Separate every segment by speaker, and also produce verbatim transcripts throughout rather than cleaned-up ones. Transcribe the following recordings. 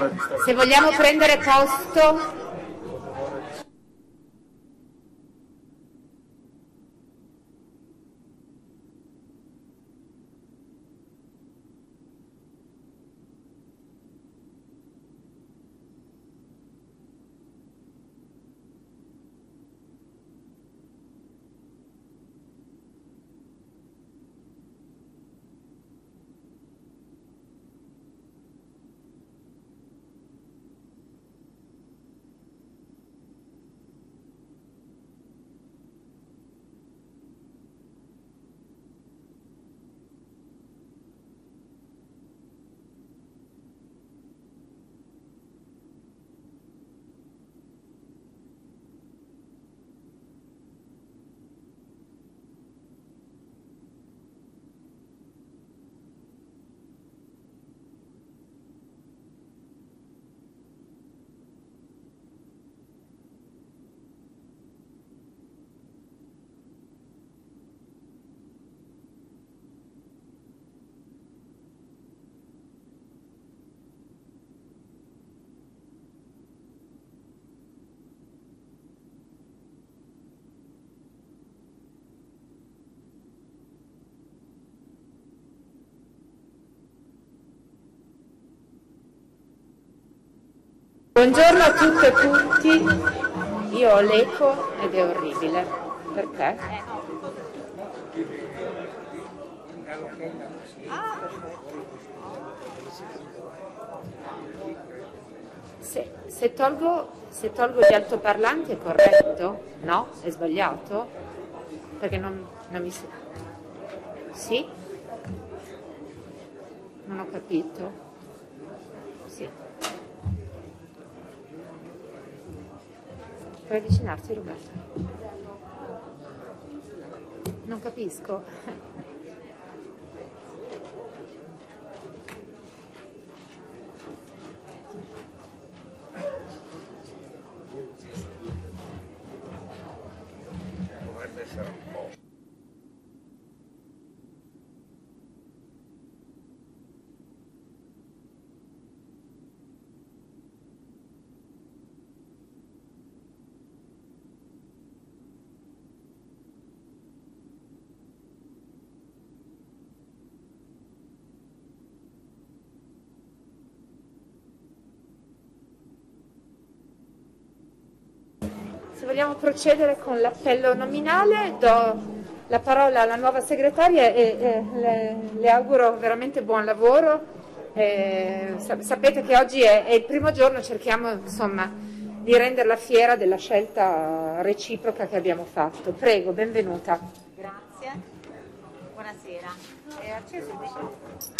Speaker 1: Se vogliamo prendere posto. Buongiorno a tutte e tutti, io ho l'eco ed è orribile, perché? Se, se, tolgo, se tolgo gli altoparlanti è corretto? No? È sbagliato? Perché non, non mi si... Sì? Non ho capito. Sì. Puoi avvicinarti, Roberto? Non capisco.
Speaker 2: Dovrebbe essere un po'.
Speaker 1: Se vogliamo procedere con l'appello nominale, do la parola alla nuova segretaria e, e le, le auguro veramente buon lavoro. Eh, sapete che oggi è, è il primo giorno, cerchiamo insomma di renderla fiera della scelta reciproca che abbiamo fatto. Prego, benvenuta.
Speaker 3: Grazie, buonasera. È acceso il microfono?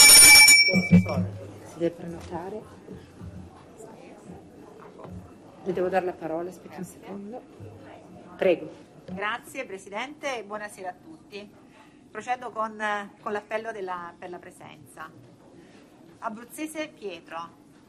Speaker 1: Si deve prenotare. Le devo dare la parola, aspetti un secondo. Prego.
Speaker 3: Grazie Presidente e buonasera a tutti. Procedo con, con l'appello della, per la presenza. Abruzzese Pietro.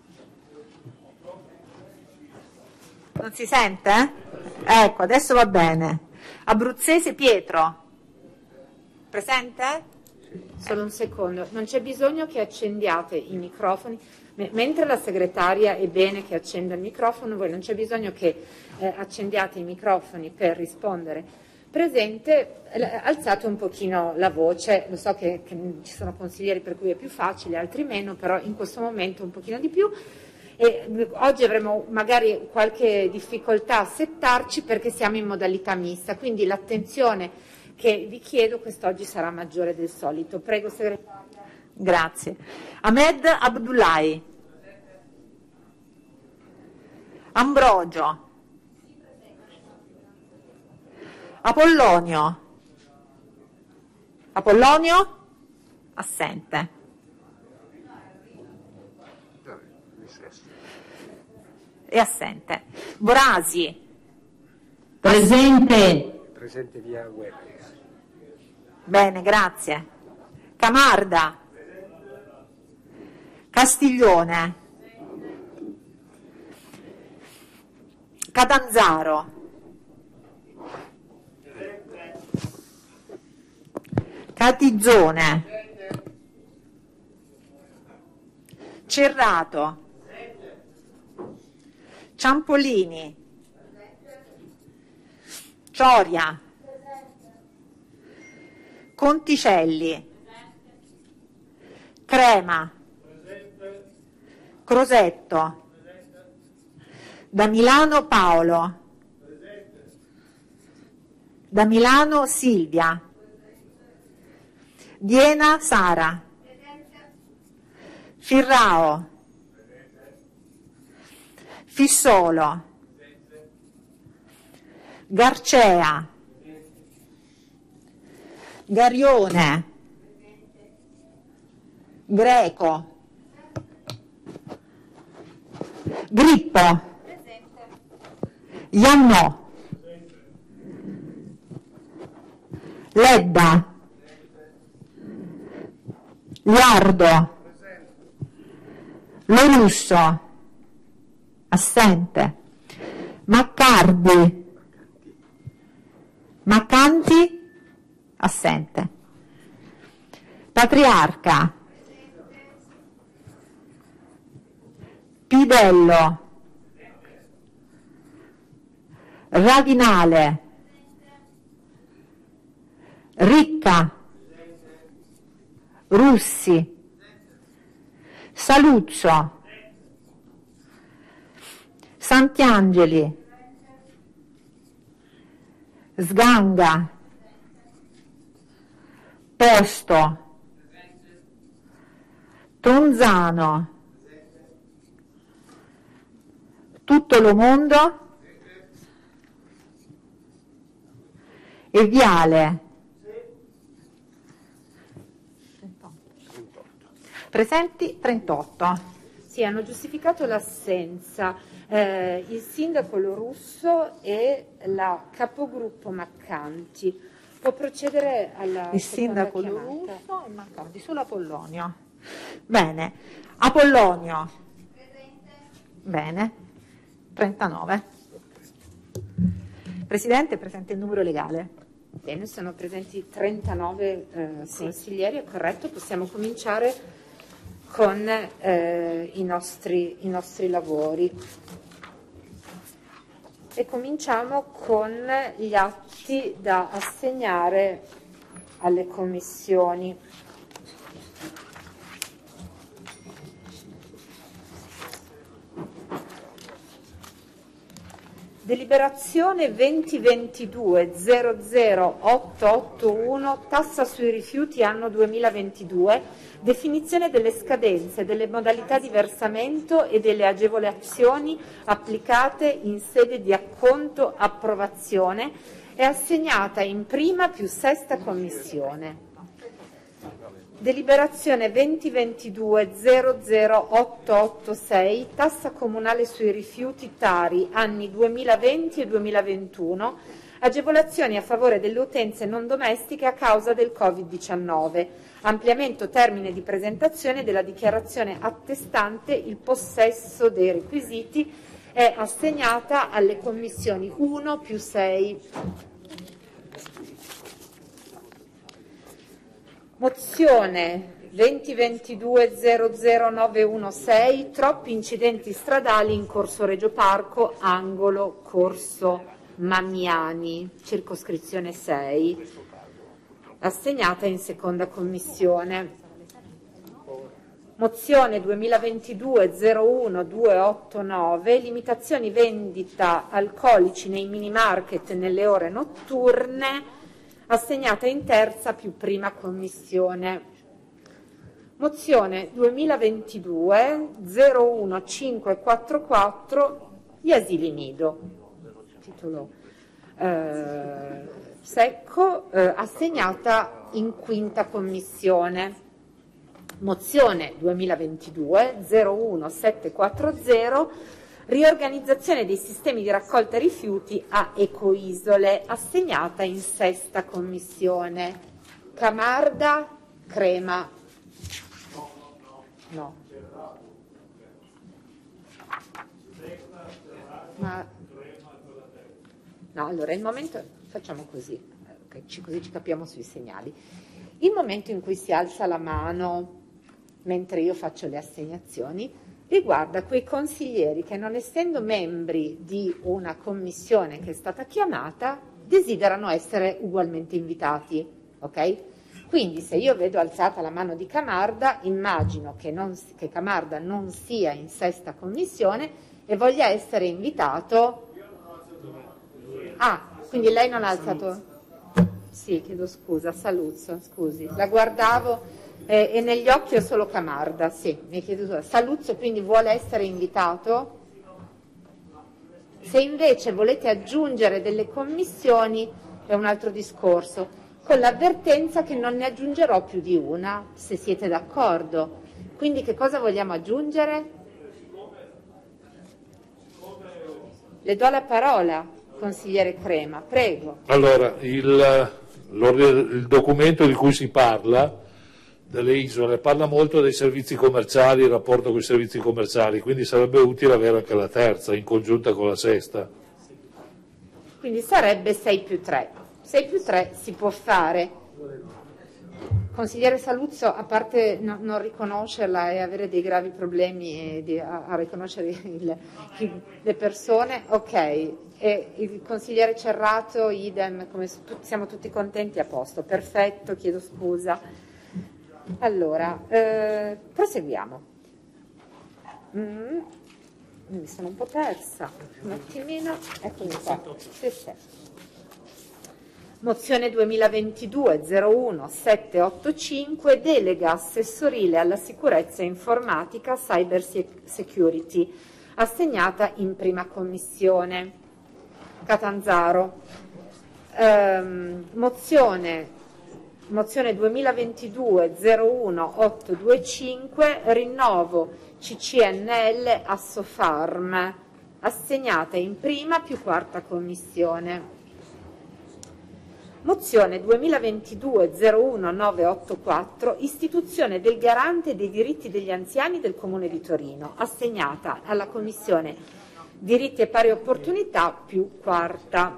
Speaker 3: Non si sente? Ecco, adesso va bene. Abruzzese Pietro. Presente?
Speaker 1: Solo un secondo. Non c'è bisogno che accendiate i microfoni. Mentre la segretaria è bene che accenda il microfono, voi non c'è bisogno che eh, accendiate i microfoni per rispondere. Presente, eh, alzate un pochino la voce, lo so che, che ci sono consiglieri per cui è più facile, altri meno, però in questo momento un pochino di più. E oggi avremo magari qualche difficoltà a settarci perché siamo in modalità mista, quindi l'attenzione che vi chiedo quest'oggi sarà maggiore del solito. Prego, segretaria.
Speaker 3: Grazie. Ahmed Abdullahi. Ambrogio. Apollonio. Apollonio? Assente. È assente. Borasi.
Speaker 4: Presente.
Speaker 2: Presente via web.
Speaker 3: Bene, grazie. Camarda. Castiglione. Catanzaro. Catizzone. Cerrato. Ciampolini, Cioria, Conticelli, Crema, Crosetto, da Milano Paolo, da Milano Silvia, Diena Sara, Firrao, Fissolo, Garcea, Garione, Greco, Grippo, Iannò, Ledda, Liardo, Lorusso, assente, Maccardi, Maccanti, assente, Patriarca, Pidello, Radinale, Ricca, Russi, Saluzzo, Santiangeli, Sganga, Posto, Tonzano, Tutto lo mondo e Viale. Presenti trentotto.
Speaker 1: Sì, hanno giustificato l'assenza eh, il sindaco Lorusso e la capogruppo Maccanti. Può procedere alla
Speaker 3: Il
Speaker 1: seconda
Speaker 3: sindaco
Speaker 1: chiamata.
Speaker 3: Lorusso e Maccanti, solo Apollonio. Bene, Apollonio. Bene, trentanove. Presidente, presente il numero legale.
Speaker 1: Bene, sono presenti trentanove eh, consiglieri, è corretto, possiamo cominciare con eh, i, nostri, i nostri lavori. E cominciamo con gli atti da assegnare alle commissioni. Deliberazione venti ventidue zero zero otto otto uno, tassa sui rifiuti anno duemilaventidue, definizione delle scadenze, delle modalità di versamento e delle agevolazioni applicate in sede di acconto approvazione, è assegnata in prima più sesta commissione. Deliberazione venti ventidue zero zero otto otto sei, tassa comunale sui rifiuti Tari, anni duemilaventi e duemilaventuno, agevolazioni a favore delle utenze non domestiche a causa del Covid diciannove, ampliamento termine di presentazione della dichiarazione attestante il possesso dei requisiti, è assegnata alle commissioni uno più sei. Mozione venti ventidue zero zero nove uno sei, troppi incidenti stradali in Corso Regio Parco, angolo Corso Mammiani, circoscrizione sei, assegnata in seconda commissione. Mozione duemilaventidue zero uno due otto nove, limitazioni vendita alcolici nei mini market nelle ore notturne, assegnata in terza più prima commissione. Mozione duemilaventidue zero uno cinque quattro quattro, gli asili nido, titolo eh, secco, eh, assegnata in quinta commissione. Mozione duemilaventidue zero uno sette quattro zero, riorganizzazione dei sistemi di raccolta rifiuti a ecoisole, assegnata in sesta commissione. Camarda, Crema. No. Ma no, allora il momento, facciamo così, okay, così ci capiamo sui segnali. Il momento in cui si alza la mano mentre io faccio le assegnazioni riguarda quei consiglieri che, non essendo membri di una commissione che è stata chiamata, desiderano essere ugualmente invitati, ok? Quindi se io vedo alzata la mano di Camarda, immagino che, non, che Camarda non sia in sesta commissione e voglia essere invitato. Ah, quindi lei non ha alzato? Sì, chiedo scusa, Saluzzo, scusi, la guardavo eh, e negli occhi ho solo Camarda, sì, mi chiedo scusa. Saluzzo quindi vuole essere invitato? Se invece volete aggiungere delle commissioni è un altro discorso, con l'avvertenza che non ne aggiungerò più di una, se siete d'accordo. Quindi che cosa vogliamo aggiungere? Le do la parola, consigliere Crema, prego.
Speaker 4: Allora, il, il documento di cui si parla delle isole parla molto dei servizi commerciali, il rapporto con i servizi commerciali, quindi sarebbe utile avere anche la terza in congiunta con la sesta.
Speaker 1: Quindi sarebbe sei più tre. sei più tre si può fare. Consigliere Saluzzo, a parte no, non riconoscerla e avere dei gravi problemi di, a, a riconoscere il, il, le persone, ok. E il consigliere Cerrato, idem, come tu, siamo tutti contenti, a posto, perfetto, chiedo scusa. Allora, eh, proseguiamo. Mm, mi sono un po' persa, un attimino, eccomi qua. Sì, sì. Mozione duemilaventidue zero uno sette otto cinque, delega assessorile alla sicurezza informatica cyber security, assegnata in prima commissione. Catanzaro. Ehm, mozione, mozione duemilaventidue zero uno otto due cinque, rinnovo C C N L Assofarm, assegnata in prima più quarta commissione. Mozione duemilaventidue zero uno nove otto quattro, istituzione del garante dei diritti degli anziani del Comune di Torino, assegnata alla Commissione Diritti e Pari Opportunità più quarta.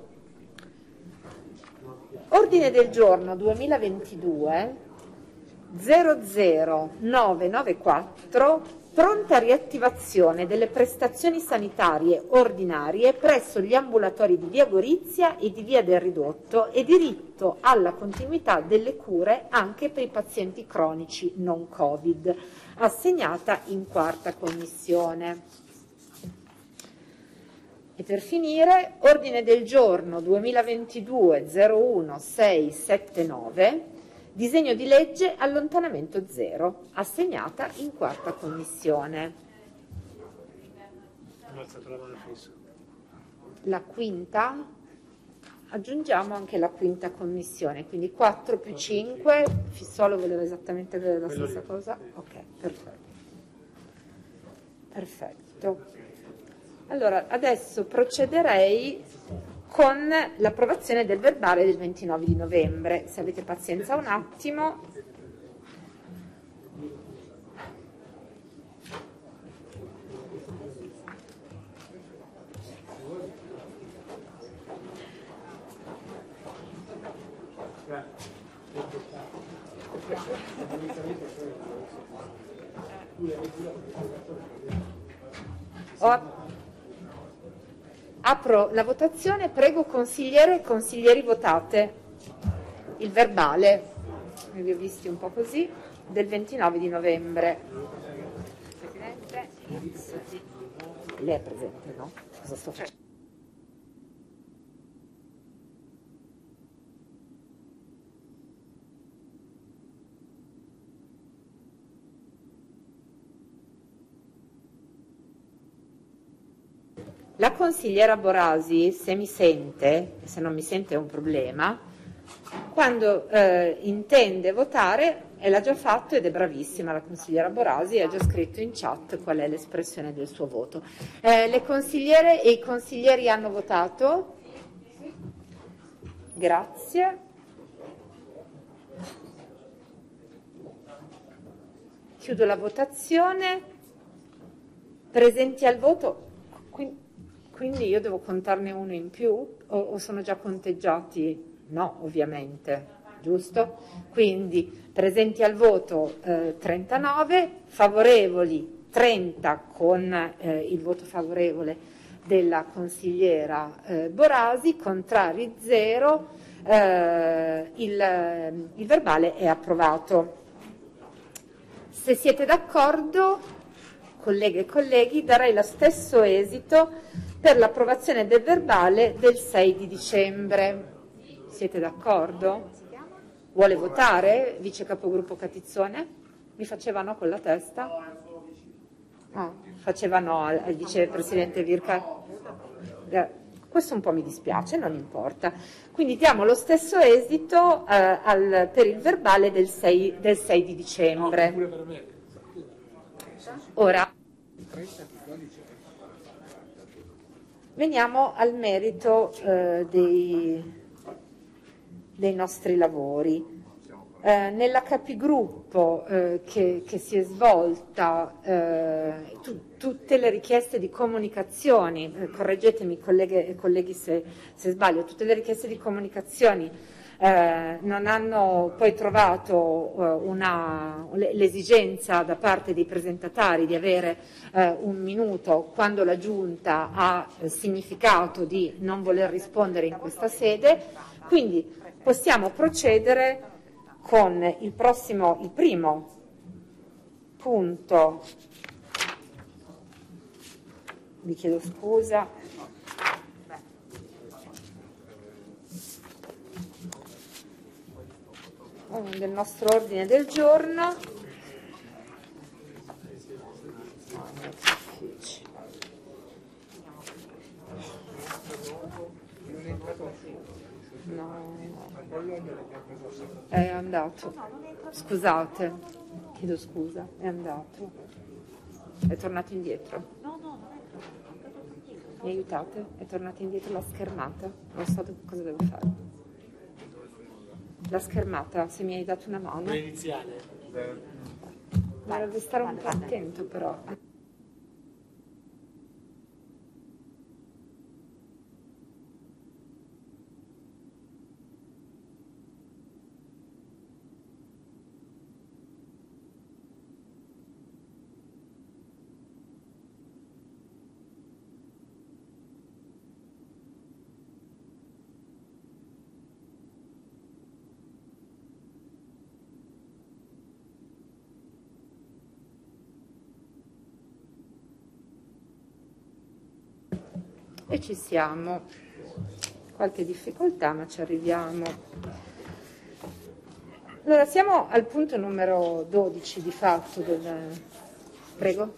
Speaker 1: Ordine del giorno duemilaventidue zero zero nove nove quattro, pronta riattivazione delle prestazioni sanitarie ordinarie presso gli ambulatori di via Gorizia e di via del Ridotto e diritto alla continuità delle cure anche per i pazienti cronici non Covid, assegnata in quarta commissione. E per finire, ordine del giorno duemilaventidue zero uno sei sette nove, disegno di legge allontanamento zero, assegnata in quarta commissione. La quinta, aggiungiamo anche la quinta commissione, quindi quattro più cinque, Fissolo voleva esattamente la stessa cosa? Ok, perfetto. Perfetto. Allora, adesso procederei con l'approvazione del verbale del ventinove di novembre. Se avete pazienza un attimo. Ho Apro la votazione, prego consigliere e consiglieri votate il verbale, vi ho visti un po' così, del ventinove di novembre. Presidente, lei è presente, no? Cosa sto facendo? La consigliera Borasi, se mi sente, se non mi sente è un problema, quando eh, intende votare, e l'ha già fatto ed è bravissima la consigliera Borasi, ha già scritto in chat qual è l'espressione del suo voto. Eh, le consigliere e i consiglieri hanno votato? Grazie. Chiudo la votazione. Presenti al voto? Quindi io devo contarne uno in più o, o sono già conteggiati? No, ovviamente, giusto? Quindi presenti al voto eh, trentanove, favorevoli trenta con eh, il voto favorevole della consigliera eh, Borasi, contrari zero, eh, il, il verbale è approvato. Se siete d'accordo, colleghe e colleghi, darei lo stesso esito per l'approvazione del verbale del sei di dicembre. Siete d'accordo? Vuole votare, vice capogruppo Catizzone? Mi faceva no con la testa? Ah, faceva no al, al vicepresidente Virca. Questo un po' mi dispiace, non importa. Quindi diamo lo stesso esito eh, al, per il verbale del sei, del sei di dicembre. Ora veniamo al merito eh, dei, dei nostri lavori. Eh, nella capigruppo eh, che, che si è svolta, eh, tu, tutte le richieste di comunicazioni, eh, correggetemi colleghe e colleghi se, se sbaglio, tutte le richieste di comunicazioni eh, non hanno poi trovato eh, una, l'esigenza da parte dei presentatari di avere eh, un minuto quando la Giunta ha eh, significato di non voler rispondere in questa sede, quindi possiamo procedere con il prossimo, il primo punto, vi chiedo scusa, del nostro ordine del giorno. No. È andato, scusate, chiedo scusa, è andato, è tornato indietro. Mi aiutate? È tornata indietro la schermata, non so cosa devo fare. La schermata, se mi hai dato una mano.
Speaker 5: Iniziale.
Speaker 1: Ma devo stare un po' attento però. E ci siamo, qualche difficoltà ma ci arriviamo. Allora siamo al punto numero dodici di fatto del... Prego?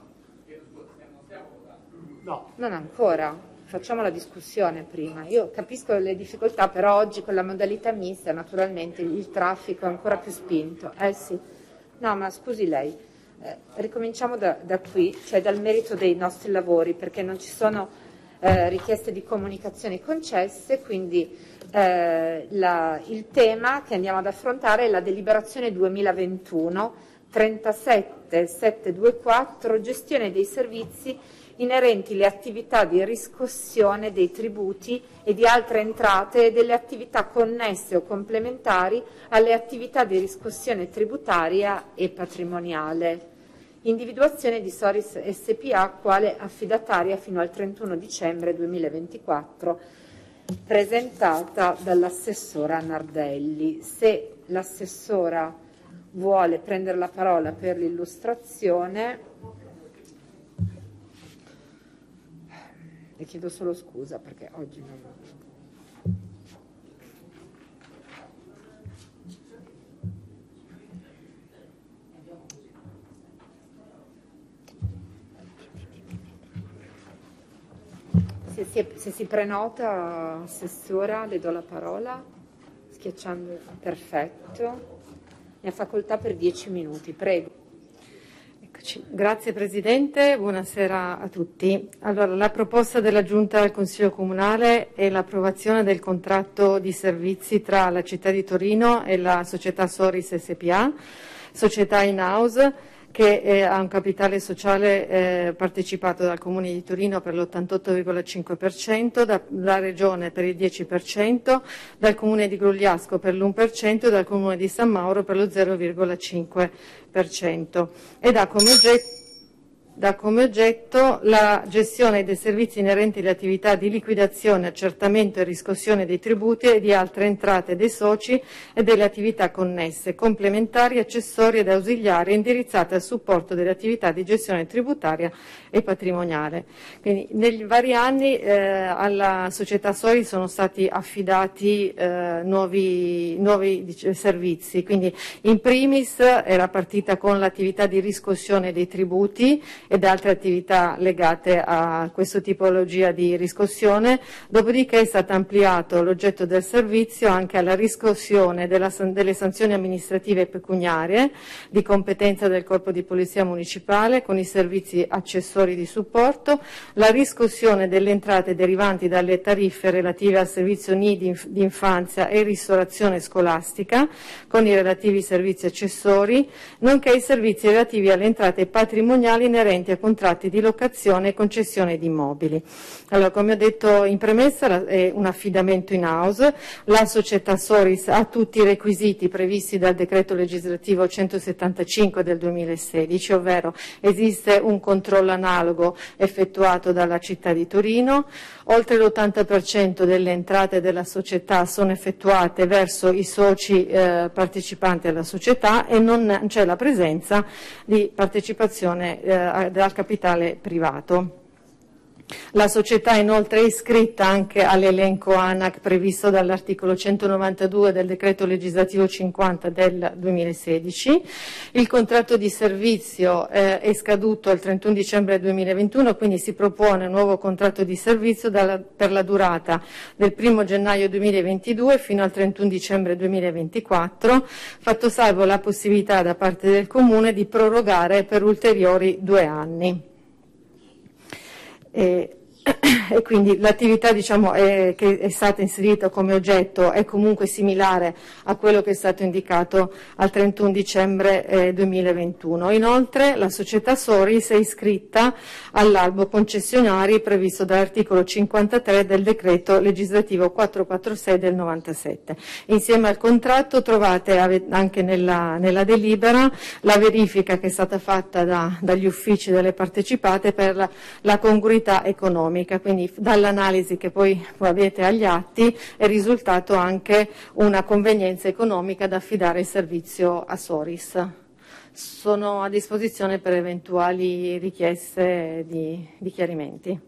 Speaker 5: No.
Speaker 1: Non ancora, facciamo la discussione prima. Io capisco le difficoltà, però oggi con la modalità mista naturalmente il traffico è ancora più spinto. Eh sì, no ma scusi lei, eh, ricominciamo da, da qui, cioè dal merito dei nostri lavori, perché non ci sono... Eh, richieste di comunicazioni concesse, quindi eh, la, il tema che andiamo ad affrontare è la deliberazione duemilaventuno trentasette settecentoventiquattro, gestione dei servizi inerenti alle attività di riscossione dei tributi e di altre entrate e delle attività connesse o complementari alle attività di riscossione tributaria e patrimoniale. Individuazione di Soris S P A quale affidataria fino al trentuno dicembre duemilaventiquattro, presentata dall'assessora Nardelli. Se l'assessora vuole prendere la parola per l'illustrazione, le chiedo solo scusa perché oggi non... Se si, se si prenota, assessora, le do la parola, schiacciando, perfetto, ne ha facoltà per dieci minuti, prego.
Speaker 6: Eccoci. Grazie Presidente, buonasera a tutti. Allora, la proposta della Giunta del Consiglio Comunale è l'approvazione del contratto di servizi tra la città di Torino e la società Soris S P A, società in-house, che eh, ha un capitale sociale eh, partecipato dal Comune di Torino per l'ottantotto virgola cinque per cento, dalla Regione per il dieci per cento, dal Comune di Grugliasco per l'uno per cento e dal Comune di San Mauro per lo zero virgola cinque per cento. Ed ha come oggetto da come oggetto la gestione dei servizi inerenti alle attività di liquidazione, accertamento e riscossione dei tributi e di altre entrate dei soci e delle attività connesse, complementari, accessorie ed ausiliarie indirizzate al supporto delle attività di gestione tributaria e patrimoniale. Quindi, negli vari anni eh, alla società Soris sono stati affidati eh, nuovi, nuovi dice, servizi, quindi in primis era partita con l'attività di riscossione dei tributi ed altre attività legate a questa tipologia di riscossione, dopodiché è stato ampliato l'oggetto del servizio anche alla riscossione della, delle sanzioni amministrative e pecuniarie di competenza del Corpo di Polizia Municipale con i servizi accessori di supporto, la riscossione delle entrate derivanti dalle tariffe relative al servizio nidi di infanzia e ristorazione scolastica con i relativi servizi accessori, nonché i servizi relativi alle entrate patrimoniali inerenti a contratti di locazione e concessione di immobili. Allora, come ho detto in premessa, è un affidamento in house, la società Soris ha tutti i requisiti previsti dal decreto legislativo centosettantacinque del duemilasedici, ovvero esiste un controllo analogo effettuato dalla città di Torino, oltre l'ottanta per cento delle entrate della società sono effettuate verso i soci eh, partecipanti alla società e non c'è la presenza di partecipazione eh, dal capitale privato. La società inoltre è iscritta anche all'elenco ANAC previsto dall'articolo centonovantadue del decreto legislativo cinquanta del duemilasedici. Il contratto di servizio eh, è scaduto il trentuno dicembre duemilaventuno, quindi si propone un nuovo contratto di servizio dalla, per la durata del primo gennaio duemilaventidue fino al trentuno dicembre duemilaventiquattro, fatto salvo la possibilità da parte del Comune di prorogare per ulteriori due anni. E, e quindi l'attività diciamo, è, che è stata inserita come oggetto è comunque similare a quello che è stato indicato al trentuno dicembre eh, duemilaventuno. Inoltre la società Soris è iscritta all'albo concessionari previsto dall'articolo cinquantatré del decreto legislativo quattrocentoquarantasei del novantasette. Insieme al contratto trovate anche nella, nella delibera la verifica che è stata fatta da, dagli uffici delle partecipate per la, la congruità economica. Quindi dall'analisi che poi avete agli atti è risultato anche una convenienza economica da affidare il servizio a Soris. Sono a disposizione per eventuali richieste di, di chiarimenti.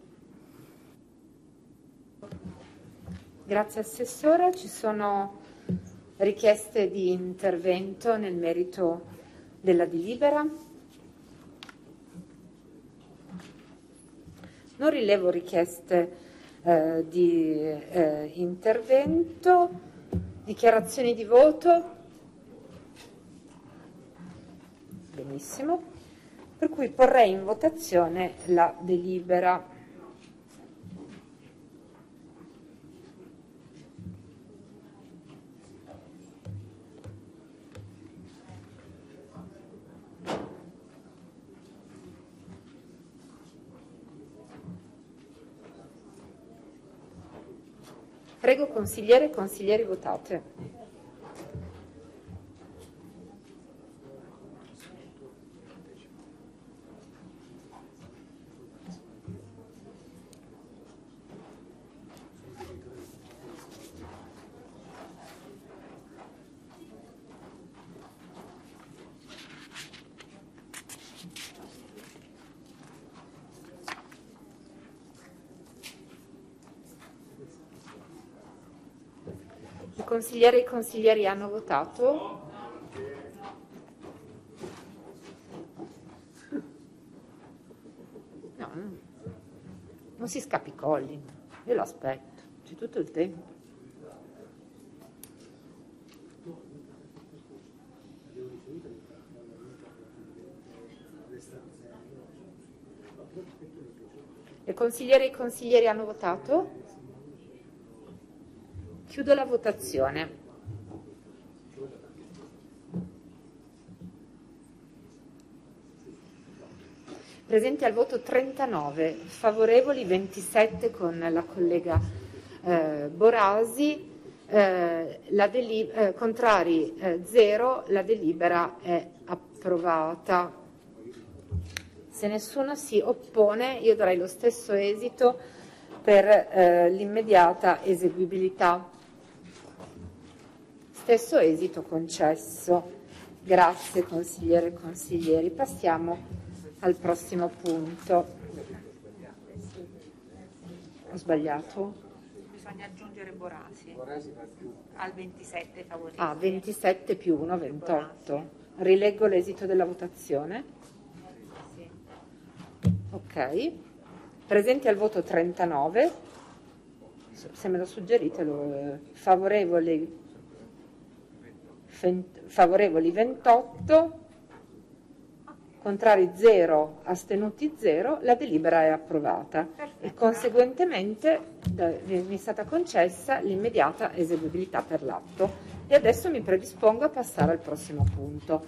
Speaker 1: Grazie Assessore. Ci sono richieste di intervento nel merito della delibera? Non rilevo richieste eh, di eh, intervento, dichiarazioni di voto. Benissimo. Per cui porrei in votazione la delibera. Prego consigliere e consiglieri votate. I consiglieri e i consiglieri hanno votato? No, non si scappicolli, io lo aspetto, c'è tutto il tempo. I consiglieri e i consiglieri hanno votato? Chiudo la votazione. Presenti al voto trentanove, favorevoli ventisette con la collega eh, Borasi, eh, la deli- eh, contrari eh, zero, la delibera è approvata. Se nessuno si oppone, io darei lo stesso esito per eh, l'immediata eseguibilità. Stesso esito concesso. Grazie consigliere e consiglieri. Passiamo al prossimo punto. Ho sbagliato?
Speaker 3: Bisogna aggiungere Borasi al ventisette favorevoli.
Speaker 1: Ah, ventisette più uno, ventotto. Rileggo l'esito della votazione.
Speaker 3: Sì.
Speaker 1: Ok. Presenti al voto trentanove. Se me lo suggerite, lo, eh, favorevoli, fen- favorevoli ventotto, contrari zero, astenuti zero, la delibera è approvata.
Speaker 3: Perfetto.
Speaker 1: E conseguentemente da- mi è stata concessa l'immediata eseguibilità per l'atto. E adesso mi predispongo a passare al prossimo punto.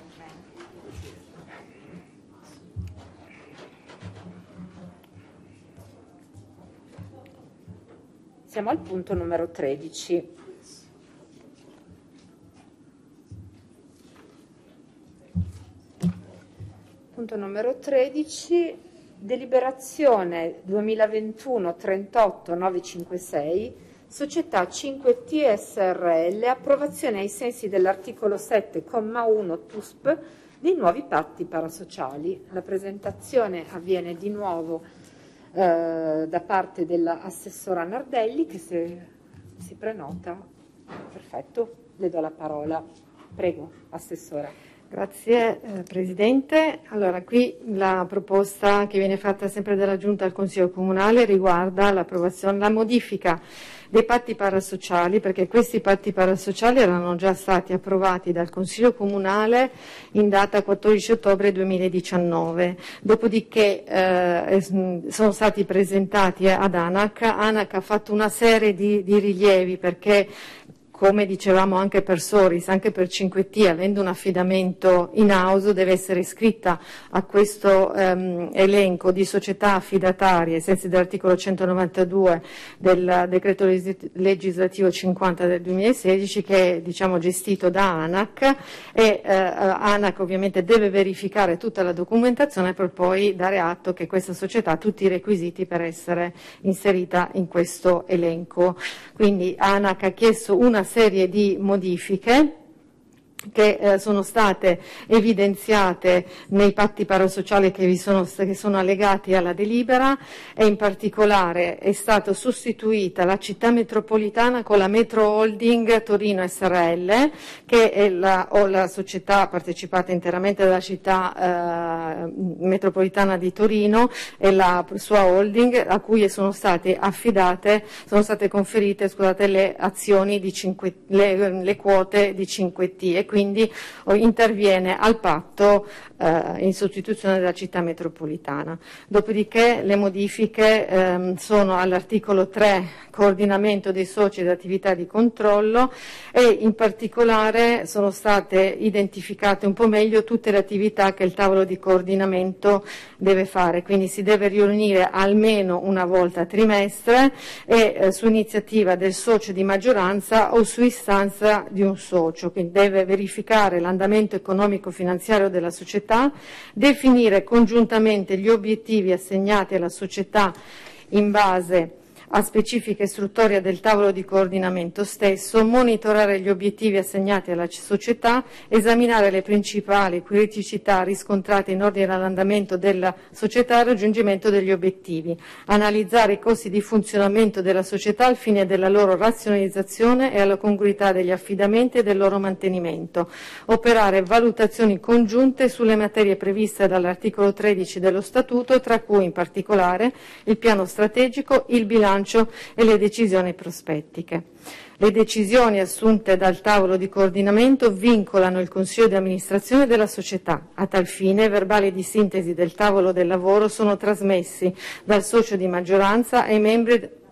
Speaker 1: Siamo al punto numero tredici. Punto numero tredici, deliberazione duemilaventuno trentotto novecentocinquantasei, società cinque T S R L, approvazione ai sensi dell'articolo sette, comma uno T U S P dei nuovi patti parasociali. La presentazione avviene di nuovo eh, da parte dell'assessora Nardelli, che se si prenota. Perfetto, le do la parola. Prego, assessora.
Speaker 6: Grazie eh, Presidente. Allora, qui la proposta che viene fatta sempre dalla Giunta al Consiglio Comunale riguarda l'approvazione, la modifica dei patti parasociali, perché questi patti parasociali erano già stati approvati dal Consiglio Comunale in data quattordici ottobre duemiladiciannove, dopodiché eh, sono stati presentati ad ANAC. ANAC ha fatto una serie di, di rilievi perché, come dicevamo anche per Soris, anche per cinque T, avendo un affidamento in house, deve essere iscritta a questo ehm, elenco di società affidatarie, ai sensi dell'articolo centonovantadue del decreto legislativo cinquanta del duemilasedici, che è, diciamo, gestito da ANAC, e eh, ANAC ovviamente deve verificare tutta la documentazione per poi dare atto che questa società ha tutti i requisiti per essere inserita in questo elenco. Quindi ANAC ha chiesto una serie di modifiche che eh, sono state evidenziate nei patti parasociali che vi sono, che sono allegati alla delibera, e in particolare è stata sostituita la città metropolitana con la Metro Holding Torino S R L, che è la, o la società partecipata interamente dalla città eh, metropolitana di Torino, e la sua holding, a cui sono state affidate, sono state conferite, scusate, le azioni di cinque, le, le quote di cinque T, e quindi interviene al patto eh, in sostituzione della città metropolitana. Dopodiché le modifiche ehm, sono all'articolo tre, coordinamento dei soci ed attività di controllo, e in particolare sono state identificate un po' meglio tutte le attività che il tavolo di coordinamento deve fare, quindi si deve riunire almeno una volta a trimestre, e eh, su iniziativa del socio di maggioranza o su istanza di un socio, quindi deve verificare l'andamento economico-finanziario della società, definire congiuntamente gli obiettivi assegnati alla società in base a specifiche istruttorie del tavolo di coordinamento stesso, monitorare gli obiettivi assegnati alla società, esaminare le principali criticità riscontrate in ordine all'andamento della società e al raggiungimento degli obiettivi, analizzare i costi di funzionamento della società al fine della loro razionalizzazione e alla congruità degli affidamenti e del loro mantenimento, operare valutazioni congiunte sulle materie previste dall'articolo tredici dello Statuto, tra cui in particolare il piano strategico, il bilancio e le decisioni prospettiche. Le decisioni assunte dal tavolo di coordinamento vincolano il Consiglio di amministrazione della società. A tal fine, i verbali di sintesi del tavolo del lavoro sono trasmessi dal socio di maggioranza ai membri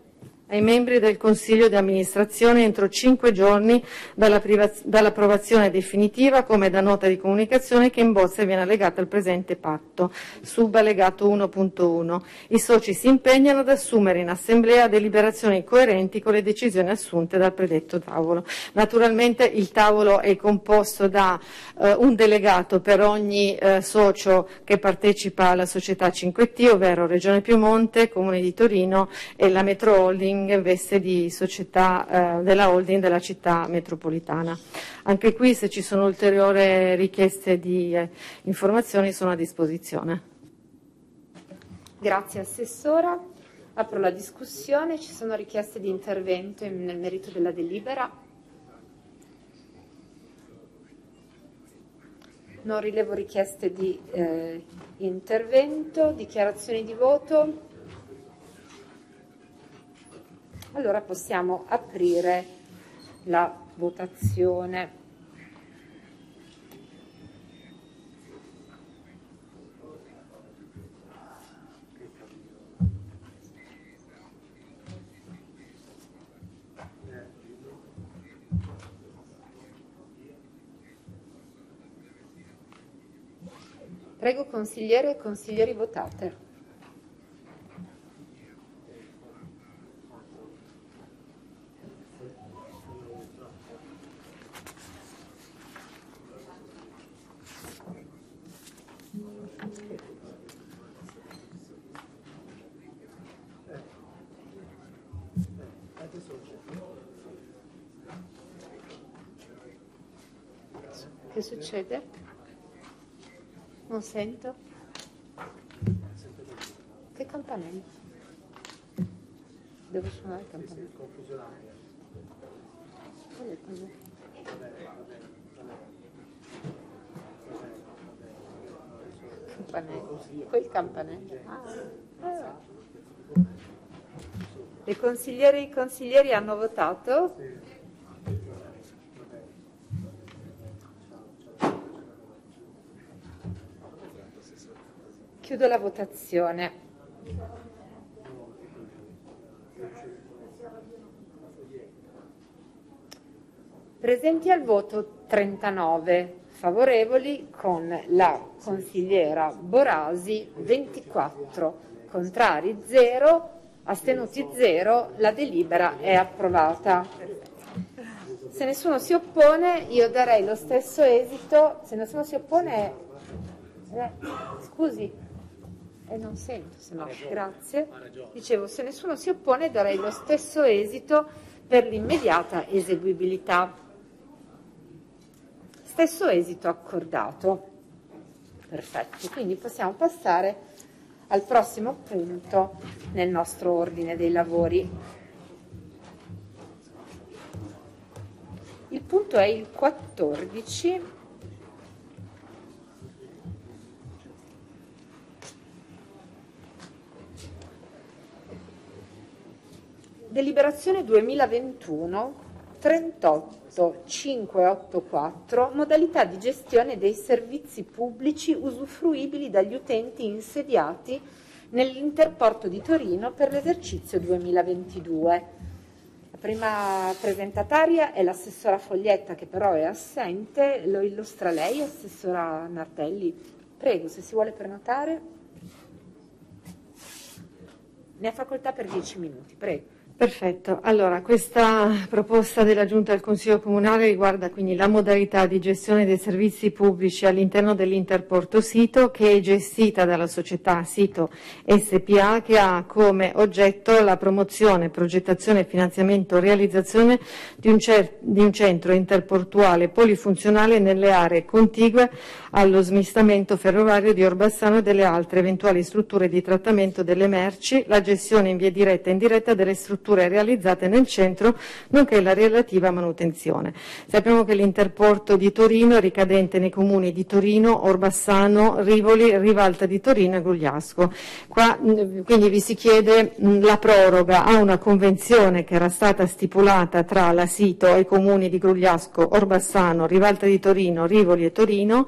Speaker 6: ai membri del Consiglio di amministrazione entro cinque giorni dalla priva- dall'approvazione definitiva, come da nota di comunicazione che in bozza viene allegata al presente patto, suballegato uno punto uno. I soci si impegnano ad assumere in assemblea deliberazioni coerenti con le decisioni assunte dal predetto tavolo. Naturalmente il tavolo è composto da eh, un delegato per ogni eh, socio che partecipa alla società cinque T, ovvero Regione Piemonte, Comune di Torino e la Metro Holding in veste di società eh, della holding della città metropolitana. Anche qui, se ci sono ulteriori richieste di eh, informazioni, sono a disposizione.
Speaker 1: Grazie Assessora. Apro la discussione. Ci sono richieste di intervento in, nel merito della delibera? Non rilevo richieste di eh, intervento. Dichiarazioni di voto? Allora possiamo aprire la votazione. Prego consigliere e consiglieri votate. Che succede? Non sento. Che campanello? Devo suonare il campanello. Qual è il campanello? Campanello. Quel campanello. Ah, ah. Le consigliere e i consiglieri hanno votato? Chiudo la votazione. Presenti al voto trentanove favorevoli, con la consigliera Borasi ventiquattro, contrari zero, astenuti zero. La delibera è approvata. Se nessuno si oppone, io darei lo stesso esito. Se nessuno si oppone, eh, scusi. E eh, non sento, se no, grazie. Dicevo, se nessuno si oppone darei lo stesso esito per l'immediata eseguibilità. Stesso esito accordato. Perfetto, quindi possiamo passare al prossimo punto nel nostro ordine dei lavori. Il punto è il quattordici. Deliberazione duemilaventuno trentotto cinquecentoottantaquattro, modalità di gestione dei servizi pubblici usufruibili dagli utenti insediati nell'Interporto di Torino per l'esercizio duemilaventidue. La prima presentataria è l'assessora Foglietta, che però è assente. Lo illustra lei, assessora Nardelli. Prego, se si vuole prenotare. Ne ha facoltà per dieci minuti, prego.
Speaker 6: Perfetto, allora questa proposta della Giunta del Consiglio Comunale riguarda quindi la modalità di gestione dei servizi pubblici all'interno dell'Interporto Sito, che è gestita dalla società Sito S P A, che ha come oggetto la promozione, progettazione, finanziamento e realizzazione di un, cer- di un centro interportuale polifunzionale nelle aree contigue allo smistamento ferroviario di Orbassano e delle altre eventuali strutture di trattamento delle merci, la gestione in via diretta e indiretta delle strutture realizzate nel centro, nonché la relativa manutenzione. Sappiamo che l'Interporto di Torino è ricadente nei comuni di Torino, Orbassano, Rivoli, Rivalta di Torino e Grugliasco. Qua quindi vi si chiede mh, la proroga a una convenzione che era stata stipulata tra la Sito e i comuni di Grugliasco, Orbassano, Rivalta di Torino, Rivoli e Torino,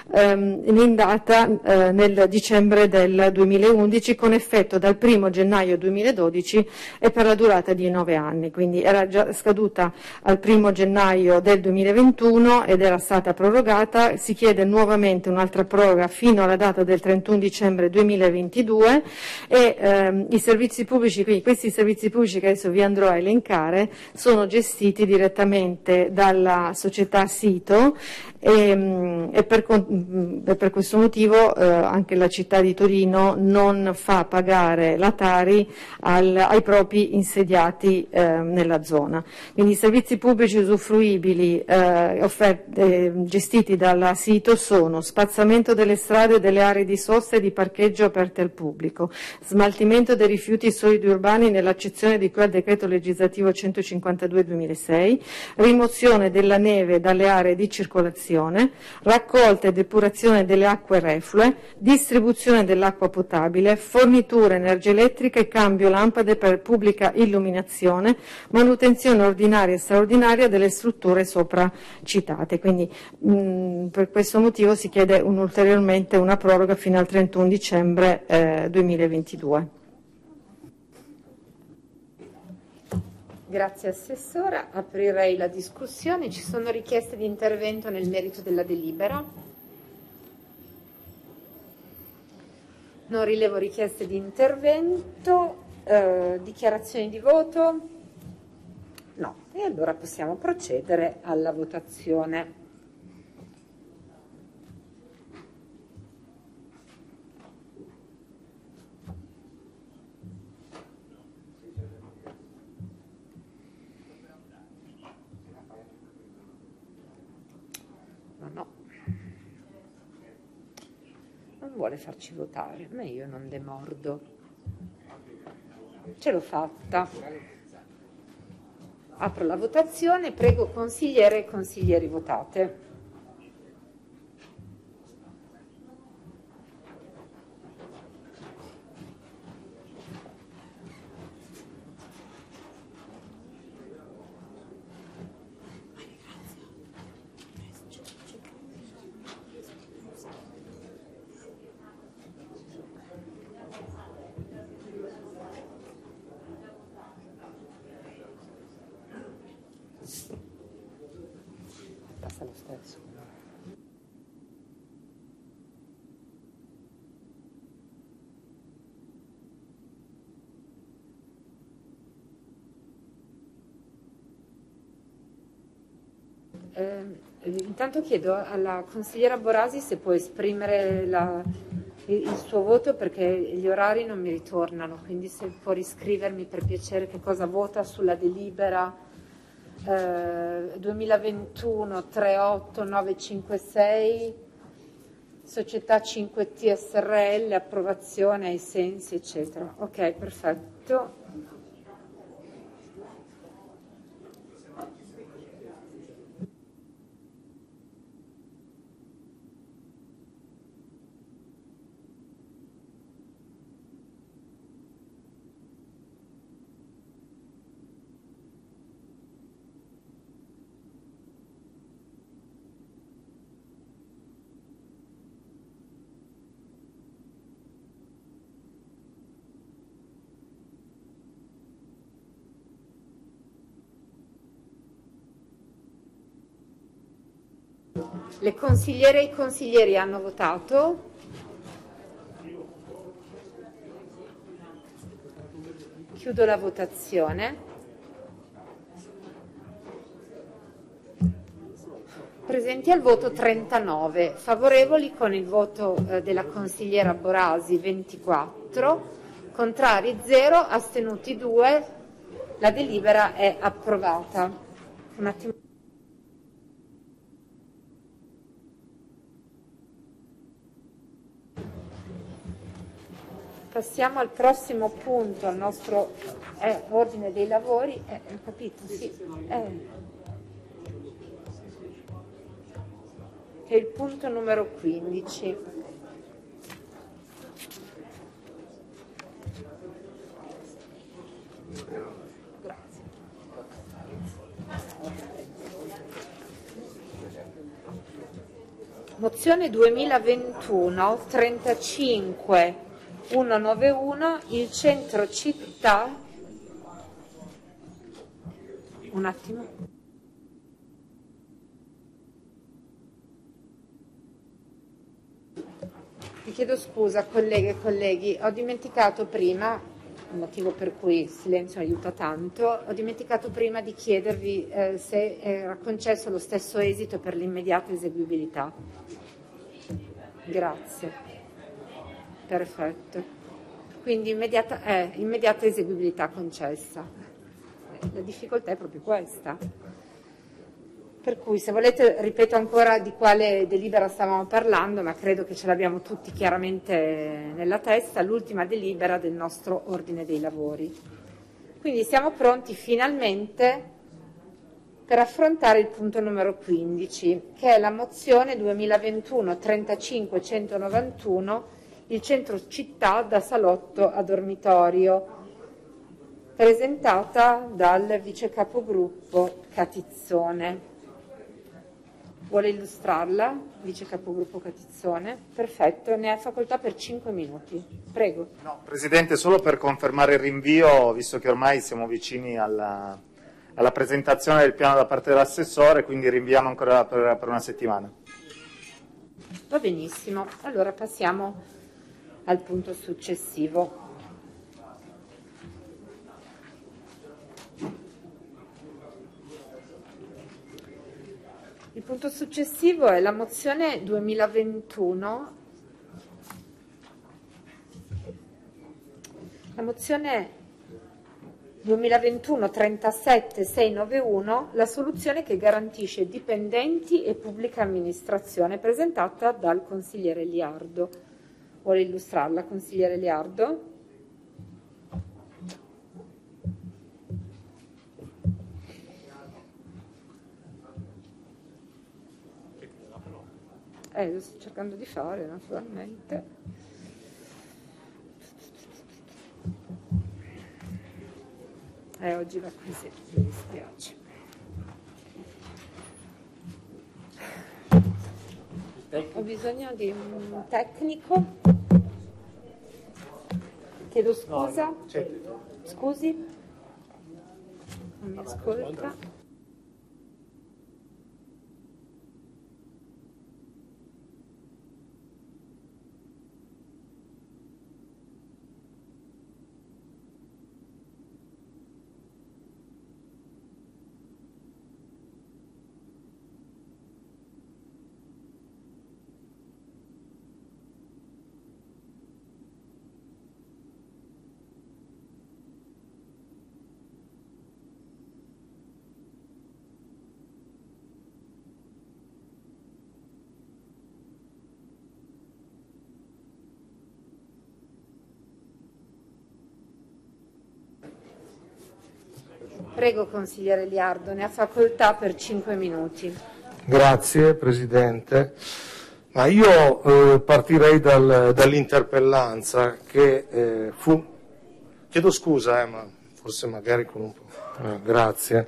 Speaker 6: ehm, in data eh, nel dicembre del duemilaundici, con effetto dal primo gennaio duemiladodici e per la durata di nove anni. Quindi era già scaduta al primo gennaio del duemilaventuno ed era stata prorogata. Si chiede nuovamente un'altra proroga fino alla data del trentuno dicembre duemilaventidue e ehm, i servizi pubblici, quindi questi servizi pubblici che adesso vi andrò a elencare, sono gestiti direttamente dalla società Sito e, e, per, e per questo motivo eh, anche la città di Torino non fa pagare la Tari al, ai propri insediati eh, nella zona. Quindi i servizi pubblici usufruibili eh, offerti, eh, gestiti dalla Sito sono spazzamento delle strade e delle aree di sosta e di parcheggio aperte al pubblico, smaltimento dei rifiuti solidi urbani nell'accezione di cui al decreto legislativo centocinquantadue duemilasei, rimozione della neve dalle aree di circolazione, raccolta e depurazione delle acque reflue, distribuzione dell'acqua potabile, fornitura energia elettrica e cambio lampade per pubblica illuminazione, manutenzione ordinaria e straordinaria delle strutture sopra citate. Quindi mh, per questo motivo si chiede un, ulteriormente una proroga fino al trentuno dicembre eh, duemilaventidue.
Speaker 1: Grazie Assessora. Aprirei la discussione. Ci sono richieste di intervento nel merito della delibera? Non rilevo richieste di intervento. Eh, dichiarazioni di voto? No. E allora possiamo procedere alla votazione. No, non vuole farci votare, ma io non demordo. Ce l'ho fatta. Apro la votazione, prego consigliere e consiglieri votate. Passa lo stesso. Eh, intanto chiedo alla consigliera Borasi se può esprimere la, il, il suo voto, perché gli orari non mi ritornano, quindi se può riscrivermi per piacere che cosa vota sulla delibera eh, duemilaventuno trentotto novecentocinquantasei, società cinque T S R L, approvazione ai sensi, eccetera. Ok, perfetto. Le consigliere e i consiglieri hanno votato? Chiudo la votazione. Presenti al voto trentanove, favorevoli con il voto eh, della consigliera Borasi ventiquattro, contrari zero, astenuti due. La delibera è approvata. Un attimo. Passiamo al prossimo punto, al nostro eh, ordine dei lavori. Eh, ho capito, sì. Eh. Che è il punto numero quindici. Grazie. Mozione duemilaventuno trentacinque centonovantuno, il centro città. Un attimo. Vi chiedo scusa, colleghe e colleghi, ho dimenticato prima, il motivo per cui il silenzio aiuta tanto, ho dimenticato prima di chiedervi eh, se era concesso lo stesso esito per l'immediata eseguibilità. Grazie. Perfetto. Quindi immediata, eh, immediata eseguibilità concessa. La difficoltà è proprio questa. Per cui, se volete, ripeto ancora di quale delibera stavamo parlando, ma credo che ce l'abbiamo tutti chiaramente nella testa, l'ultima delibera del nostro ordine dei lavori. Quindi siamo pronti finalmente per affrontare il punto numero quindici, che è la mozione duemilaventuno trentacinque centonovantuno, il centro città da salotto a dormitorio, presentata dal vice capogruppo Catizzone. Vuole illustrarla, vice capogruppo Catizzone? Perfetto, ne ha facoltà per cinque minuti. Prego.
Speaker 5: No, Presidente, solo per confermare il rinvio, visto che ormai siamo vicini alla, alla presentazione del piano da parte dell'assessore, quindi rinviamo ancora per, per una settimana.
Speaker 1: Va benissimo, allora passiamo al punto successivo. Il punto successivo è la mozione duemilaventuno, la mozione duemilaventuno trentasette seicentonovantuno, la soluzione che garantisce dipendenti e pubblica amministrazione, presentata dal consigliere Liardo. Vuole illustrarla, consigliere Liardo? Eh, lo sto cercando di fare, naturalmente. Eh, oggi va così, mi dispiace. Ho bisogno di un tecnico. Chiedo scusa. Scusi? Non mi ascolta. Prego, consigliere Liardo, ne ha facoltà per cinque minuti.
Speaker 7: Grazie Presidente. Ma io eh, partirei dal, dall'interpellanza che eh, fu... Chiedo scusa, eh, ma forse magari con un po'... Eh, grazie.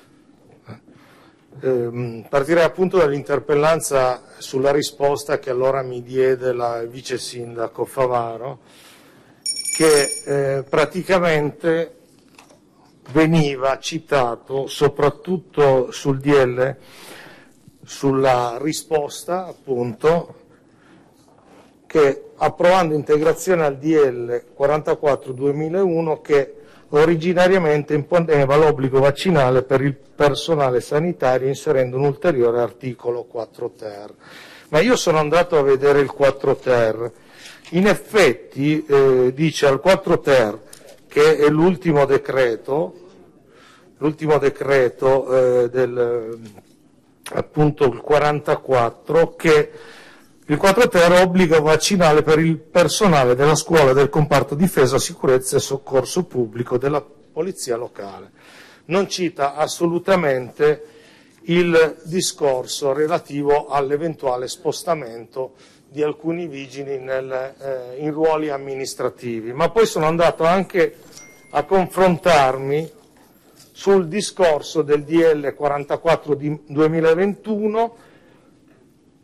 Speaker 7: Eh, partirei appunto dall'interpellanza sulla risposta che allora mi diede la vice sindaco Favaro, che eh, praticamente veniva citato soprattutto sul D L, sulla risposta appunto che approvando integrazione al D L quarantaquattro duemilauno che originariamente imponeva l'obbligo vaccinale per il personale sanitario inserendo un ulteriore articolo quattro ter. Ma io sono andato a vedere il quattro ter, in effetti eh, dice al quattro ter, che è l'ultimo decreto, l'ultimo decreto eh, del appunto il quarantaquattro, che il quattro ter obbliga vaccinale per il personale della scuola del comparto difesa, sicurezza e soccorso pubblico della polizia locale. Non cita assolutamente il discorso relativo all'eventuale spostamento di alcuni vigili nel, eh, in ruoli amministrativi, ma poi sono andato anche a confrontarmi sul discorso del D L quarantaquattro duemilaventuno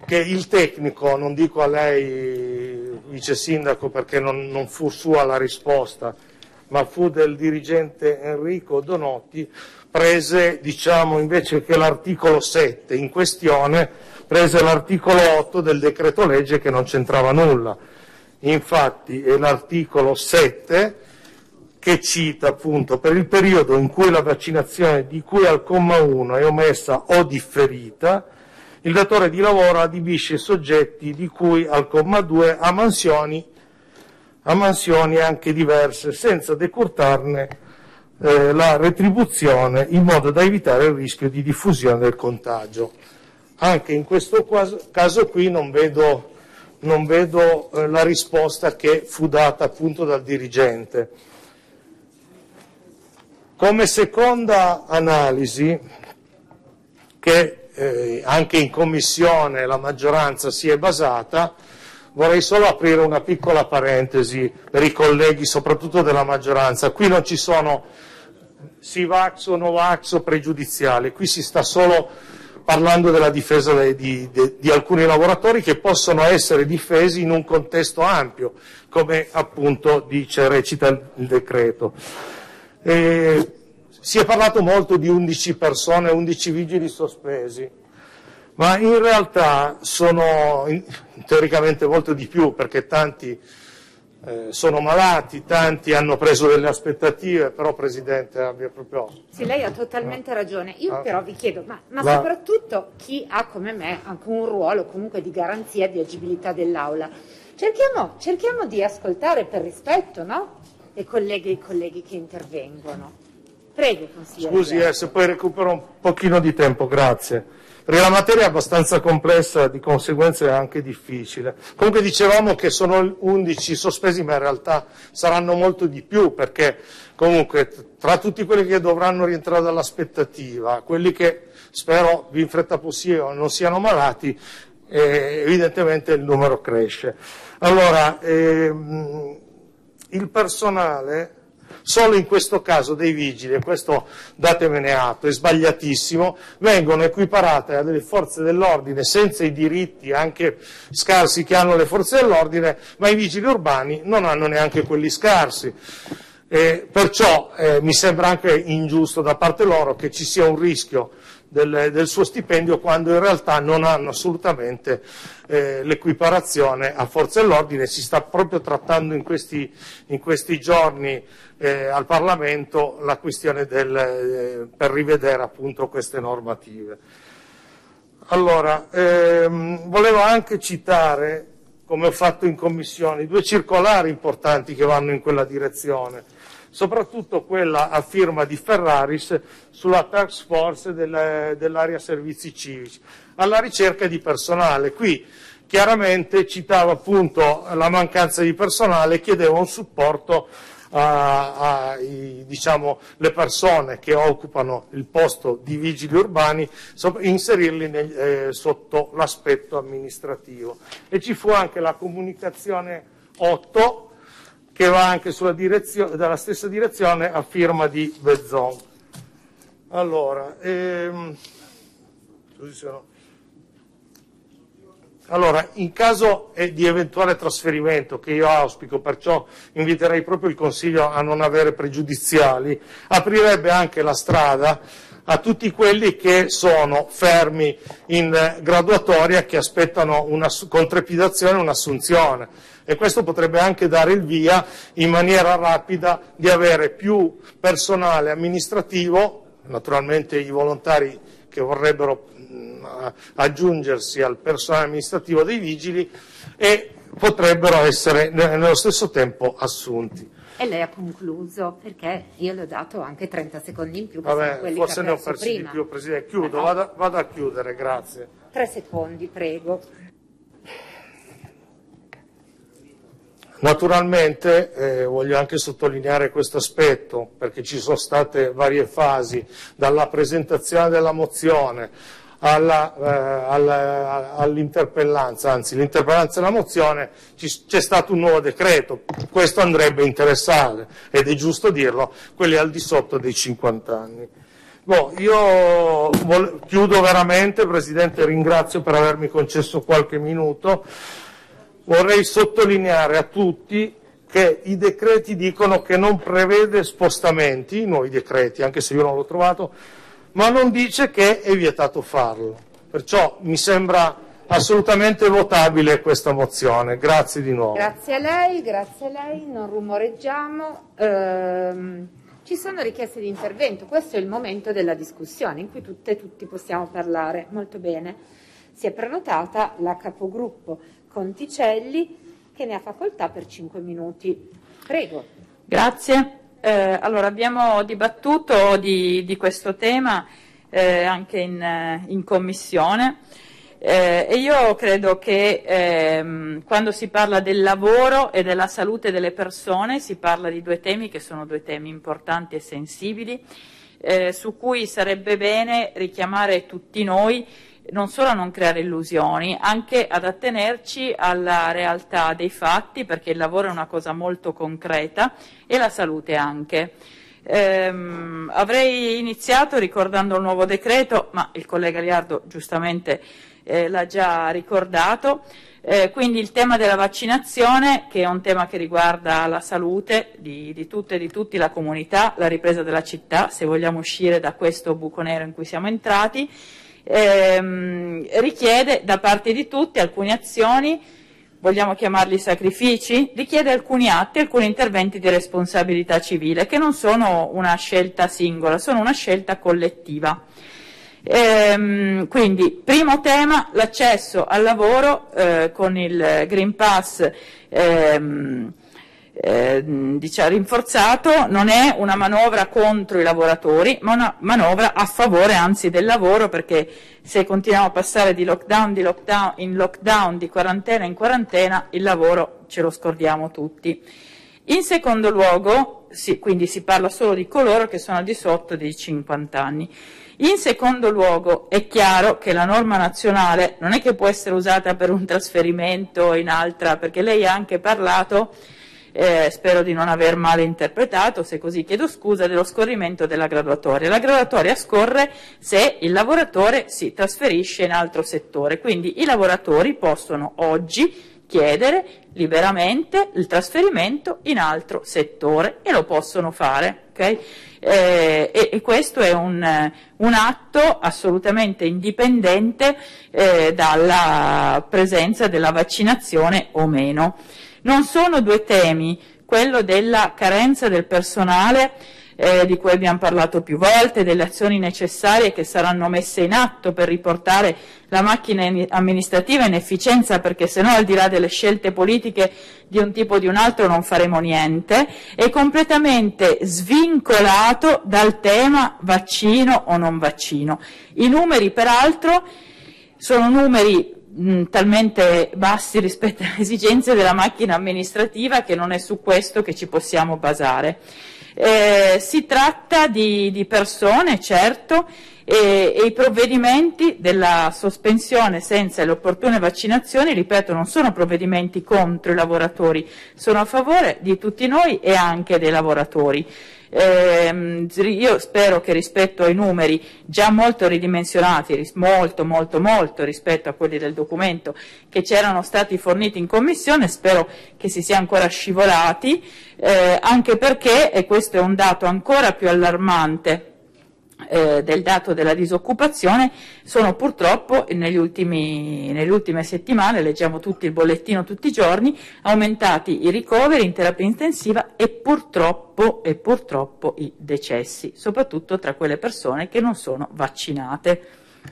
Speaker 7: che il tecnico, non dico a lei vice sindaco perché non, non fu sua la risposta, ma fu del dirigente Enrico Donotti, prese, diciamo, invece che l'articolo sette in questione, prese l'articolo otto del decreto legge che non c'entrava nulla. Infatti è l'articolo sette che cita appunto: per il periodo in cui la vaccinazione di cui al comma uno è omessa o differita, il datore di lavoro adibisce i soggetti di cui al comma due a mansioni, a mansioni anche diverse, senza decurtarne eh, la retribuzione, in modo da evitare il rischio di diffusione del contagio. Anche in questo caso qui non vedo, non vedo eh, la risposta che fu data appunto dal dirigente. Come seconda analisi, che eh, anche in commissione la maggioranza si è basata, vorrei solo aprire una piccola parentesi per i colleghi, soprattutto della maggioranza. Qui non ci sono sì vax o no vax o pregiudiziali, qui si sta solo parlando della difesa di, di, di, di alcuni lavoratori che possono essere difesi in un contesto ampio, come appunto dice, recita il decreto. E si è parlato molto di undici persone, undici vigili sospesi, ma in realtà sono in, teoricamente molto di più, perché tanti eh, sono malati, tanti hanno preso delle aspettative, però Presidente abbia proprio...
Speaker 1: Sì, lei ha totalmente ragione. Io
Speaker 7: Ah.
Speaker 1: però vi chiedo, ma, ma
Speaker 7: La-
Speaker 1: soprattutto chi ha come me anche un ruolo comunque di garanzia di agibilità dell'Aula, cerchiamo, cerchiamo di ascoltare per rispetto, no? Le colleghe e i colleghi che intervengono. Prego, consigliere.
Speaker 7: Scusi eh, se poi recupero un pochino di tempo, grazie. Perché la materia è abbastanza complessa, di conseguenza è anche difficile. Comunque dicevamo che sono undici sospesi, ma in realtà saranno molto di più, perché comunque tra tutti quelli che dovranno rientrare dall'aspettativa, quelli che spero in fretta possibile non siano malati, eh, evidentemente il numero cresce. Allora, ehm, il personale... Solo in questo caso dei vigili, e questo datemene atto, è sbagliatissimo, vengono equiparate a delle forze dell'ordine senza i diritti anche scarsi che hanno le forze dell'ordine, ma i vigili urbani non hanno neanche quelli scarsi. E perciò eh, mi sembra anche ingiusto da parte loro che ci sia un rischio del, del suo stipendio quando in realtà non hanno assolutamente eh, l'equiparazione a forze dell'ordine. Si sta proprio trattando in questi, in questi giorni eh, al Parlamento la questione del, eh, per rivedere appunto queste normative. Allora, ehm, volevo anche citare, come ho fatto in commissione, due circolari importanti che vanno in quella direzione, soprattutto quella a firma di Ferraris sulla task force del, dell'area servizi civici, alla ricerca di personale. Qui chiaramente citava appunto la mancanza di personale e chiedeva un supporto a, a i, diciamo, le persone che occupano il posto di vigili urbani, so, inserirli nel, eh, sotto l'aspetto amministrativo. E ci fu anche la comunicazione otto, che va anche sulla direzione, dalla stessa direzione, a firma di Bezzon. Allora, ehm, scusi se no. Allora, in caso di eventuale trasferimento, che io auspico, perciò inviterei proprio il Consiglio a non avere pregiudiziali, aprirebbe anche la strada a tutti quelli che sono fermi in graduatoria, che aspettano una, con trepidazione un'assunzione. E questo potrebbe anche dare il via in maniera rapida di avere più personale amministrativo, naturalmente i volontari che vorrebbero mh, aggiungersi al personale amministrativo dei vigili, e potrebbero essere nello stesso tempo assunti.
Speaker 1: E lei ha concluso, perché io le ho dato anche trenta secondi in più, che sono
Speaker 7: Vabbè,
Speaker 1: quelli
Speaker 7: forse
Speaker 1: che ha
Speaker 7: ne ho
Speaker 1: perso
Speaker 7: persi
Speaker 1: prima.
Speaker 7: di più, Presidente. Chiudo,
Speaker 1: Eh no.
Speaker 7: vado, vado a chiudere, grazie.
Speaker 1: Tre secondi, prego.
Speaker 7: Naturalmente eh, voglio anche sottolineare questo aspetto, perché ci sono state varie fasi, dalla presentazione della mozione alla, eh, alla, all'interpellanza, anzi l'interpellanza e la mozione, ci, c'è stato un nuovo decreto. Questo andrebbe a interessare, ed è giusto dirlo, quelli al di sotto dei cinquanta anni. Boh, io vol- chiudo veramente, Presidente, ringrazio per avermi concesso qualche minuto. Vorrei sottolineare a tutti che i decreti dicono che non prevede spostamenti, i nuovi decreti, anche se io non l'ho trovato, ma non dice che è vietato farlo. Perciò mi sembra assolutamente votabile questa mozione. Grazie di nuovo.
Speaker 1: Grazie a lei, grazie a lei, non rumoreggiamo. Ehm, ci sono richieste di intervento, questo è il momento della discussione in cui tutte e tutti possiamo parlare. Molto bene, si è prenotata la capogruppo Conticelli che ne ha facoltà per cinque minuti. Prego.
Speaker 8: Grazie. Eh, allora, abbiamo dibattuto di, di questo tema eh, anche in, in commissione. Eh, e io credo che ehm, quando si parla del lavoro e della salute delle persone si parla di due temi che sono due temi importanti e sensibili, eh, su cui sarebbe bene richiamare tutti noi non solo a non creare illusioni, anche ad attenerci alla realtà dei fatti, perché il lavoro è una cosa molto concreta e la salute anche. Ehm, avrei iniziato ricordando il nuovo decreto, ma il collega Liardo giustamente Eh, l'ha già ricordato, eh, quindi il tema della vaccinazione, che è un tema che riguarda la salute di, di tutte e di tutti, la comunità, la ripresa della città, se vogliamo uscire da questo buco nero in cui siamo entrati, ehm, richiede da parte di tutti alcune azioni, vogliamo chiamarli sacrifici, richiede alcuni atti, alcuni interventi di responsabilità civile, che non sono una scelta singola, sono una scelta collettiva. Ehm, quindi, primo tema, l'accesso al lavoro eh, con il Green Pass ehm, eh, diciamo, rinforzato non è una manovra contro i lavoratori, ma una manovra a favore anzi del lavoro, perché se continuiamo a passare di lockdown, di lockdown in lockdown, di quarantena in quarantena, il lavoro ce lo scordiamo tutti. In secondo luogo, sì, quindi si parla solo di coloro che sono al di sotto dei cinquanta anni. In secondo luogo è chiaro che la norma nazionale non è che può essere usata per un trasferimento in altra, perché lei ha anche parlato, eh, spero di non aver male interpretato, se così chiedo scusa, dello scorrimento della graduatoria. La graduatoria scorre se il lavoratore si trasferisce in altro settore, quindi i lavoratori possono oggi chiedere liberamente il trasferimento in altro settore e lo possono fare, ok? Eh, e, e questo è un, un atto assolutamente indipendente eh, dalla presenza della vaccinazione o meno. Non sono due temi, quello della carenza del personale eh, di cui abbiamo parlato più volte, delle azioni necessarie che saranno messe in atto per riportare la macchina amministrativa in efficienza, perché se no, al di là delle scelte politiche di un tipo o di un altro, non faremo niente, è completamente svincolato dal tema vaccino o non vaccino. I numeri, peraltro, sono numeri mh, talmente bassi rispetto alle esigenze della macchina amministrativa che non è su questo che ci possiamo basare. Eh, si tratta di, di persone, certo, e, e i provvedimenti della sospensione senza le opportune vaccinazioni, ripeto, non sono provvedimenti contro i lavoratori, sono a favore di tutti noi e anche dei lavoratori. Eh, io spero che rispetto ai numeri già molto ridimensionati, molto molto molto rispetto a quelli del documento che ci erano stati forniti in commissione, spero che si sia ancora scivolati, eh, anche perché, e questo è un dato ancora più allarmante eh, del dato della disoccupazione, sono purtroppo negli ultimi, nelle ultime settimane, leggiamo tutti il bollettino tutti i giorni, aumentati i ricoveri in terapia intensiva e purtroppo, e purtroppo i decessi, soprattutto tra quelle persone che non sono vaccinate.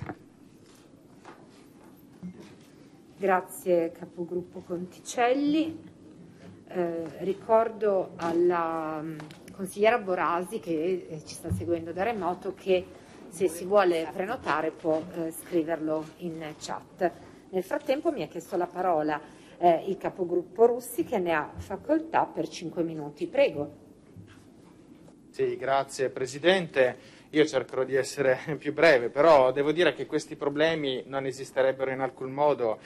Speaker 1: Grazie capogruppo Conticelli. Eh, ricordo alla um, consigliera Borasi, che eh, ci sta seguendo da remoto, che se si vuole prenotare può eh, scriverlo in chat. Nel frattempo mi ha chiesto la parola eh, il capogruppo Russi, che ne ha facoltà per cinque minuti. Prego.
Speaker 9: Sì, grazie Presidente. Io cercherò di essere più breve, però devo dire che questi problemi non esisterebbero in alcun modo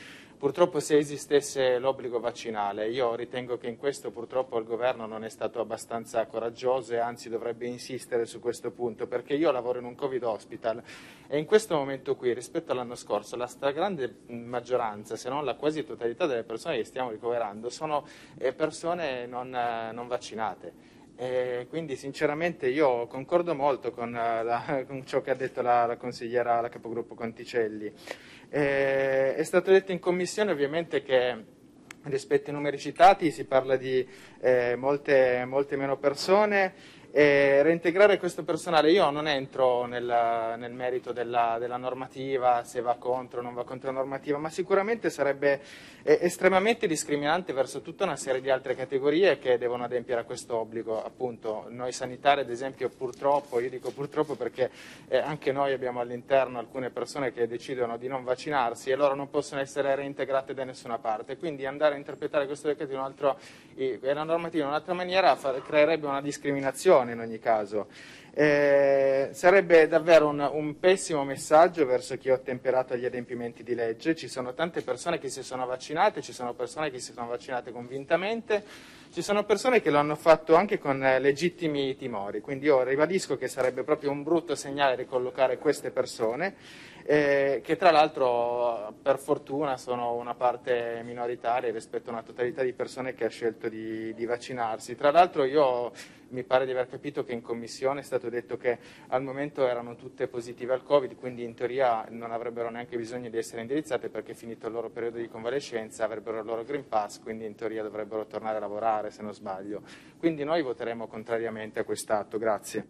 Speaker 9: purtroppo se esistesse l'obbligo vaccinale, io ritengo che in questo purtroppo il governo non è stato abbastanza coraggioso e anzi dovrebbe insistere su questo punto, perché io lavoro in un Covid hospital e in questo momento qui rispetto all'anno scorso la stragrande maggioranza, se non la quasi totalità delle persone che stiamo ricoverando sono persone non, non vaccinate. E quindi sinceramente io concordo molto con, la, con ciò che ha detto la, la consigliera, la capogruppo Conticelli. E, è stato detto in commissione ovviamente che rispetto ai numeri citati si parla di eh, molte, molte meno persone. E reintegrare questo personale, io non entro nel, nel merito della, della normativa, se va contro o non va contro la normativa, ma sicuramente sarebbe eh, estremamente discriminante verso tutta una serie di altre categorie che devono adempiere a questo obbligo. Appunto, noi sanitari ad esempio purtroppo, io dico purtroppo perché eh, anche noi abbiamo all'interno alcune persone che decidono di non vaccinarsi e loro non possono essere reintegrate da nessuna parte, quindi andare a interpretare questo decreto in un altro, eh, la normativa in un'altra maniera fa, creerebbe una discriminazione in ogni caso. Eh, sarebbe davvero un, un pessimo messaggio verso chi ha ottemperato agli adempimenti di legge. Ci sono tante persone che si sono vaccinate, ci sono persone che si sono vaccinate convintamente, ci sono persone che lo hanno fatto anche con eh, legittimi timori, quindi io ribadisco che sarebbe proprio un brutto segnale ricollocare queste persone, eh, che tra l'altro per fortuna sono una parte minoritaria rispetto a una totalità di persone che ha scelto di, di vaccinarsi. Tra l'altro io mi pare di aver capito che in commissione è stato detto che al momento erano tutte positive al Covid, quindi in teoria non avrebbero neanche bisogno di essere indirizzate perché finito il loro periodo di convalescenza avrebbero il loro Green Pass, quindi in teoria dovrebbero tornare a lavorare se non sbaglio. Quindi noi voteremo contrariamente a quest'atto. Grazie.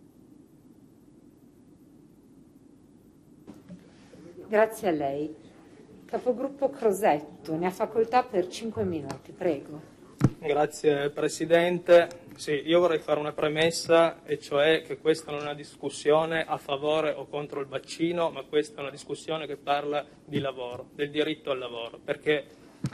Speaker 1: Grazie a lei. Capogruppo Crosetto, ne ha facoltà per cinque minuti, prego.
Speaker 10: Grazie Presidente. Sì, io vorrei fare una premessa, e cioè che questa non è una discussione a favore o contro il vaccino, ma questa è una discussione che parla di lavoro, del diritto al lavoro, perché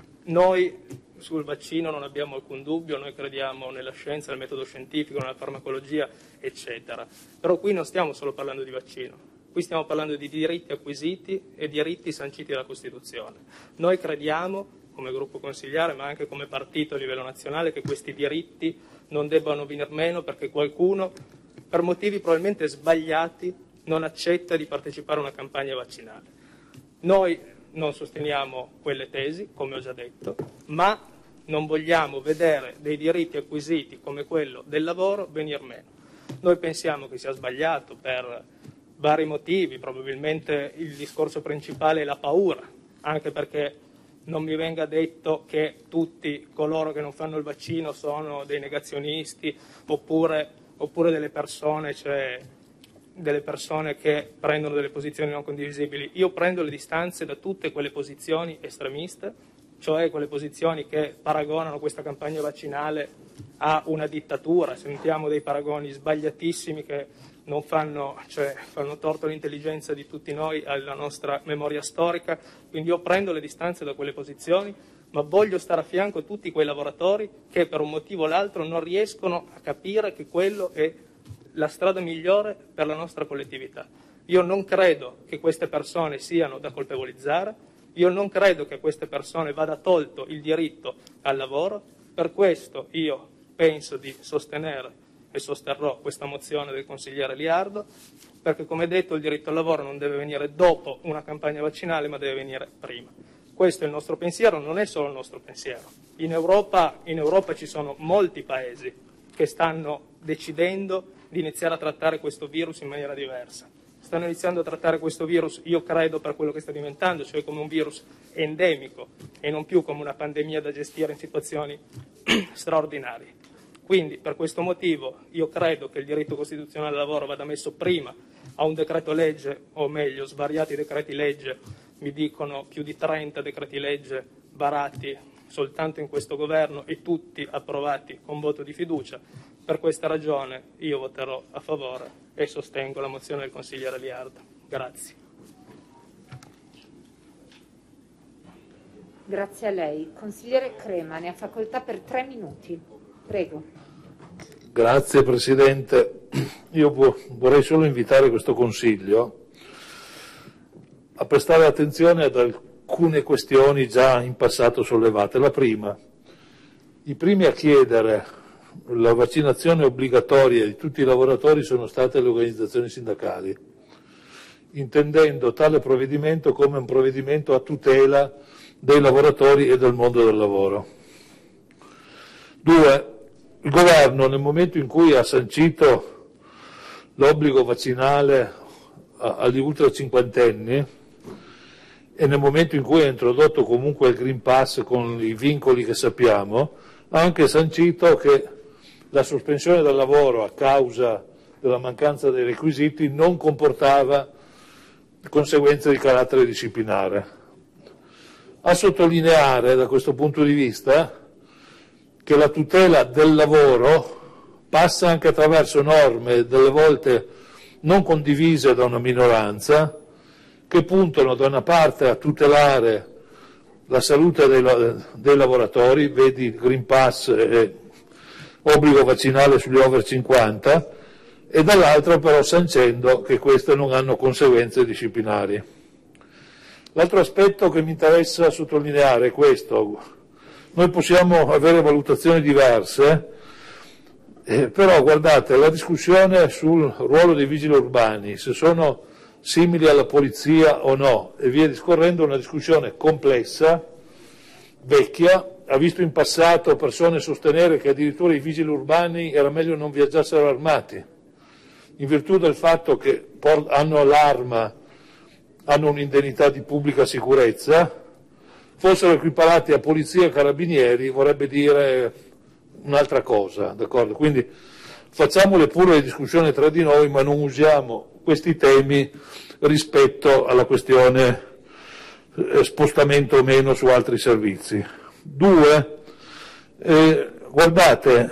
Speaker 10: noi sul vaccino non abbiamo alcun dubbio, noi crediamo nella scienza, nel metodo scientifico, nella farmacologia, eccetera. Però qui non stiamo solo parlando di vaccino, qui stiamo parlando di diritti acquisiti e diritti sanciti dalla Costituzione. Noi crediamo, come gruppo consigliare, ma anche come partito a livello nazionale, che questi diritti non debbano venir meno perché qualcuno, per motivi probabilmente sbagliati, non accetta di partecipare a una campagna vaccinale. Noi non sosteniamo quelle tesi, come ho già detto, ma non vogliamo vedere dei diritti acquisiti come quello del lavoro venir meno. Noi pensiamo che sia sbagliato per vari motivi, probabilmente il discorso principale è la paura, anche perché non mi venga detto che tutti coloro che non fanno il vaccino sono dei negazionisti oppure, oppure delle persone, cioè delle persone che prendono delle posizioni non condivisibili. Io prendo le distanze da tutte quelle posizioni estremiste, cioè quelle posizioni che paragonano questa campagna vaccinale a una dittatura. Sentiamo dei paragoni sbagliatissimi che non fanno, cioè, fanno torto all'intelligenza di tutti noi, alla nostra memoria storica. Quindi io prendo le distanze da quelle posizioni, ma voglio stare a fianco a tutti quei lavoratori che per un motivo o l'altro non riescono a capire che quello è la strada migliore per la nostra collettività. Io non credo che queste persone siano da colpevolizzare, io non credo che a queste persone vada tolto il diritto al lavoro, per questo io penso di sostenere e sosterrò questa mozione del consigliere Liardo, perché come detto il diritto al lavoro non deve venire dopo una campagna vaccinale, ma deve venire prima. Questo è il nostro pensiero, non è solo il nostro pensiero. In Europa, in Europa ci sono molti paesi che stanno decidendo di iniziare a trattare questo virus in maniera diversa. Stanno iniziando a trattare questo virus, io credo, per quello che sta diventando, cioè come un virus endemico e non più come una pandemia da gestire in situazioni straordinarie. Quindi per questo motivo io credo che il diritto costituzionale al lavoro vada messo prima a un decreto legge, o meglio svariati decreti legge, mi dicono più di trenta decreti legge varati soltanto in questo governo e tutti approvati con voto di fiducia. Per questa ragione io voterò a favore e sostengo la mozione del consigliere Liardo. Grazie.
Speaker 1: Grazie a lei. Consigliere Crema, ne ha facoltà per tre minuti. Prego.
Speaker 4: Grazie Presidente. Io vorrei solo invitare questo Consiglio a prestare attenzione ad alcune questioni già in passato sollevate. La prima, i primi a chiedere la vaccinazione obbligatoria di tutti i lavoratori sono state le organizzazioni sindacali, intendendo tale provvedimento come un provvedimento a tutela dei lavoratori e del mondo del lavoro. Due, il governo nel momento in cui ha sancito l'obbligo vaccinale agli ultra cinquantenni e nel momento in cui ha introdotto comunque il Green Pass con i vincoli che sappiamo, ha anche sancito che la sospensione dal lavoro a causa della mancanza dei requisiti non comportava conseguenze di carattere disciplinare. A sottolineare da questo punto di vista che la tutela del lavoro passa anche attraverso norme delle volte non condivise da una minoranza che puntano da una parte a tutelare la salute dei, dei lavoratori, vedi Green Pass e obbligo vaccinale sugli over cinquanta, e dall'altra però sancendo che queste non hanno conseguenze disciplinari. L'altro aspetto che mi interessa sottolineare è questo. Noi possiamo avere valutazioni diverse, eh, però guardate, la discussione sul ruolo dei vigili urbani, se sono simili alla polizia o no, e via discorrendo, una discussione complessa, vecchia, ha visto in passato persone sostenere che addirittura i vigili urbani era meglio non viaggiassero armati, in virtù del fatto che hanno l'arma, hanno un'indennità di pubblica sicurezza, fossero equiparati a polizia e carabinieri vorrebbe dire un'altra cosa, d'accordo? Quindi facciamole pure le discussioni tra di noi, ma non usiamo questi temi rispetto alla questione eh, spostamento o meno su altri servizi. Due, eh, guardate,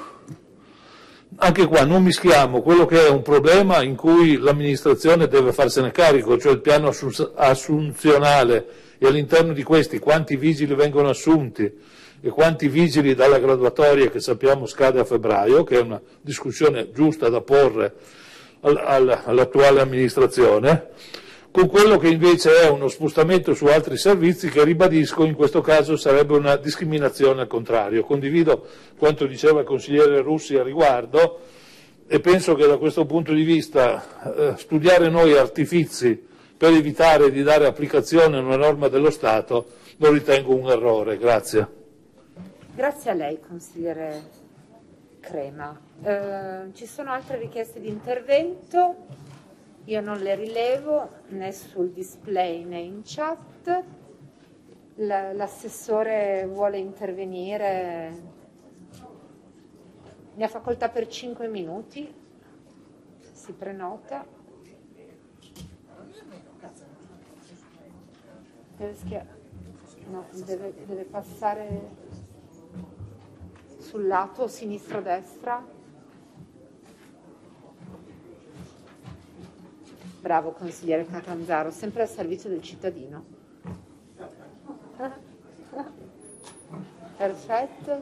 Speaker 4: anche qua non mischiamo quello che è un problema in cui l'amministrazione deve farsene carico, cioè il piano assunzionale, e all'interno di questi quanti vigili vengono assunti e quanti vigili dalla graduatoria che sappiamo scade a febbraio, che è una discussione giusta da porre all'attuale amministrazione, con quello che invece è uno spostamento su altri servizi che, ribadisco, in questo caso sarebbe una discriminazione al contrario. Condivido quanto diceva il consigliere Russi a riguardo e penso che da questo punto di vista eh, studiare noi artifizi per evitare di dare applicazione a una norma dello Stato lo ritengo un errore. Grazie.
Speaker 1: Grazie a lei, consigliere Crema. Eh, ci sono altre richieste di intervento? Io non le rilevo né sul display né in chat. L'assessore vuole intervenire? Ne ha facoltà per cinque minuti. Si prenota. Deve, schia- no, deve, deve passare sul lato sinistro-destra. Bravo consigliere Catanzaro, sempre al servizio del cittadino. Perfetto.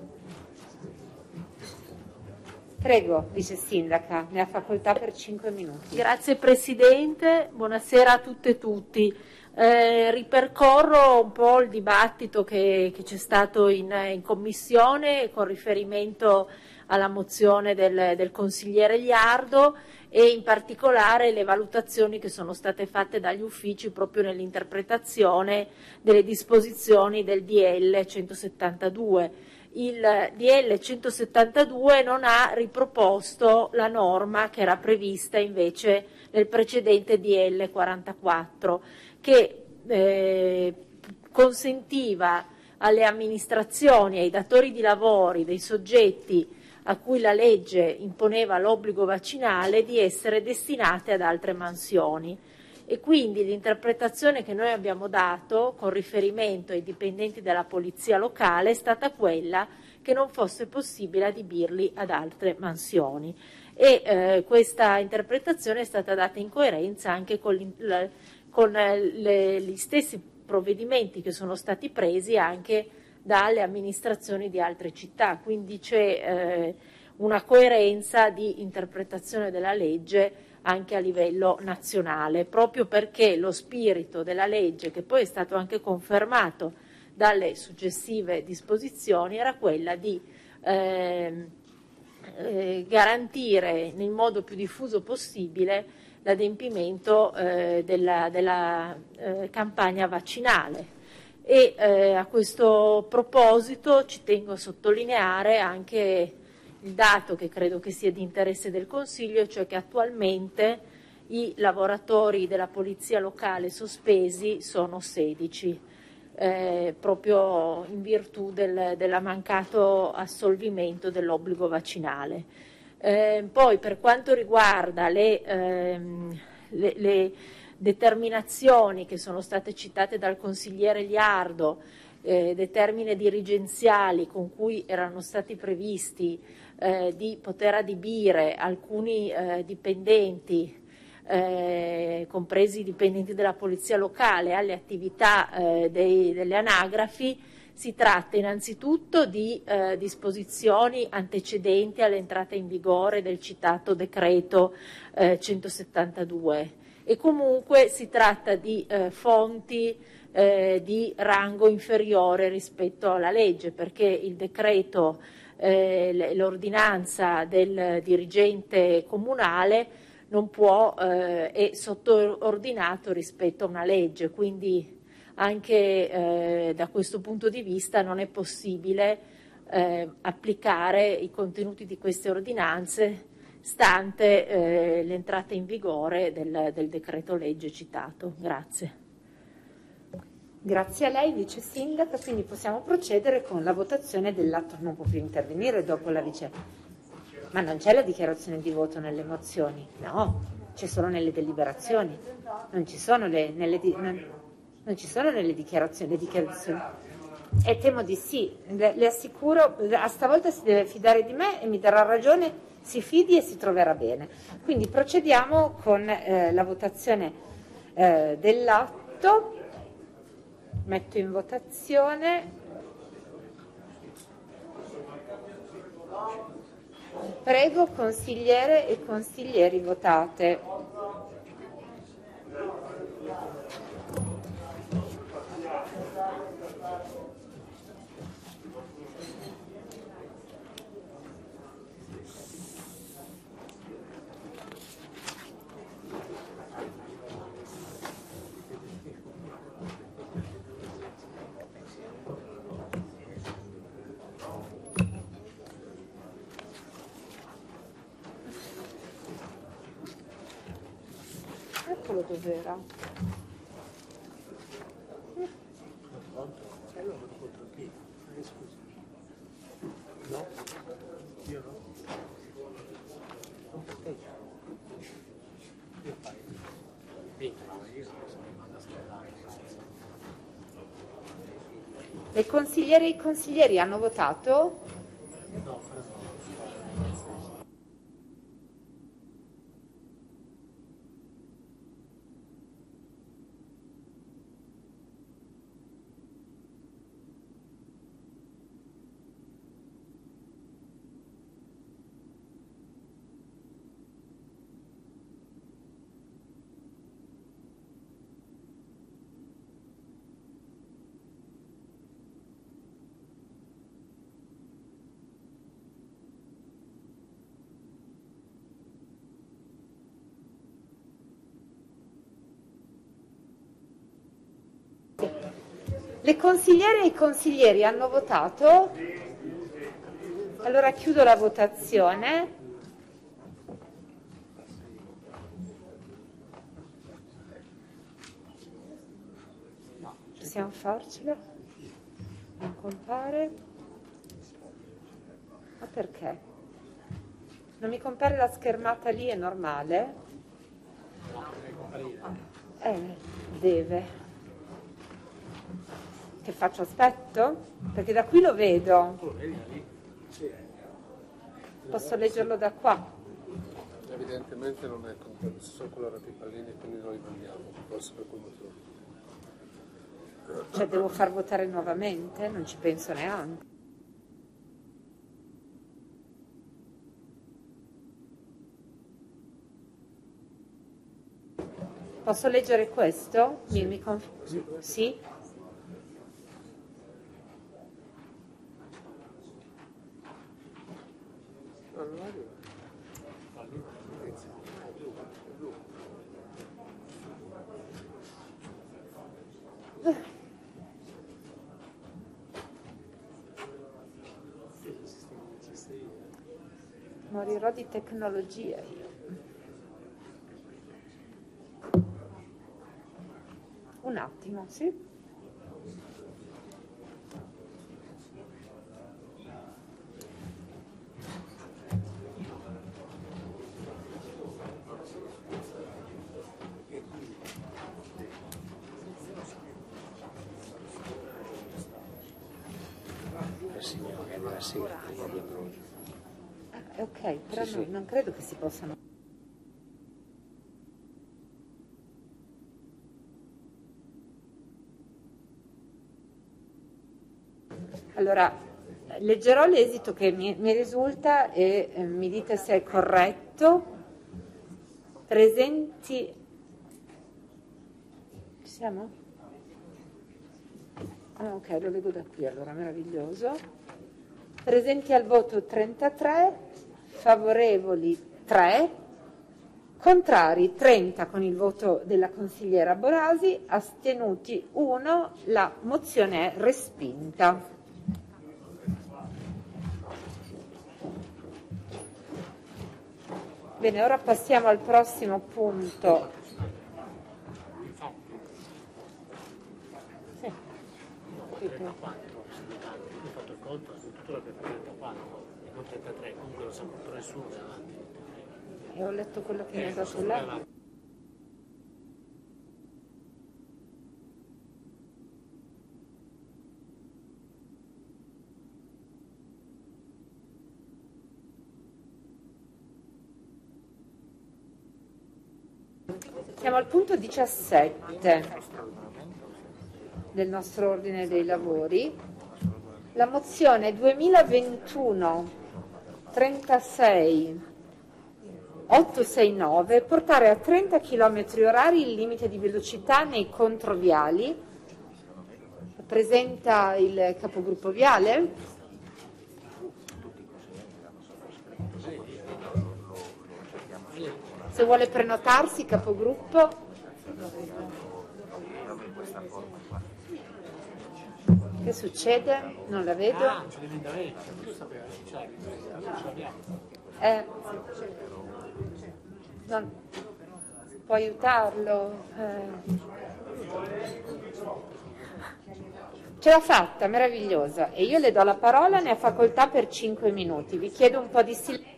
Speaker 1: Prego, vice sindaca, ne ha facoltà per cinque minuti.
Speaker 11: Grazie Presidente, buonasera a tutte e tutti. Eh, ripercorro un po' il dibattito che, che c'è stato in, in Commissione con riferimento alla mozione del, del consigliere Liardo e in particolare le valutazioni che sono state fatte dagli uffici proprio nell'interpretazione delle disposizioni del D L centosettantadue. Il D L centosettantadue non ha riproposto la norma che era prevista invece nel precedente D L quarantaquattro, che eh, consentiva alle amministrazioni, ai datori di lavori, dei soggetti a cui la legge imponeva l'obbligo vaccinale di essere destinate ad altre mansioni. E quindi l'interpretazione che noi abbiamo dato con riferimento ai dipendenti della polizia locale è stata quella che non fosse possibile adibirli ad altre mansioni. E eh, questa interpretazione è stata data in coerenza anche con, la, con le, gli stessi provvedimenti che sono stati presi anche dalle amministrazioni di altre città, quindi c'è eh, una coerenza di interpretazione della legge anche a livello nazionale, proprio perché lo spirito della legge, che poi è stato anche confermato dalle successive disposizioni, era quella di eh, eh, garantire nel modo più diffuso possibile l'adempimento eh, della, della eh, campagna vaccinale. E eh, a questo proposito ci tengo a sottolineare anche il dato che credo che sia di interesse del Consiglio, cioè che attualmente i lavoratori della Polizia Locale sospesi sono sedici, eh, proprio in virtù del, del mancato assolvimento dell'obbligo vaccinale. Eh, poi per quanto riguarda le, ehm, le, le determinazioni che sono state citate dal consigliere Liardo, eh, determine dirigenziali con cui erano stati previsti eh, di poter adibire alcuni eh, dipendenti, eh, compresi i dipendenti della Polizia Locale, alle attività eh, dei, delle anagrafi, si tratta innanzitutto di eh, disposizioni antecedenti all'entrata in vigore del citato decreto eh, centosettantadue e comunque si tratta di eh, fonti eh, di rango inferiore rispetto alla legge, perché il decreto, eh, l'ordinanza del dirigente comunale non può, eh, è sottoordinato rispetto a una legge, quindi anche eh, da questo punto di vista non è possibile eh, applicare i contenuti di queste ordinanze stante eh, l'entrata in vigore del, del decreto legge citato. Grazie.
Speaker 1: Grazie a lei, Vice Sindaca, quindi possiamo procedere con la votazione dell'atto. Non può più intervenire dopo la Vice. Ma non c'è la dichiarazione di voto nelle mozioni? No, c'è solo nelle deliberazioni. Non ci sono le, nelle, non, non ci sono nelle dichiarazioni. Le dichiarazioni. E temo di sì, le, le assicuro, a stavolta si deve fidare di me e mi darà ragione, si fidi e si troverà bene. Quindi procediamo con eh, la votazione eh, dell'atto. Metto in votazione. Prego consigliere e consiglieri votate. Eccolo dov'era.
Speaker 2: No? Io no? Io fai. Vinto, io sono rimasto a schierare.
Speaker 1: Le consigliere e i consiglieri hanno votato?
Speaker 2: No.
Speaker 1: Le consigliere e i consiglieri hanno votato? Allora chiudo la votazione. Possiamo farcela? Non compare? Ma perché? Non mi compare la schermata lì, è normale? Eh, deve. Che faccio, aspetto? Perché da qui lo vedo. Posso leggerlo da qua?
Speaker 2: Evidentemente non è compreso con la Ratipallini, quindi lo rimandiamo, forse per quel motivo.
Speaker 1: Cioè devo far votare nuovamente? Non ci penso neanche. Posso leggere questo? Mi, mi conf... Sì? Morirò di tecnologia io. Un attimo, sì. Ah, ok, però sì, non, sì. non credo che si possano. Allora, leggerò l'esito che mi, mi risulta e eh, mi dite se è corretto. Presenti... Ci siamo? Ah, ok, lo leggo da qui, allora, meraviglioso. Presenti al voto trentatré, favorevoli tre, contrari trenta con il voto della consigliera Borasi, astenuti uno, la mozione è respinta. Bene, ora passiamo al prossimo punto. Sì.
Speaker 12: trentaquattro, ho fatto il conto, addirittura per trentaquattro e non trentatré, comunque lo saputo nessuno è avanti.
Speaker 1: E ho letto quello che mi ha dato lei. Siamo al punto diciassette del nostro ordine dei lavori. La mozione duemilaventuno trentasei ottocentosessantanove, portare a trenta chilometri orari il limite di velocità nei controviali. Presenta il capogruppo viale. Se vuole prenotarsi, capogruppo. Che succede? Non la vedo.
Speaker 12: Ah, c'è l'emendamento, tu sapevi, cioè, ce l'abbiamo.
Speaker 1: Eh, non, può aiutarlo? Eh. Ce l'ha fatta, meravigliosa. E io le do la parola, ne ha facoltà per cinque minuti. Vi chiedo un po' di silenzio.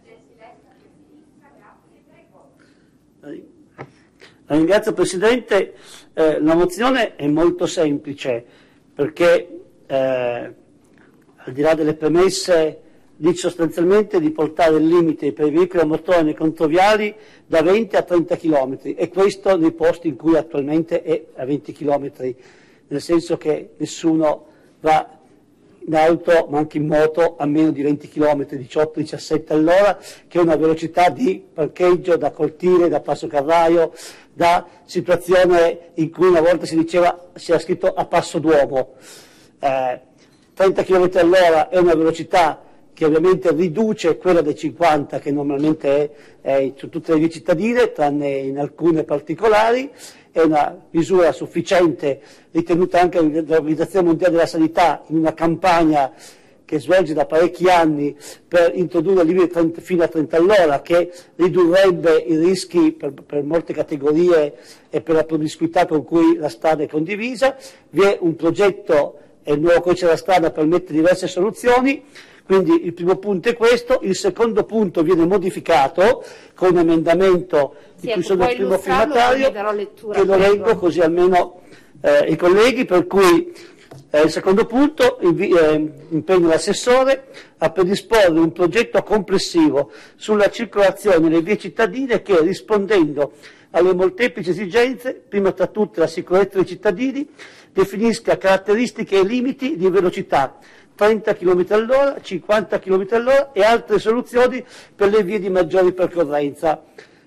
Speaker 13: Ringrazio Presidente, eh, la mozione è molto semplice perché eh, al di là delle premesse dice sostanzialmente di portare il limite per i veicoli a motore nei controviali da venti a trenta chilometri e questo nei posti in cui attualmente è a venti chilometri, nel senso che nessuno va in auto ma anche in moto a meno di venti chilometri, diciotto diciassette all'ora, che è una velocità di parcheggio da cortile, da passo carraio, da situazione in cui una volta si diceva, si era scritto a passo d'uomo. Eh, trenta chilometri all'ora è una velocità che ovviamente riduce quella dei cinquanta che normalmente è, è su tutte le vie cittadine, tranne in alcune particolari. È una misura sufficiente, ritenuta anche dall'Organizzazione Mondiale della Sanità in una campagna che svolge da parecchi anni per introdurre il limite fino a trenta all'ora, che ridurrebbe i rischi per, per molte categorie e per la promiscuità con cui la strada è condivisa. Vi è un progetto e il nuovo codice della strada permette diverse soluzioni. Quindi il primo punto è questo, il secondo punto viene modificato con un emendamento di sì, cui sono il primo firmatario, che lo leggo così almeno eh, i colleghi, per cui eh, il secondo punto invi- eh, impegna l'assessore a predisporre un progetto complessivo sulla circolazione nelle vie cittadine che, rispondendo alle molteplici esigenze, prima tra tutte la sicurezza dei cittadini, definisca caratteristiche e limiti di velocità, trenta chilometri all'ora, cinquanta chilometri all'ora e altre soluzioni per le vie di maggiore percorrenza.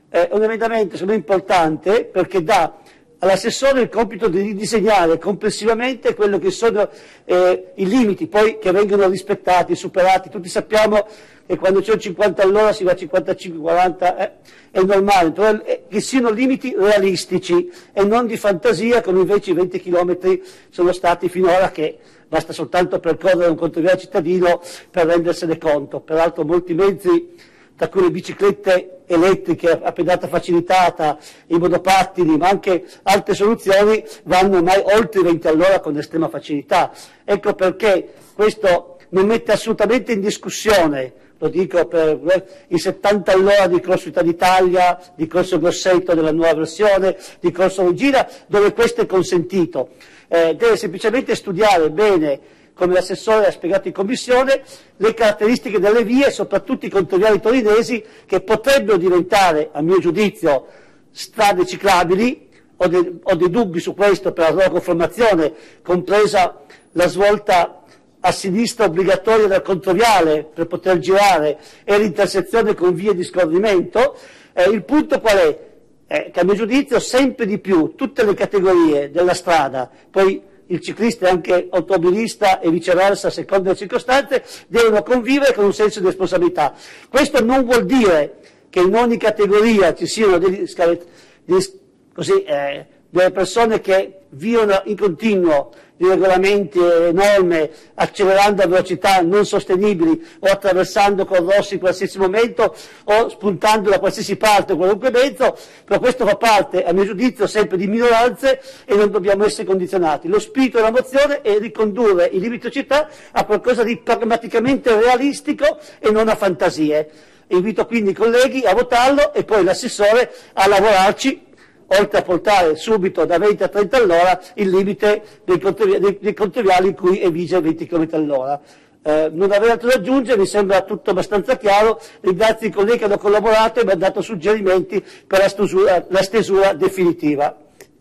Speaker 13: è un emendamento secondo me importante perché dà all'assessore il compito di disegnare complessivamente quello che sono eh, i limiti, poi che vengono rispettati, superati. Tutti sappiamo che quando c'è un cinquanta all'ora si va a cinquantacinque quaranta, eh, è normale, però eh, che siano limiti realistici e non di fantasia come invece i venti chilometri sono stati finora, che basta soltanto percorrere un controviale cittadino per rendersene conto. Peraltro molti mezzi, tra cui le biciclette elettriche a pedata facilitata, i monopattini, ma anche altre soluzioni, vanno ormai oltre i venti all'ora con estrema facilità. Ecco perché questo non mette assolutamente in discussione, lo dico per i settanta all'ora di Corso Città d'Italia, di Corso Grosseto della nuova versione, di Corso Regina, dove questo è consentito. Eh, deve semplicemente studiare bene, come l'assessore ha spiegato in commissione, le caratteristiche delle vie, soprattutto i controviali torinesi, che potrebbero diventare, a mio giudizio, strade ciclabili. Ho, de- ho dei dubbi su questo per la loro conformazione, compresa la svolta a sinistra obbligatoria del controviale per poter girare e l'intersezione con vie di scorrimento. Eh, il punto qual è? Eh, che a mio giudizio sempre di più tutte le categorie della strada, poi il ciclista è anche automobilista e viceversa, a seconda delle circostanze, devono convivere con un senso di responsabilità. Questo non vuol dire che in ogni categoria ci siano degli, degli, così, eh, delle persone che violano in continuo i regolamenti e norme, accelerando a velocità non sostenibili o attraversando con rossi in qualsiasi momento o spuntando da qualsiasi parte o qualunque mezzo, però questo fa parte, a mio giudizio, sempre di minoranze e non dobbiamo essere condizionati. Lo spirito della mozione è ricondurre il limite città a qualcosa di pragmaticamente realistico e non a fantasie. Invito quindi i colleghi a votarlo e poi l'assessore a lavorarci, oltre a portare subito da venti a trenta all'ora il limite dei controviali, dei, dei controviali in cui è vigile venti chilometri all'ora. Eh, non avrei altro da aggiungere, mi sembra tutto abbastanza chiaro. Ringrazio i colleghi che hanno collaborato e mi hanno dato suggerimenti per la stesura, la stesura definitiva.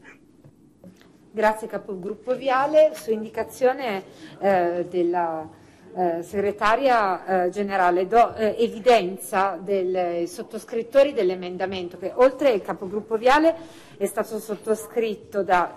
Speaker 1: Grazie capogruppo Viale. Su indicazione eh, della eh, segretaria eh, generale do eh, evidenza dei sottoscrittori dell'emendamento che oltre al capogruppo Viale è stato sottoscritto da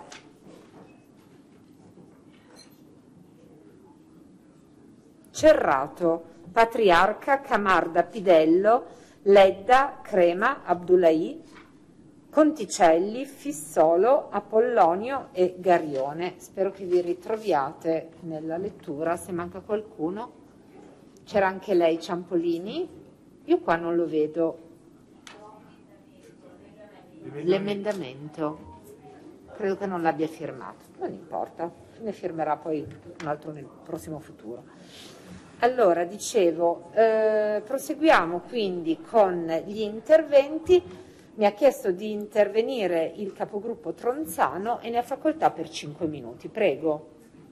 Speaker 1: Cerrato, Patriarca, Camarda, Pidello, Ledda, Crema, Abdullahi, Conticelli, Fissolo, Apollonio e Garione. Spero che vi ritroviate nella lettura. Se manca qualcuno, c'era anche lei, Ciampolini. Io qua non lo vedo. L'emendamento. Credo che non l'abbia firmato. Non importa, ne firmerà poi un altro nel prossimo futuro. Allora, dicevo, eh, proseguiamo quindi con gli interventi. Mi ha chiesto di intervenire il capogruppo Tronzano e ne ha facoltà per cinque minuti. Prego.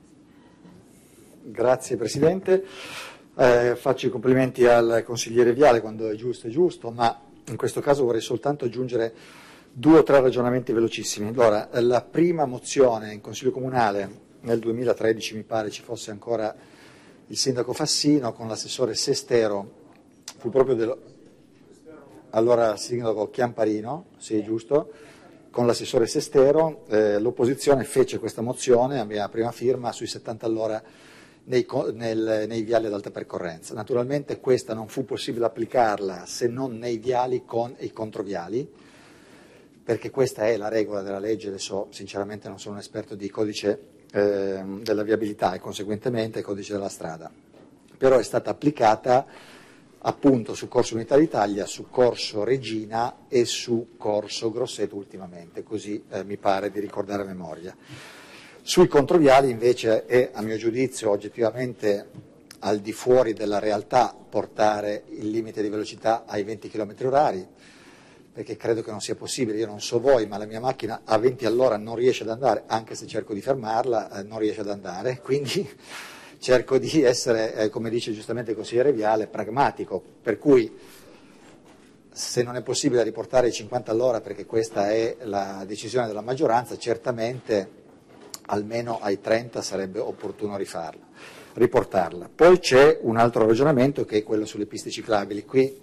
Speaker 14: Grazie Presidente. Eh, faccio i complimenti al consigliere Viale, quando è giusto è giusto, ma in questo caso vorrei soltanto aggiungere due o tre ragionamenti velocissimi. Allora, la prima mozione in Consiglio Comunale nel duemilatredici, mi pare ci fosse ancora il sindaco Fassino con l'assessore Sestero, fu proprio dello... allora sindaco Chiamparino, sì giusto, con l'assessore Sestero, eh, l'opposizione fece questa mozione a mia prima firma sui settanta all'ora nei, nel, nei viali ad alta percorrenza. Naturalmente questa non fu possibile applicarla se non nei viali con i controviali, perché questa è la regola della legge. Adesso sinceramente non sono un esperto di codice eh, della viabilità e conseguentemente codice della strada, però è stata applicata appunto su Corso Unità d'Italia, su Corso Regina e su Corso Grosseto ultimamente, così eh, mi pare di ricordare a memoria. Sui controviali invece è, a mio giudizio, oggettivamente al di fuori della realtà portare il limite di velocità ai venti chilometri orari, perché credo che non sia possibile. Io non so voi, ma la mia macchina a venti all'ora non riesce ad andare, anche se cerco di fermarla, eh, non riesce ad andare, quindi cerco di essere, eh, come dice giustamente il consigliere Viale, pragmatico, per cui se non è possibile riportare i cinquanta all'ora, perché questa è la decisione della maggioranza, certamente almeno ai trenta sarebbe opportuno rifarla, riportarla. Poi c'è un altro ragionamento che è quello sulle piste ciclabili. Qui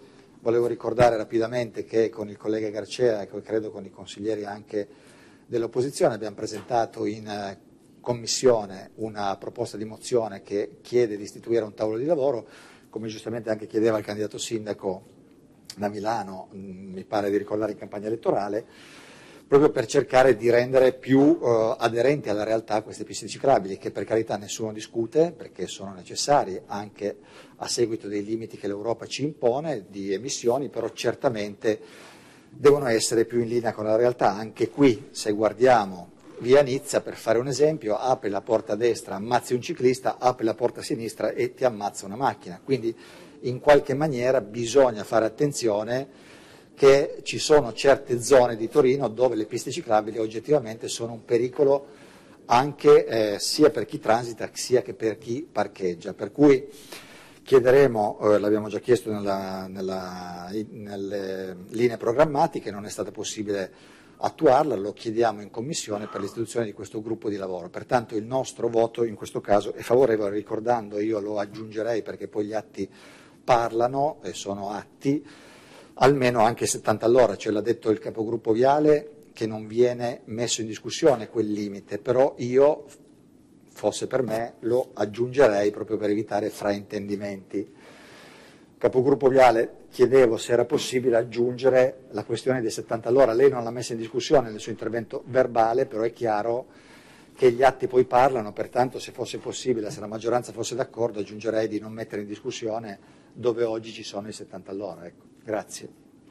Speaker 14: volevo ricordare rapidamente che con il collega Garcea e credo con i consiglieri anche dell'opposizione abbiamo presentato in Commissione una proposta di mozione che chiede di istituire un tavolo di lavoro, come giustamente anche chiedeva il candidato sindaco da Milano, mi pare di ricordare in campagna elettorale, proprio per cercare di rendere più eh, aderenti alla realtà queste piste ciclabili, che per carità nessuno discute perché sono necessari anche a seguito dei limiti che l'Europa ci impone di emissioni, però certamente devono essere più in linea con la realtà. Anche qui, se guardiamo via Nizza, per fare un esempio, apri la porta a destra, ammazzi un ciclista, apri la porta a sinistra e ti ammazza una macchina. Quindi in qualche maniera bisogna fare attenzione che ci sono certe zone di Torino dove le piste ciclabili oggettivamente sono un pericolo anche eh, sia per chi transita sia che per chi parcheggia. Per cui chiederemo, eh, l'abbiamo già chiesto nella, nella, nelle linee programmatiche, non è stato possibile attuarla, lo chiediamo in Commissione per l'istituzione di questo gruppo di lavoro. Pertanto il nostro voto in questo caso è favorevole, ricordando, io lo aggiungerei perché poi gli atti parlano e sono atti, almeno anche settanta all'ora, cioè l'ha detto il capogruppo Viale che non viene messo in discussione quel limite, però io, fosse per me, lo aggiungerei proprio per evitare fraintendimenti. Capogruppo Viale, chiedevo se era possibile aggiungere la questione dei settanta all'ora, lei non l'ha messa in discussione nel suo intervento verbale, però è chiaro che gli atti poi parlano, pertanto se fosse possibile, se la maggioranza fosse d'accordo, aggiungerei di non mettere in discussione dove oggi ci sono i settanta all'ora. Ecco. Grazie.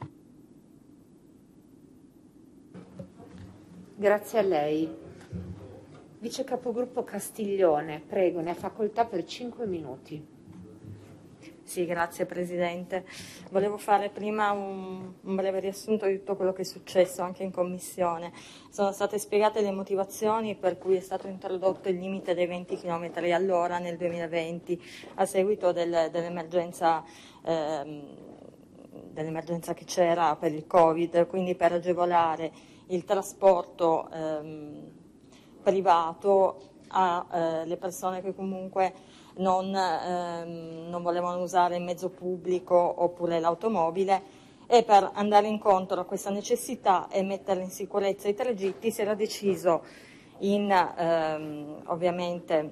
Speaker 1: Grazie a lei. Vice Capogruppo Castiglione, prego, ne ha facoltà per cinque minuti.
Speaker 15: Sì, grazie Presidente. Volevo fare prima un, un breve riassunto di tutto quello che è successo anche in Commissione. Sono state spiegate le motivazioni per cui è stato introdotto il limite dei venti chilometri all'ora nel duemilaventi a seguito del, dell'emergenza ehm, dell'emergenza che c'era per il Covid, quindi per agevolare il trasporto ehm, privato alle eh, persone che comunque Non, ehm, non volevano usare il mezzo pubblico oppure l'automobile, e per andare incontro a questa necessità e mettere in sicurezza i tragitti si era deciso, in ehm, ovviamente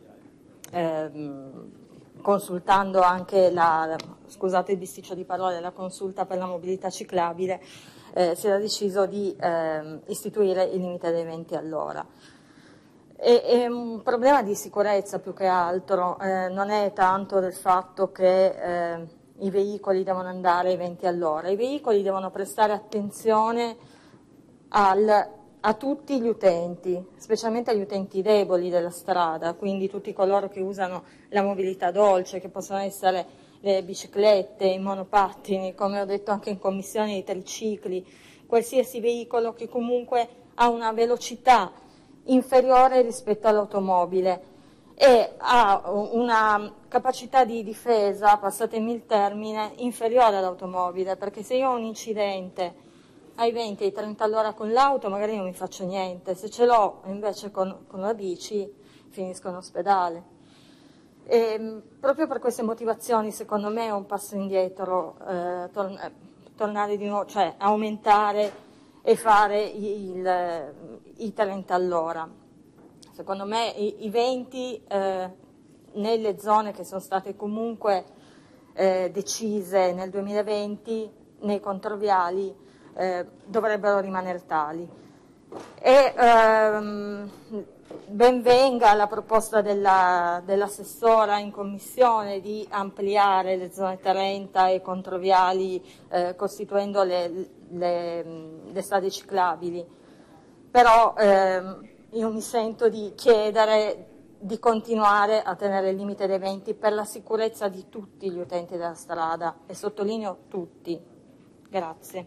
Speaker 15: ehm, consultando anche la, scusate il bisticcio di parole, la consulta per la mobilità ciclabile, eh, si era deciso di ehm, istituire il limite dei venti all'ora. È, è un problema di sicurezza più che altro, eh, non è tanto del fatto che eh, i veicoli devono andare ai venti all'ora, i veicoli devono prestare attenzione al, a tutti gli utenti, specialmente agli utenti deboli della strada, quindi tutti coloro che usano la mobilità dolce, che possono essere le biciclette, i monopattini, come ho detto anche in commissione, i tricicli, qualsiasi veicolo che comunque ha una velocità inferiore rispetto all'automobile e ha una capacità di difesa, passatemi il termine, inferiore all'automobile, perché se io ho un incidente ai venti, ai trenta all'ora con l'auto magari non mi faccio niente, se ce l'ho invece con, con la bici finisco in ospedale. E, proprio per queste motivazioni secondo me è un passo indietro eh, tor- tornare di nuovo, cioè aumentare e fare il, i trenta all'ora. Secondo me i, i venti eh, nelle zone che sono state comunque eh, decise nel duemilaventi, nei controviali, eh, dovrebbero rimanere tali. E ehm, ben venga la proposta della, dell'assessora in commissione di ampliare le zone trenta e controviali eh, costituendo le, le, le strade ciclabili, però ehm, io mi sento di chiedere di continuare a tenere il limite dei venti per la sicurezza di tutti gli utenti della strada, e sottolineo tutti. Grazie.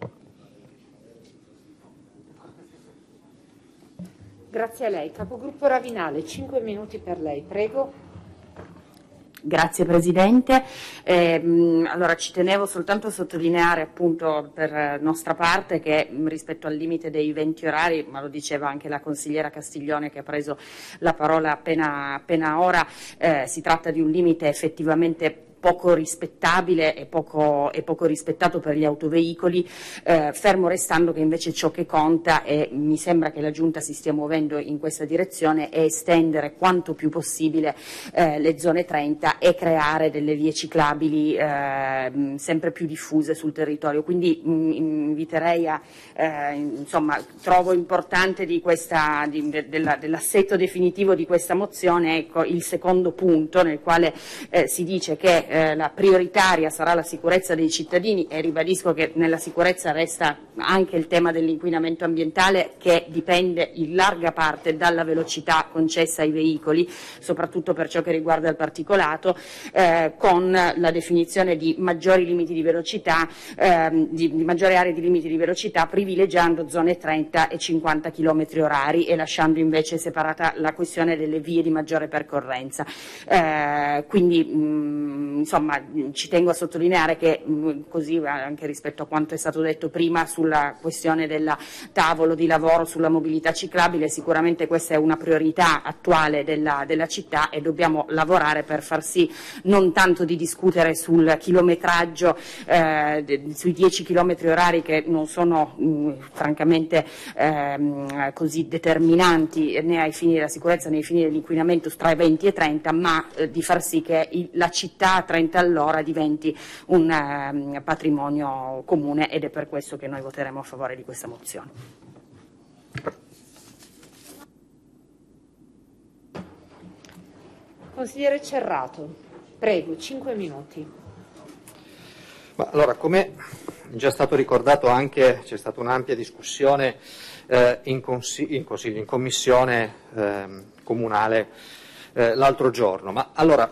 Speaker 1: Grazie a lei. Capogruppo Ravinale, cinque minuti per lei, prego.
Speaker 16: Grazie Presidente. Eh, allora ci tenevo soltanto a sottolineare appunto per nostra parte che rispetto al limite dei venti orari, ma lo diceva anche la consigliera Castiglione che ha preso la parola appena, appena ora, eh, si tratta di un limite effettivamente poco rispettabile e poco, e poco rispettato per gli autoveicoli, eh, fermo restando che invece ciò che conta, e mi sembra che la Giunta si stia muovendo in questa direzione, è estendere quanto più possibile eh, le zone trenta e creare delle vie ciclabili eh, sempre più diffuse sul territorio. Quindi mh, inviterei a, eh, insomma, trovo importante di questa, di, de, della, dell'assetto definitivo di questa mozione, ecco, il secondo punto nel quale eh, si dice che eh, la prioritaria sarà la sicurezza dei cittadini, e ribadisco che nella sicurezza resta anche il tema dell'inquinamento ambientale, che dipende in larga parte dalla velocità concessa ai veicoli, soprattutto per ciò che riguarda il particolato, eh, con la definizione di maggiori limiti di velocità, ehm, di, di maggiori aree di limiti di velocità, privilegiando zone trenta e cinquanta chilometri orari e lasciando invece separata la questione delle vie di maggiore percorrenza. Eh, quindi mh, insomma ci tengo a sottolineare che mh, così anche rispetto a quanto è stato detto prima sulla questione del tavolo di lavoro sulla mobilità ciclabile, sicuramente questa è una priorità attuale della, della città, e dobbiamo lavorare per far sì non tanto di discutere sul chilometraggio, eh, de, sui dieci chilometri orari che non sono mh, francamente ehm, così determinanti né ai fini della sicurezza né ai fini dell'inquinamento tra i venti e trenta, ma eh, di far sì che il, la città a trenta all'ora diventi un eh, patrimonio comune, ed è per questo che noi voteremo a favore di questa mozione.
Speaker 1: Consigliere Cerrato, prego, cinque minuti.
Speaker 14: Ma allora, come già stato ricordato, anche c'è stata un'ampia discussione eh, in, consiglio, in, consiglio, in commissione eh, comunale eh, l'altro giorno. Ma allora,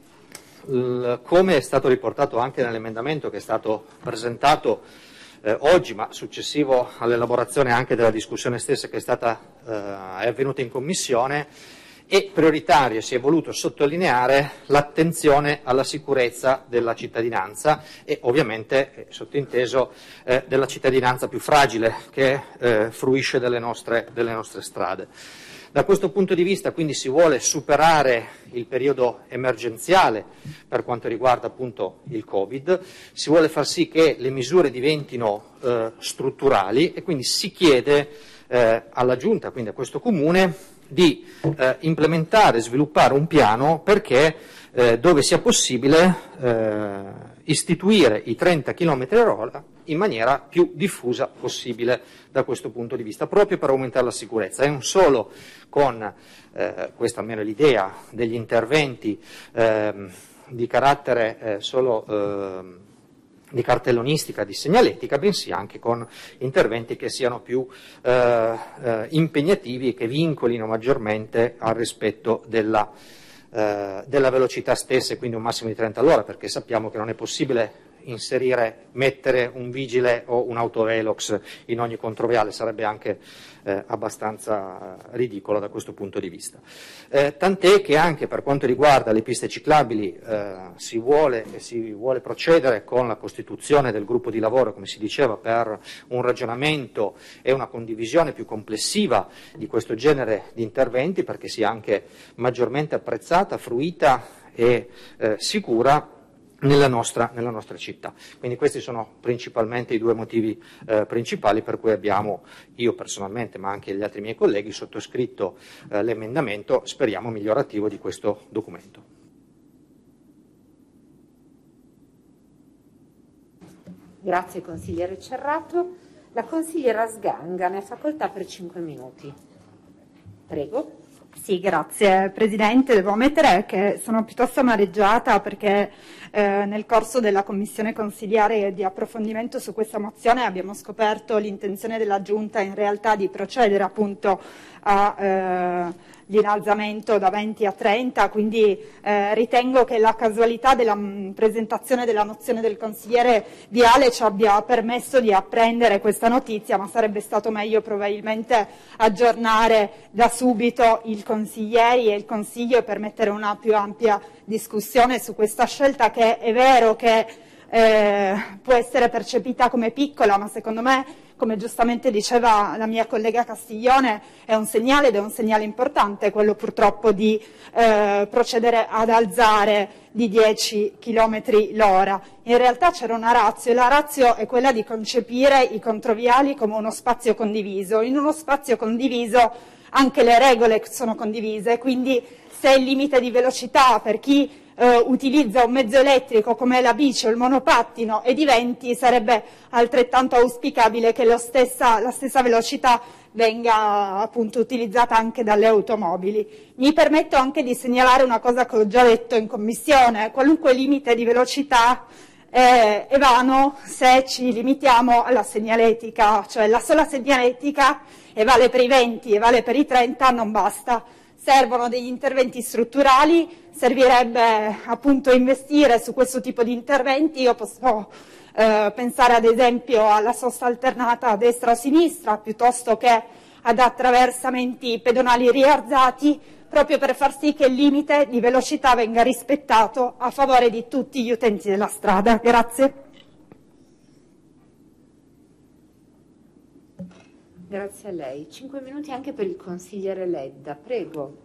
Speaker 14: l, come è stato riportato anche nell'emendamento che è stato presentato eh, oggi, ma successivo all'elaborazione anche della discussione stessa che è stata eh, è avvenuta in commissione, è prioritario, si è voluto sottolineare l'attenzione alla sicurezza della cittadinanza e ovviamente, eh, sottinteso, eh, della cittadinanza più fragile che eh, fruisce delle nostre, delle nostre strade. Da questo punto di vista quindi si vuole superare il periodo emergenziale per quanto riguarda appunto il Covid, si vuole far sì che le misure diventino eh, strutturali, e quindi si chiede eh, alla Giunta, quindi a questo Comune, di eh, implementare e sviluppare un piano perché eh, dove sia possibile eh, istituire i trenta chilometri all'ora in maniera più diffusa possibile da questo punto di vista, proprio per aumentare la sicurezza, e non solo con, eh, questa almeno è l'idea, degli interventi eh, di carattere eh, solo eh, di cartellonistica, di segnaletica, bensì anche con interventi che siano più eh, eh, impegnativi e che vincolino maggiormente al rispetto della, eh, della velocità stessa, e quindi un massimo di trenta all'ora, perché sappiamo che non è possibile inserire, mettere un vigile o un autovelox in ogni controviale, sarebbe anche eh, abbastanza ridicolo da questo punto di vista. Eh, tant'è che anche per quanto riguarda le piste ciclabili eh, si vuole, si vuole procedere con la costituzione del gruppo di lavoro, come si diceva, per un ragionamento e una condivisione più complessiva di questo genere di interventi, perché sia anche maggiormente apprezzata, fruita e eh, sicura Nella nostra, nella nostra città. Quindi questi sono principalmente i due motivi eh, principali per cui abbiamo, io personalmente ma anche gli altri miei colleghi, sottoscritto eh, l'emendamento, speriamo migliorativo di questo documento.
Speaker 1: Grazie consigliere Cerrato. La consigliera Sganga ne ha facoltà per cinque minuti. Prego.
Speaker 17: Sì, grazie Presidente. Devo ammettere che sono piuttosto amareggiata perché eh, nel corso della commissione consigliare di approfondimento su questa mozione abbiamo scoperto l'intenzione della Giunta in realtà di procedere appunto a eh, l'innalzamento da venti a trenta, quindi eh, ritengo che la casualità della mh, presentazione della mozione del consigliere Viale ci abbia permesso di apprendere questa notizia, ma sarebbe stato meglio probabilmente aggiornare da subito il consiglieri e il Consiglio e permettere una più ampia discussione su questa scelta, che è vero che eh, può essere percepita come piccola, ma secondo me come giustamente diceva la mia collega Castiglione, è un segnale ed è un segnale importante quello purtroppo di eh, procedere ad alzare di dieci chilometri l'ora. In realtà c'era una ratio, e la ratio è quella di concepire i controviali come uno spazio condiviso. In uno spazio condiviso anche le regole sono condivise, quindi se il limite di velocità per chi eh, utilizza un mezzo elettrico come la bici o il monopattino è di venti, sarebbe altrettanto auspicabile che lo stessa, la stessa velocità venga appunto utilizzata anche dalle automobili. Mi permetto anche di segnalare una cosa che ho già detto in commissione: qualunque limite di velocità è, è vano se ci limitiamo alla segnaletica, cioè la sola segnaletica, e vale per i venti e vale per i trenta, non basta. Servono degli interventi strutturali, servirebbe appunto investire su questo tipo di interventi. Io posso eh, pensare ad esempio alla sosta alternata a destra o a sinistra, piuttosto che ad attraversamenti pedonali rialzati, proprio per far sì che il limite di velocità venga rispettato a favore di tutti gli utenti della strada. Grazie.
Speaker 1: Grazie a lei. Cinque minuti anche per il consigliere Ledda, prego.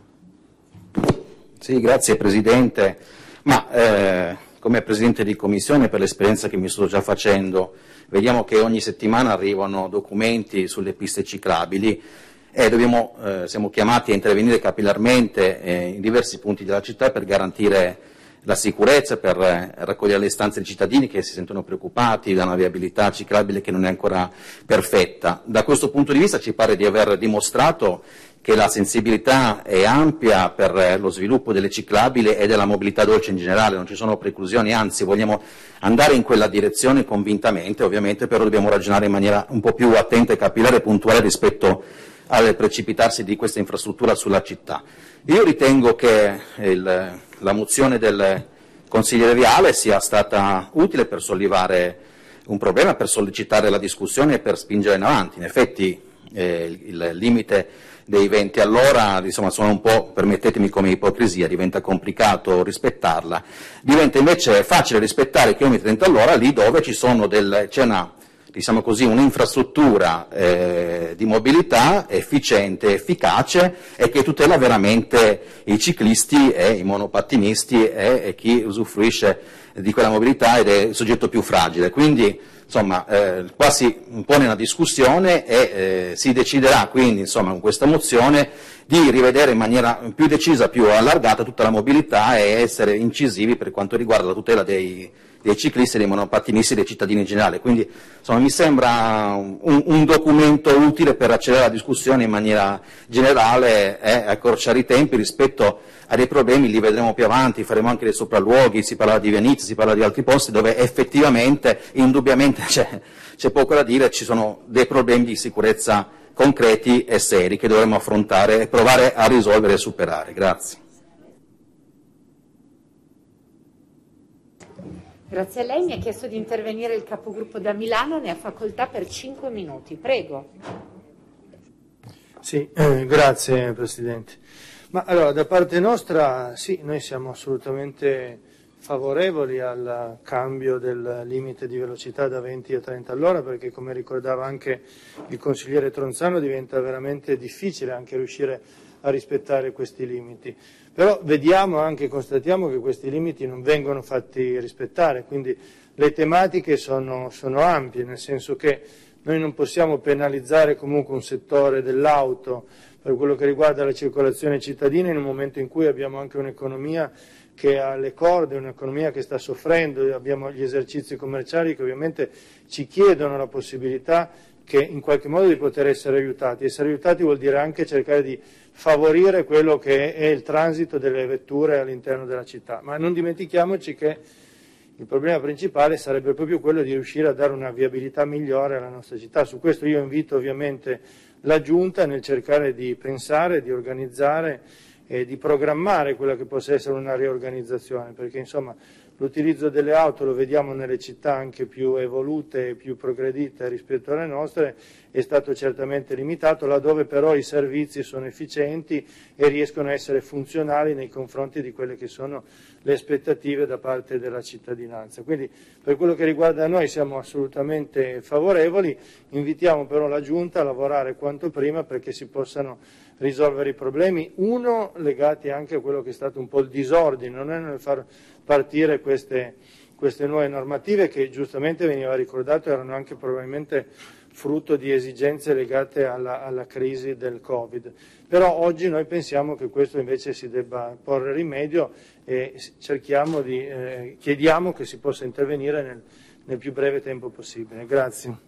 Speaker 18: Sì, grazie Presidente. Ma eh, come Presidente di Commissione, per l'esperienza che mi sto già facendo, vediamo che ogni settimana arrivano documenti sulle piste ciclabili e dobbiamo, eh, siamo chiamati a intervenire capillarmente eh, in diversi punti della città per garantire la sicurezza, per eh, raccogliere le istanze dei cittadini che si sentono preoccupati da una viabilità ciclabile che non è ancora perfetta. Da questo punto di vista ci pare di aver dimostrato che la sensibilità è ampia per eh, lo sviluppo delle ciclabili e della mobilità dolce in generale, non ci sono preclusioni, anzi vogliamo andare in quella direzione convintamente, ovviamente però dobbiamo ragionare in maniera un po' più attenta e capillare e puntuale rispetto al precipitarsi di questa infrastruttura sulla città. Io ritengo che il, la mozione del consigliere Viale sia stata utile per sollevare un problema, per sollecitare la discussione e per spingere in avanti. In effetti eh, il, il limite dei venti all'ora, insomma, sono un po', permettetemi come ipocrisia, diventa complicato rispettarla, diventa invece facile rispettare i chilometri trenta all'ora lì dove ci sono del, c'è una, diciamo così, un'infrastruttura eh, di mobilità efficiente, efficace e che tutela veramente i ciclisti e i monopattinisti e, e chi usufruisce di quella mobilità ed è il soggetto più fragile. Quindi, insomma, eh, qua si pone una discussione e eh, si deciderà quindi, insomma, con questa mozione di rivedere in maniera più decisa, più allargata tutta la mobilità e essere incisivi per quanto riguarda la tutela dei dei ciclisti, dei monopattinisti e dei cittadini in generale. Quindi insomma, mi sembra un, un documento utile per accelerare la discussione in maniera generale e accorciare i tempi rispetto a dei problemi, li vedremo più avanti, faremo anche dei sopralluoghi, si parla di Venezia, si parla di altri posti dove effettivamente, indubbiamente c'è, c'è poco da dire, ci sono dei problemi di sicurezza concreti e seri che dovremo affrontare e provare a risolvere e superare. Grazie.
Speaker 1: Grazie a lei. Mi ha chiesto di intervenire il capogruppo da Milano, ne ha facoltà per cinque minuti. Prego.
Speaker 7: Sì, eh, grazie Presidente. Ma allora, da parte nostra, sì, noi siamo assolutamente favorevoli al cambio del limite di velocità da venti a trenta all'ora, perché come ricordava anche il consigliere Tronzano diventa veramente difficile anche riuscire a rispettare questi limiti. Però vediamo anche, constatiamo che questi limiti non vengono fatti rispettare, quindi le tematiche sono, sono ampie, nel senso che noi non possiamo penalizzare comunque un settore dell'auto per quello che riguarda la circolazione cittadina in un momento in cui abbiamo anche un'economia che ha le corde, un'economia che sta soffrendo, abbiamo gli esercizi commerciali che ovviamente ci chiedono la possibilità che in qualche modo di poter essere aiutati. Essere aiutati vuol dire anche cercare di favorire quello che è il transito delle vetture all'interno della città, ma non dimentichiamoci che il problema principale sarebbe proprio quello di riuscire a dare una viabilità migliore alla nostra città. Su questo io invito ovviamente la Giunta nel cercare di pensare, di organizzare e di programmare quella che possa essere una riorganizzazione, perché insomma l'utilizzo delle auto lo vediamo nelle città anche più evolute e più progredite rispetto alle nostre è stato certamente limitato, laddove però i servizi sono efficienti e riescono a essere funzionali nei confronti di quelle che sono le aspettative da parte della cittadinanza. Quindi per quello che riguarda noi siamo assolutamente favorevoli, invitiamo però la Giunta a lavorare quanto prima perché si possano risolvere i problemi, uno legati anche a quello che è stato un po' il disordine, non è nel far partire queste, queste nuove normative che giustamente veniva ricordato erano anche probabilmente frutto di esigenze legate alla, alla crisi del Covid. Però oggi noi pensiamo che questo invece si debba porre rimedio e cerchiamo di, eh, chiediamo che si possa intervenire nel, nel più breve tempo possibile. Grazie.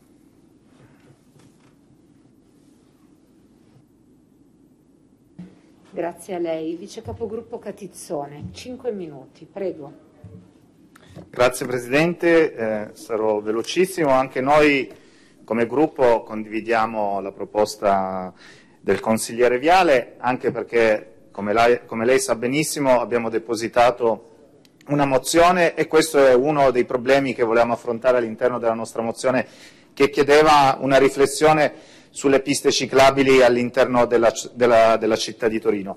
Speaker 1: Grazie a lei. Vice Capogruppo Catizzone, cinque minuti, prego.
Speaker 5: Grazie Presidente, eh, sarò velocissimo. Anche noi come gruppo condividiamo la proposta del consigliere Viale, anche perché, come lei, come lei sa benissimo, abbiamo depositato una mozione e questo è uno dei problemi che volevamo affrontare all'interno della nostra mozione, che chiedeva una riflessione sulle piste ciclabili all'interno della, della, della città di Torino.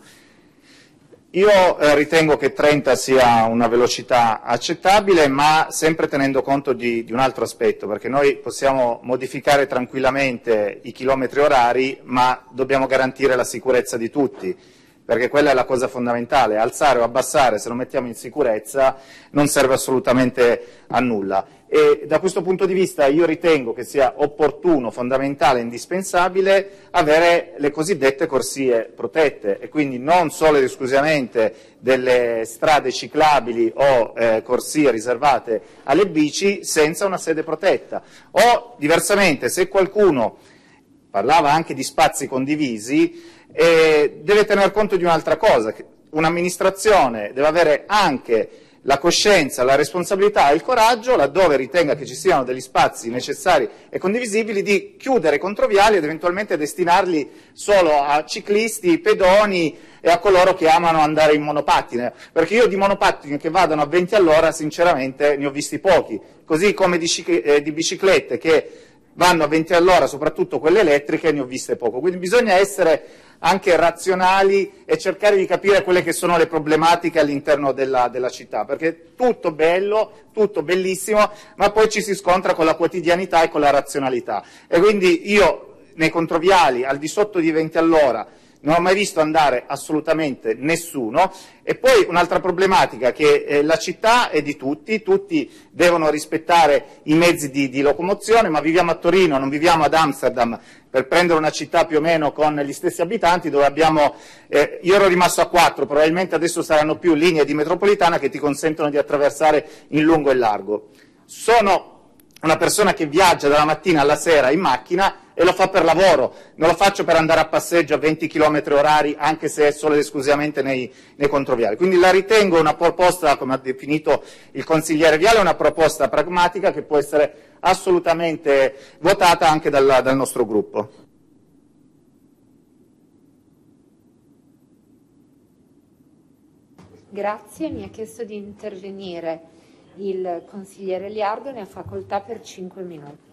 Speaker 5: Io eh, ritengo che trenta sia una velocità accettabile, ma sempre tenendo conto di, di un altro aspetto, perché noi possiamo modificare tranquillamente i chilometri orari, ma dobbiamo garantire la sicurezza di tutti, perché quella è la cosa fondamentale. Alzare o abbassare, se lo mettiamo in sicurezza, non serve assolutamente a nulla. E da questo punto di vista io ritengo che sia opportuno, fondamentale, indispensabile avere le cosiddette corsie protette e quindi non solo ed esclusivamente delle strade ciclabili o eh, corsie riservate alle bici senza una sede protetta. O diversamente, se qualcuno parlava anche di spazi condivisi, eh, deve tener conto di un'altra cosa, che un'amministrazione deve avere anche la coscienza, la responsabilità e il coraggio, laddove ritenga che ci siano degli spazi necessari e condivisibili, di chiudere i controviali ed eventualmente destinarli solo a ciclisti, pedoni e a coloro che amano andare in monopattine, perché io di monopattini che vadano a venti all'ora sinceramente ne ho visti pochi, così come di, eh, di biciclette che vanno a venti all'ora, soprattutto quelle elettriche, ne ho viste poco. Quindi bisogna essere anche razionali e cercare di capire quelle che sono le problematiche all'interno della, della città, perché tutto bello, tutto bellissimo, ma poi ci si scontra con la quotidianità e con la razionalità. E quindi io nei controviali al di sotto di venti all'ora non ho mai visto andare assolutamente nessuno. E poi un'altra problematica, che eh, la città è di tutti, tutti devono rispettare i mezzi di, di locomozione, ma viviamo a Torino, non viviamo ad Amsterdam, per prendere una città più o meno con gli stessi abitanti, dove abbiamo, eh, io ero rimasto a quattro, probabilmente adesso saranno più linee di metropolitana che ti consentono di attraversare in lungo e largo. Sono una persona che viaggia dalla mattina alla sera in macchina e lo fa per lavoro, non lo faccio per andare a passeggio a venti chilometri orari, anche se è solo ed esclusivamente nei, nei controviali. Quindi la ritengo una proposta, come ha definito il consigliere Viale, una proposta pragmatica che può essere assolutamente votata anche dal, dal nostro gruppo.
Speaker 1: Grazie, mi ha chiesto di intervenire il consigliere Liardo, ne ha facoltà per cinque minuti.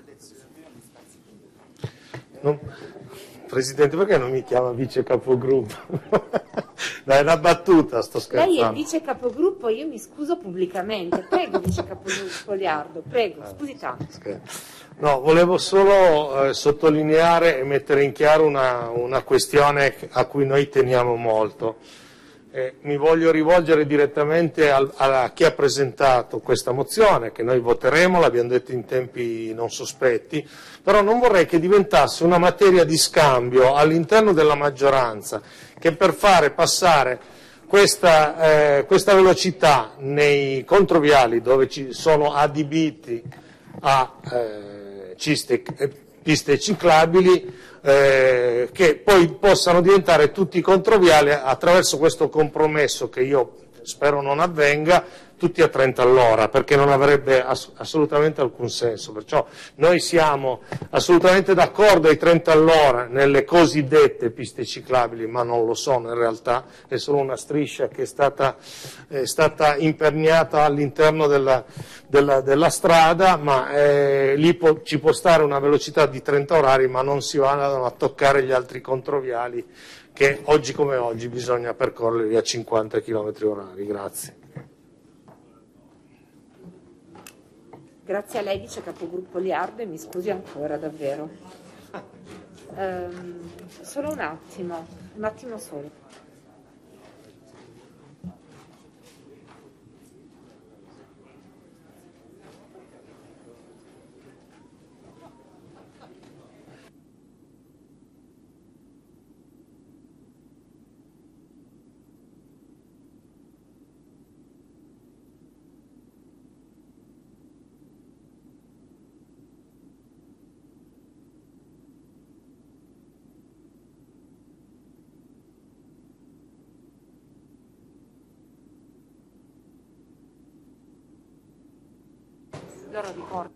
Speaker 7: Non... Presidente, perché non mi chiama vice capogruppo? Dai, è una battuta, sto scherzando.
Speaker 1: Lei è vice capogruppo, io mi scuso pubblicamente. Prego, vice capogruppo Liardo, prego, scusi tanto.
Speaker 7: No, volevo solo eh, sottolineare e mettere in chiaro una, una questione a cui noi teniamo molto. Eh, mi voglio rivolgere direttamente al, a chi ha presentato questa mozione, che noi voteremo, l'abbiamo detto in tempi non sospetti, però non vorrei che diventasse una materia di scambio all'interno della maggioranza, che per fare passare questa, eh, questa velocità nei controviali dove ci sono adibiti a eh, ciste, eh, piste ciclabili, Eh, che poi possano diventare tutti controviali attraverso questo compromesso, che io spero non avvenga, tutti a trenta all'ora, perché non avrebbe ass- assolutamente alcun senso. Perciò noi siamo assolutamente d'accordo ai trenta all'ora nelle cosiddette piste ciclabili, ma non lo sono in realtà, è solo una striscia che è stata, è stata imperniata all'interno della, della, della strada, ma eh, lì po- ci può stare una velocità di trenta orari, ma non si vanno a toccare gli altri controviali che oggi come oggi bisogna percorrere a cinquanta chilometri orari. Grazie.
Speaker 1: Grazie a lei, dice capogruppo Liardo, e mi scusi ancora davvero. Ehm, solo un attimo, un attimo solo. Loro ricordo.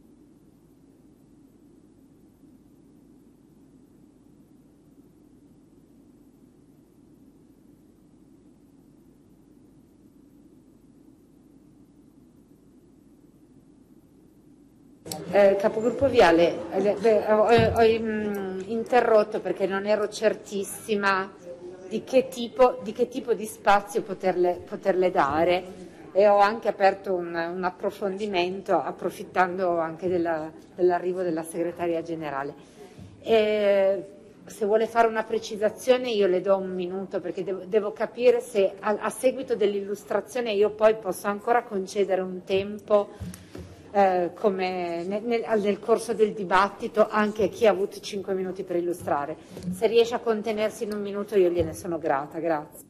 Speaker 1: Eh, capogruppo Viale, eh, beh, ho, ho mm, interrotto perché non ero certissima di che tipo di, che tipo di spazio poterle, poterle dare, e ho anche aperto un, un approfondimento approfittando anche della, dell'arrivo della segretaria generale. E se vuole fare una precisazione io le do un minuto, perché devo, devo capire se a, a seguito dell'illustrazione io poi posso ancora concedere un tempo eh, come nel, nel, nel corso del dibattito anche a chi ha avuto cinque minuti per illustrare. Se riesce a contenersi in un minuto io gliene sono grata. Grazie.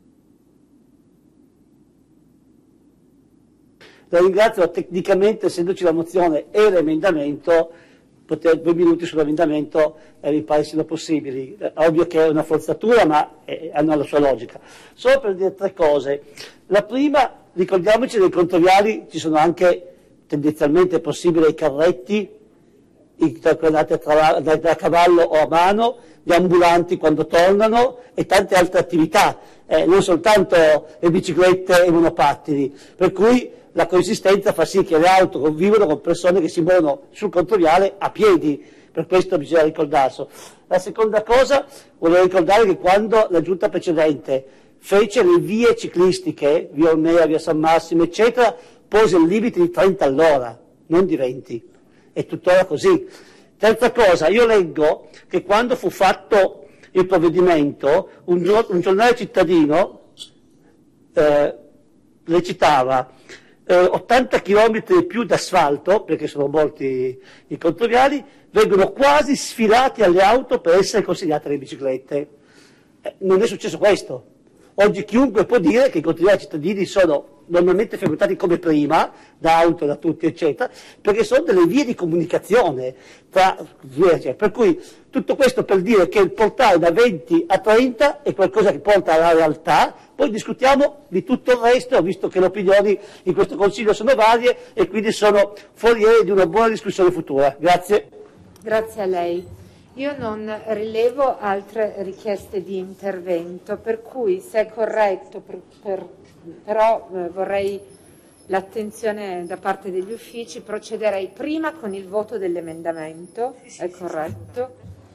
Speaker 13: La ringrazio. Tecnicamente, essendoci la mozione e l'emendamento, poter, due minuti sull'emendamento eh, mi pare siano possibili. È ovvio che è una forzatura, ma eh, hanno la sua logica. Solo per dire tre cose. La prima, ricordiamoci che nei controviali ci sono anche tendenzialmente possibili i carretti, i andate a cavallo o a mano, gli ambulanti quando tornano e tante altre attività, eh, non soltanto le biciclette e i monopattini, per cui la coesistenza fa sì che le auto convivono con persone che si muovono sul controviale a piedi, per questo bisogna ricordarselo. La seconda cosa, volevo ricordare che quando la giunta precedente fece le vie ciclistiche, via Olmea, via San Massimo, eccetera, pose il limite di trenta all'ora, non di venti. È tuttora così. Terza cosa, io leggo che quando fu fatto il provvedimento, un, un giornale cittadino eh, recitava eh, ottanta chilometri in più d'asfalto, perché sono molti i controviali, vengono quasi sfilati alle auto per essere consegnate le biciclette. Eh, non è successo questo. Oggi chiunque può dire che i controviali cittadini sono normalmente frequentati come prima, da auto, da tutti, eccetera, perché sono delle vie di comunicazione tra, per cui tutto questo per dire che il portare da venti a trenta è qualcosa che porta alla realtà, poi discutiamo di tutto il resto, visto che le opinioni in questo Consiglio sono varie e quindi sono foriere di una buona discussione futura. Grazie.
Speaker 1: Grazie a lei. Io non rilevo altre richieste di intervento, per cui se è corretto, per, per, però eh, vorrei l'attenzione da parte degli uffici, procederei prima con il voto dell'emendamento, è corretto?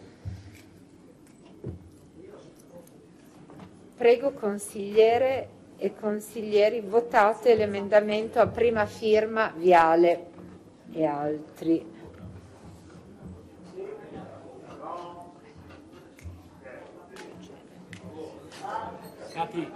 Speaker 1: Prego consigliere e consiglieri, votate l'emendamento a prima firma Viale e altri.
Speaker 12: Capi.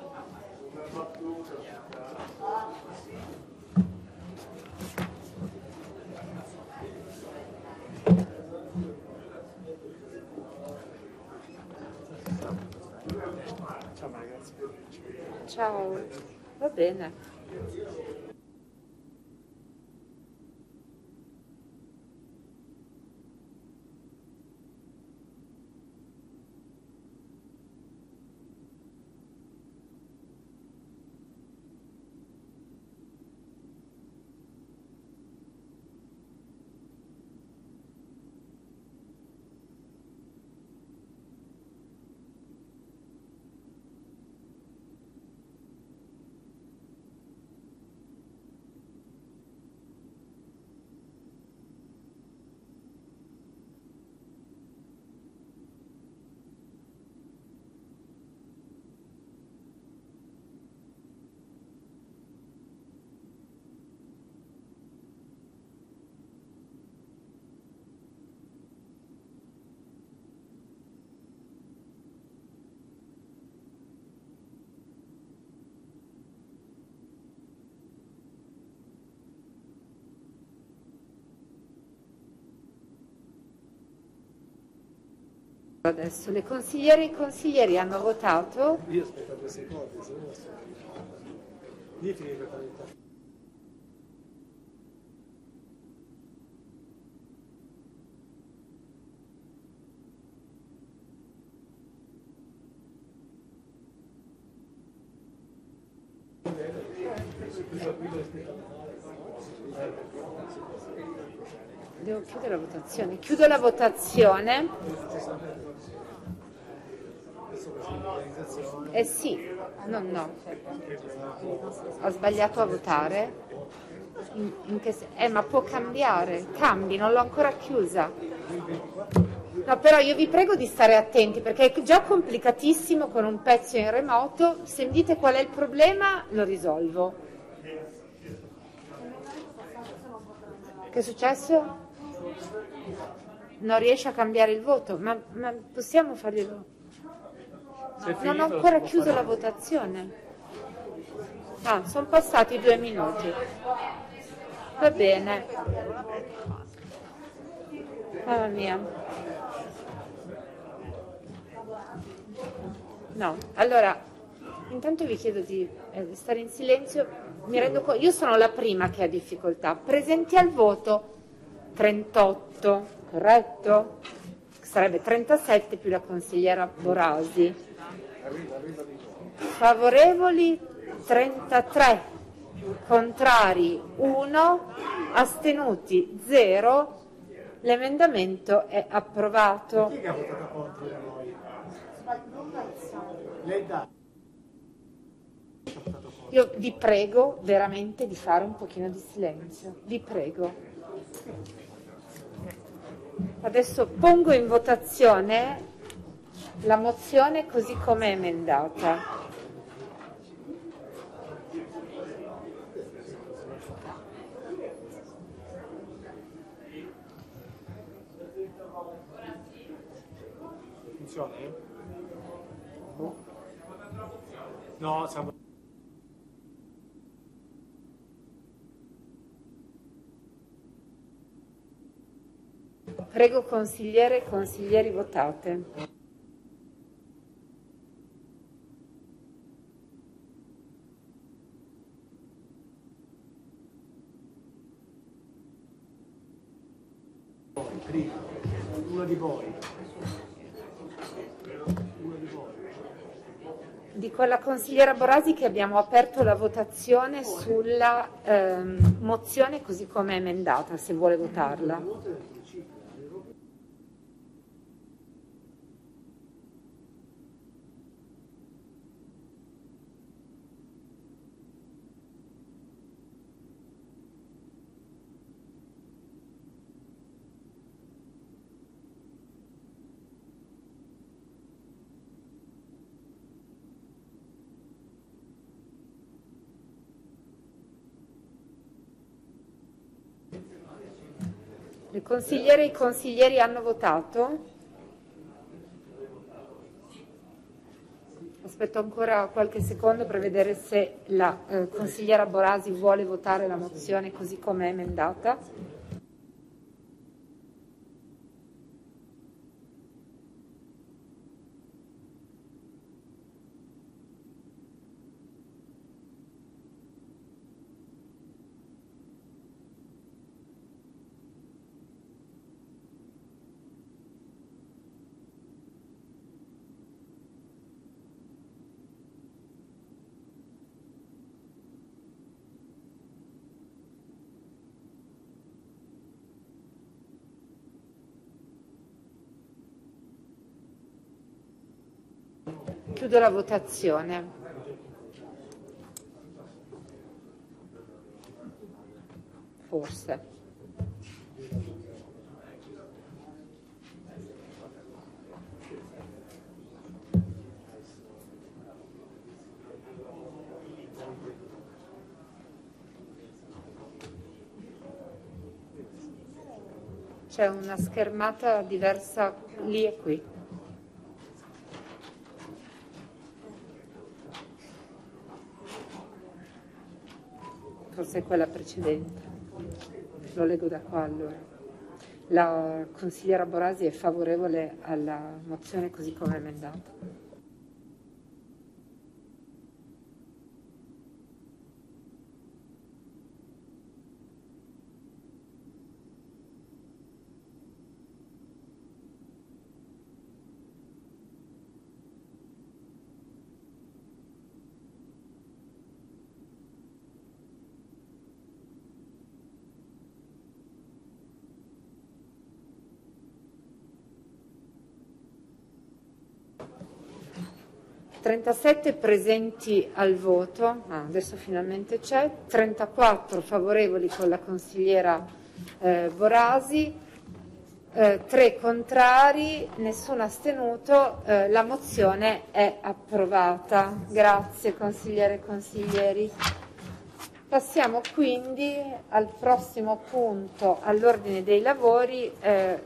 Speaker 1: Ciao, va bene. Adesso le consigliere e i consiglieri hanno votato.
Speaker 2: Io aspetto questi secondi, se no sto... Ditemi per carità.
Speaker 1: Devo chiudere la votazione. Chiudo la votazione. Eh sì, no, no. Ho sbagliato a votare. In, in che se- eh, ma può cambiare. Cambi, non l'ho ancora chiusa. No, però io vi prego di stare attenti perché è già complicatissimo con un pezzo in remoto. Se mi dite qual è il problema, lo risolvo. Che è successo? Non riesce a cambiare il voto, ma, ma possiamo farglielo? Non ho ancora chiuso la votazione. Ah, sono passati due minuti. Va bene. Mamma mia. No, allora, intanto vi chiedo di eh, stare in silenzio. Mi rendo conto, io sono la prima che ha difficoltà. Presenti al voto trentotto, corretto? Sarebbe trentasette più la consigliera Borasi. Favorevoli trentatré, contrari uno, astenuti zero. L'emendamento è approvato.
Speaker 2: Chi ha votato contro da noi? Lei dà.
Speaker 1: Io vi prego veramente di fare un pochino di silenzio, vi prego. Adesso pongo in votazione la mozione così come emendata.
Speaker 2: Funziona? No, siamo...
Speaker 1: Prego consigliere e consiglieri votate.
Speaker 2: Prima, uno di voi. Uno di voi.
Speaker 1: Dico alla consigliera Borasi che abbiamo aperto la votazione sulla ehm, mozione così come emendata, se vuole votarla. Le consigliere e i consiglieri hanno votato? Aspetto ancora qualche secondo per vedere se la eh, consigliera Borasi vuole votare la mozione così come è emendata. Chiudo la votazione. Forse. C'è una schermata diversa lì e qui. Forse è quella precedente. Lo leggo da qua allora. La consigliera Borasi è favorevole alla mozione così come emendata. trentasette presenti al voto, ah, adesso finalmente c'è, trentaquattro favorevoli con la consigliera eh, Borasi, eh, tre contrari, nessuno astenuto, eh, la mozione è approvata. Grazie consigliere e consiglieri. Passiamo quindi al prossimo punto all'ordine dei lavori. Eh,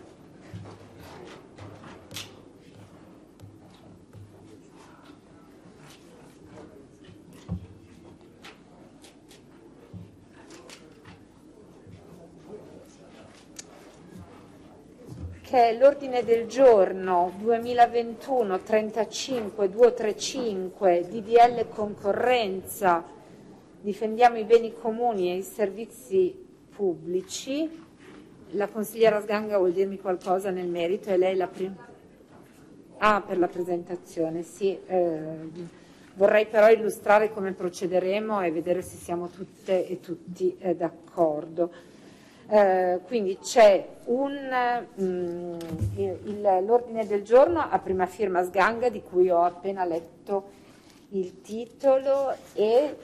Speaker 1: che è l'ordine del giorno duemilaventuno trentacinque duecentotrentacinque D D L concorrenza, difendiamo i beni comuni e i servizi pubblici. La consigliera Sganga vuol dirmi qualcosa nel merito, e lei la prima. Ah, per la presentazione, sì. Eh, vorrei però illustrare come procederemo e vedere se siamo tutte e tutti eh, d'accordo. Eh, quindi c'è mm, l'ordine del giorno a prima firma Sganga, di cui ho appena letto il titolo, e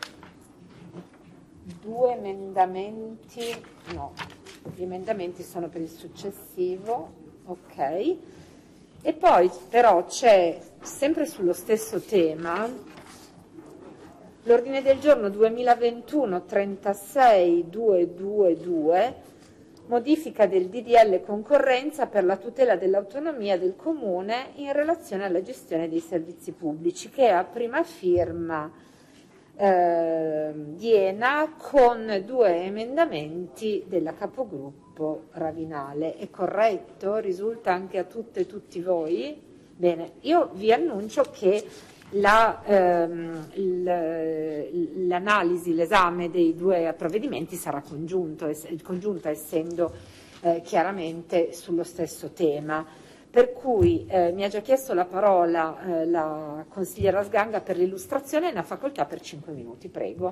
Speaker 1: due emendamenti, no, gli emendamenti sono per il successivo, ok, e poi però c'è sempre sullo stesso tema l'ordine del giorno duemilaventuno trentasei duecentoventidue, modifica del D D L concorrenza per la tutela dell'autonomia del Comune in relazione alla gestione dei servizi pubblici, che è a prima firma eh, Diena, con due emendamenti della capogruppo Ravinale. È corretto? Risulta anche a tutte e tutti voi? Bene, io vi annuncio che La, ehm, il, l'analisi, l'esame dei due provvedimenti sarà congiunto, es, congiunta, essendo eh, chiaramente sullo stesso tema. Per cui eh, mi ha già chiesto la parola eh, la consigliera Sganga per l'illustrazione, e ne ha facoltà per cinque minuti, prego.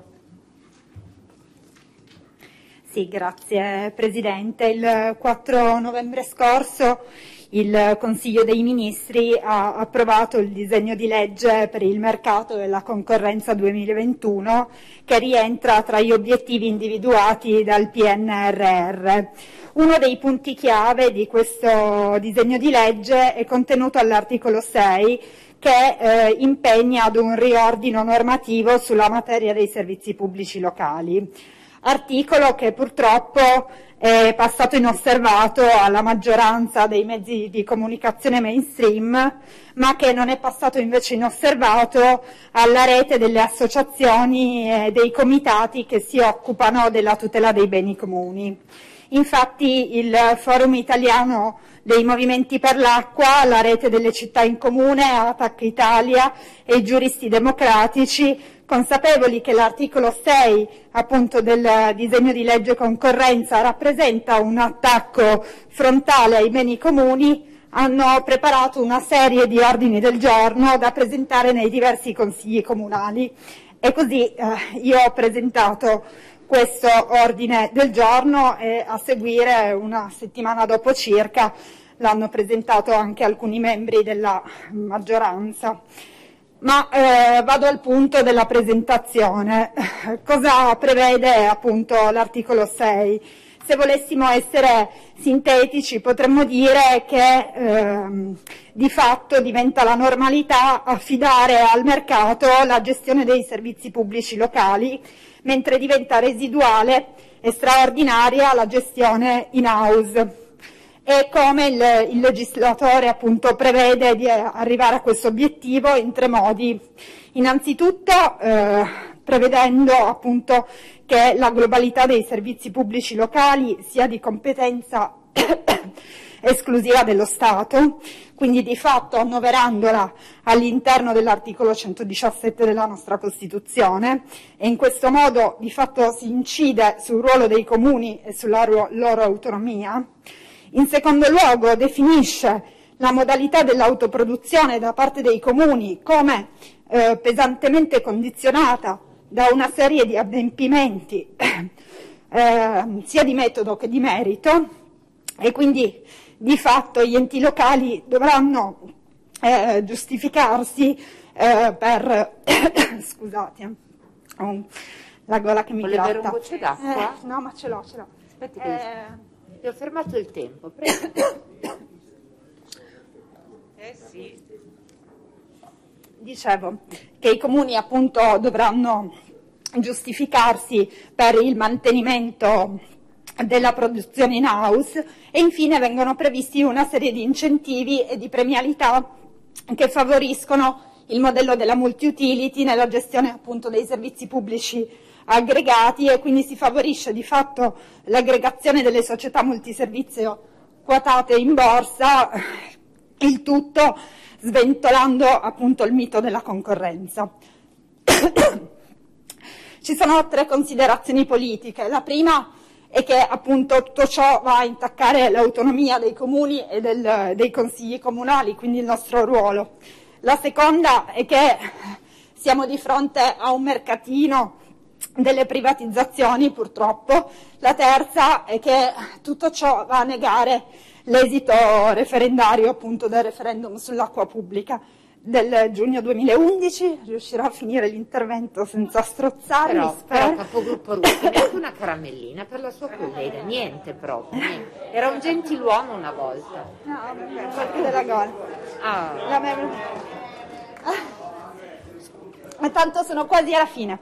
Speaker 17: Sì, grazie Presidente. Il quattro novembre scorso il Consiglio dei Ministri ha approvato il disegno di legge per il mercato e la concorrenza duemilaventuno, che rientra tra gli obiettivi individuati dal P N R R. Uno dei punti chiave di questo disegno di legge è contenuto all'articolo sei, che eh, impegna ad un riordino normativo sulla materia dei servizi pubblici locali. Articolo che purtroppo è passato inosservato alla maggioranza dei mezzi di comunicazione mainstream, ma che non è passato invece inosservato alla rete delle associazioni e dei comitati che si occupano della tutela dei beni comuni. Infatti il Forum Italiano dei Movimenti per l'Acqua, la rete delle città in comune, Atac Italia e i giuristi democratici, consapevoli che l'articolo sei appunto del disegno di legge concorrenza rappresenta un attacco frontale ai beni comuni, hanno preparato una serie di ordini del giorno da presentare nei diversi consigli comunali, e così eh, io ho presentato questo ordine del giorno, e a seguire, una settimana dopo circa, l'hanno presentato anche alcuni membri della maggioranza. Ma eh, vado al punto della presentazione. Cosa prevede appunto l'articolo sei? Se volessimo essere sintetici, potremmo dire che ehm, di fatto diventa la normalità affidare al mercato la gestione dei servizi pubblici locali, mentre diventa residuale e straordinaria la gestione in house. E come il, il legislatore appunto prevede di arrivare a questo obiettivo in tre modi. Innanzitutto eh, prevedendo appunto che la globalità dei servizi pubblici locali sia di competenza esclusiva dello Stato, quindi di fatto annoverandola all'interno dell'articolo centodiciassette della nostra Costituzione, e in questo modo di fatto si incide sul ruolo dei comuni e sulla loro autonomia. In secondo luogo definisce la modalità dell'autoproduzione da parte dei comuni come eh, pesantemente condizionata da una serie di adempimenti eh, sia di metodo che di merito, e quindi di fatto gli enti locali dovranno eh, giustificarsi eh, per scusate, ho la gola che mi
Speaker 1: Vuole bere
Speaker 17: gratta.
Speaker 1: un goccio d'acqua?
Speaker 17: Eh, no, ma ce l'ho, ce l'ho.
Speaker 1: Aspetti che
Speaker 17: Eh,
Speaker 1: ti ho fermato il tempo, prego.
Speaker 17: Eh sì. Dicevo che i comuni appunto dovranno giustificarsi per il mantenimento della produzione in house, e infine vengono previsti una serie di incentivi e di premialità che favoriscono il modello della multi-utility nella gestione appunto dei servizi pubblici aggregati, e quindi si favorisce di fatto l'aggregazione delle società multiservizio quotate in borsa, il tutto sventolando appunto il mito della concorrenza. Ci sono tre considerazioni politiche. La prima è che appunto tutto ciò va a intaccare l'autonomia dei comuni e del, dei consigli comunali, quindi il nostro ruolo. La seconda è che siamo di fronte a un mercatino delle privatizzazioni, purtroppo. La terza è che tutto ciò va a negare l'esito referendario appunto del referendum sull'acqua pubblica del giugno duemilaundici. Riuscirò a finire l'intervento senza strozzarmi,
Speaker 1: Però,
Speaker 17: spero.
Speaker 1: però capogruppo Russi, neanche una caramellina per la sua collega, niente proprio, niente. Era un gentiluomo una volta.
Speaker 17: No, vabbè, fatto della gola.
Speaker 1: Ah.
Speaker 17: La me- Ma tanto sono quasi alla fine.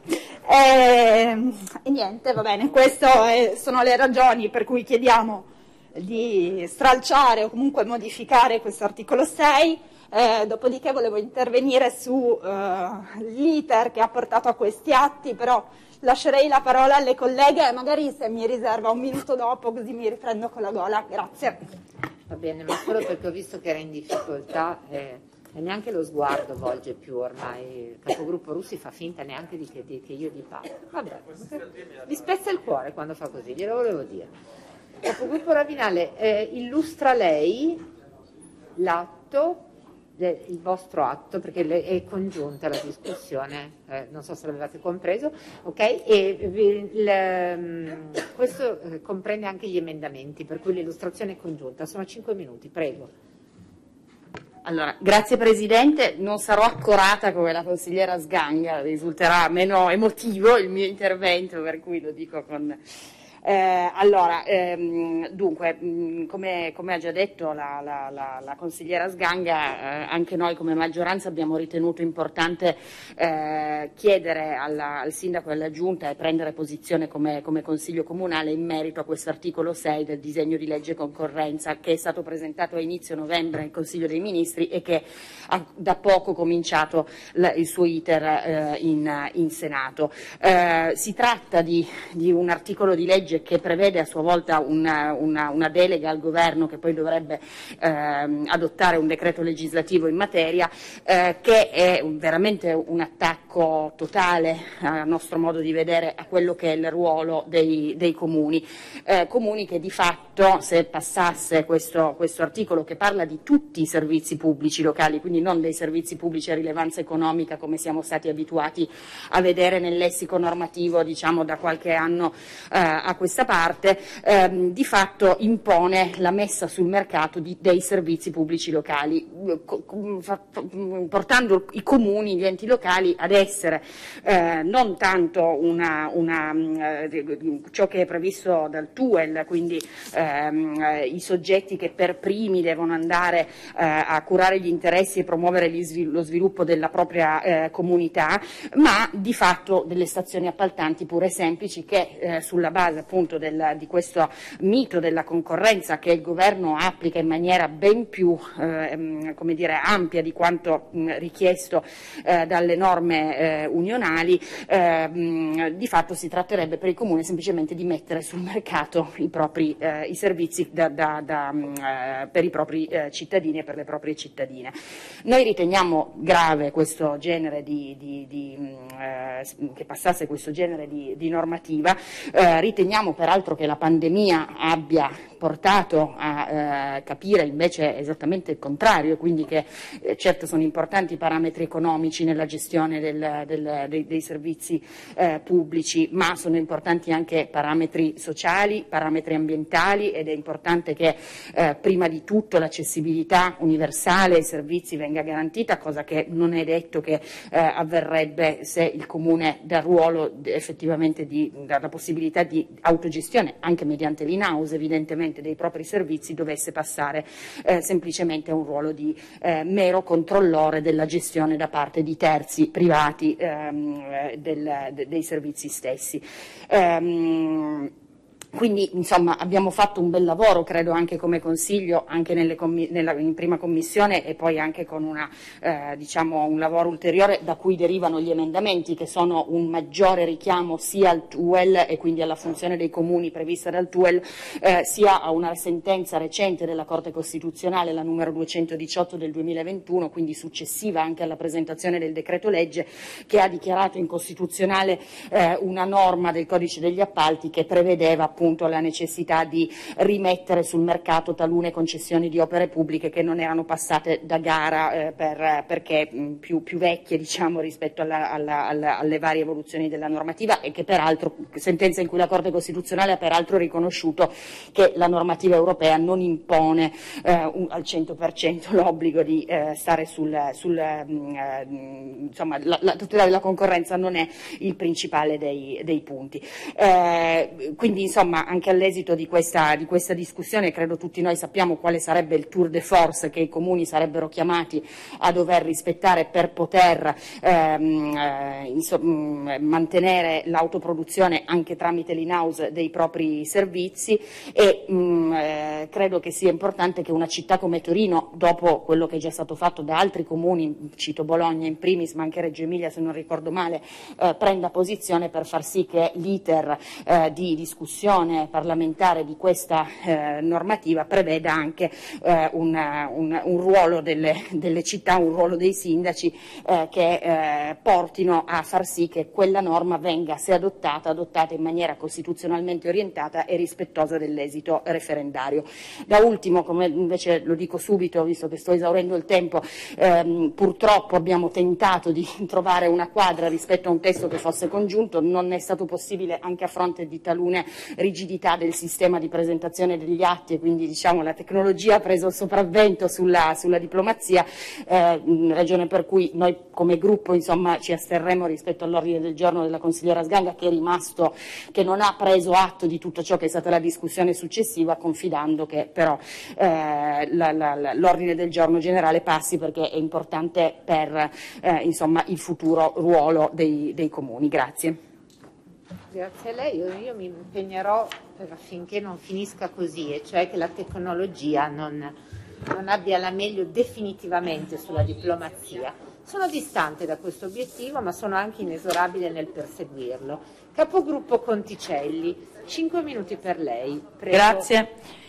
Speaker 17: E, e niente, va bene, queste sono le ragioni per cui chiediamo di stralciare o comunque modificare questo articolo sei. Eh, dopodiché volevo intervenire su eh, l'iter che ha portato a questi atti, però lascerei la parola alle colleghe e magari se mi riserva un minuto dopo, così mi riprendo con la gola. Grazie.
Speaker 1: Va bene, ma solo perché ho visto che era in difficoltà eh, e neanche lo sguardo volge più ormai. Il capogruppo Russi fa finta neanche di che, di, che io gli parlo. Vabbè, mi spezza il cuore quando fa così, glielo volevo dire. Capogruppo Ravinale, eh, illustra lei l'atto, il vostro atto, perché è congiunta la discussione, eh, non so se l'avevate compreso, ok? E il, questo comprende anche gli emendamenti, per cui l'illustrazione è congiunta. Sono cinque minuti, prego.
Speaker 16: Allora, grazie Presidente, non sarò accorata come la consigliera Sganga, risulterà meno emotivo il mio intervento, per cui lo dico con... Eh, allora, ehm, dunque, mh, come, come ha già detto la, la, la, la consigliera Sganga, eh, anche noi come maggioranza abbiamo ritenuto importante eh, chiedere alla, al Sindaco e alla Giunta e prendere posizione come, come Consiglio Comunale in merito a questo articolo sei del disegno di legge concorrenza, che è stato presentato a inizio novembre al Consiglio dei Ministri e che ha da poco cominciato la, il suo iter eh, in, in Senato. Eh, si tratta di, di un articolo di legge che prevede a sua volta una, una, una delega al governo che poi dovrebbe ehm, adottare un decreto legislativo in materia, eh, che è veramente un attacco totale, a nostro modo di vedere, a quello che è il ruolo dei, dei comuni. Eh, comuni che di fatto, se passasse questo, questo articolo che parla di tutti i servizi pubblici locali, quindi non dei servizi pubblici a rilevanza economica come siamo stati abituati a vedere nel lessico normativo, diciamo da qualche anno eh, a questa parte, ehm, di fatto impone la messa sul mercato di, dei servizi pubblici locali, portando i comuni, gli enti locali ad essere eh, non tanto una, una, eh, ciò che è previsto dal T U E L, quindi ehm, eh, i soggetti che per primi devono andare eh, a curare gli interessi e promuovere gli svil- lo sviluppo della propria eh, comunità, ma di fatto delle stazioni appaltanti pure semplici che eh, sulla base appunto appunto del, di questo mito della concorrenza che il governo applica in maniera ben più eh, come dire, ampia di quanto mh, richiesto eh, dalle norme eh, unionali, eh, mh, di fatto si tratterebbe per il Comune semplicemente di mettere sul mercato i propri eh, i servizi da, da, da, mh, eh, per i propri eh, cittadini e per le proprie cittadine. Noi riteniamo grave questo genere di, di, di mh, eh, che passasse questo genere di, di normativa, eh, riteniamo peraltro che la pandemia abbia portato a eh, capire invece esattamente il contrario, quindi che eh, certo sono importanti i parametri economici nella gestione del, del, dei, dei servizi eh, pubblici, ma sono importanti anche parametri sociali, parametri ambientali, ed è importante che eh, prima di tutto l'accessibilità universale ai servizi venga garantita, cosa che non è detto che eh, avverrebbe se il Comune dà ruolo effettivamente di, dà la possibilità di autogestione, anche mediante l'in-house evidentemente, dei propri servizi, dovesse passare eh, semplicemente a un ruolo di eh, mero controllore della gestione da parte di terzi privati ehm, del, de, dei servizi stessi. Ehm, Quindi insomma abbiamo fatto un bel lavoro, credo anche come Consiglio, anche nelle commi- nella, in prima commissione, e poi anche con una, eh, diciamo, un lavoro ulteriore da cui derivano gli emendamenti, che sono un maggiore richiamo sia al T U E L e quindi alla funzione dei comuni prevista dal T U E L, eh, sia a una sentenza recente della Corte Costituzionale, la numero duecentodiciotto del duemilaventuno, quindi successiva anche alla presentazione del decreto legge, che ha dichiarato incostituzionale eh, una norma del Codice degli Appalti che prevedeva appunto la necessità di rimettere sul mercato talune concessioni di opere pubbliche che non erano passate da gara eh, per, perché mh, più, più vecchie, diciamo, rispetto alla, alla, alla, alle varie evoluzioni della normativa, e che peraltro, sentenza in cui la Corte Costituzionale ha peraltro riconosciuto che la normativa europea non impone eh, un, al cento per cento l'obbligo di eh, stare sul, sul mh, eh, insomma la, la tutela della concorrenza non è il principale dei, dei punti. Eh, quindi insomma anche all'esito di questa, di questa discussione credo tutti noi sappiamo quale sarebbe il tour de force che i comuni sarebbero chiamati a dover rispettare per poter ehm, eh, insomma, mantenere l'autoproduzione anche tramite l'in-house dei propri servizi, e mh, eh, credo che sia importante che una città come Torino, dopo quello che è già stato fatto da altri comuni, cito Bologna in primis, ma anche Reggio Emilia se non ricordo male, eh, prenda posizione per far sì che l'iter eh, di discussione parlamentare di questa eh, normativa preveda anche eh, una, un, un ruolo delle, delle città, un ruolo dei sindaci eh, che eh, portino a far sì che quella norma venga, se adottata, adottata in maniera costituzionalmente orientata e rispettosa dell'esito referendario. Da ultimo, come invece lo dico subito, visto che sto esaurendo il tempo, ehm, purtroppo abbiamo tentato di trovare una quadra rispetto a un testo che fosse congiunto, non è stato possibile anche a fronte di talune rigidità del sistema di presentazione degli atti, e quindi diciamo la tecnologia ha preso il sopravvento sulla, sulla diplomazia, eh, ragione per cui noi come gruppo insomma ci asterremo rispetto all'ordine del giorno della consigliera Sganga, che è rimasto, che non ha preso atto di tutto ciò che è stata la discussione successiva, confidando che però eh, la, la, l'ordine del giorno generale passi, perché è importante per eh, insomma il futuro ruolo dei, dei comuni. Grazie.
Speaker 1: Grazie a lei, io, io mi impegnerò per affinché non finisca così, e cioè che la tecnologia non, non abbia la meglio definitivamente sulla diplomazia. Sono distante da questo obiettivo, ma sono anche inesorabile nel perseguirlo. Capogruppo Conticelli, cinque minuti per lei. Prego.
Speaker 8: Grazie.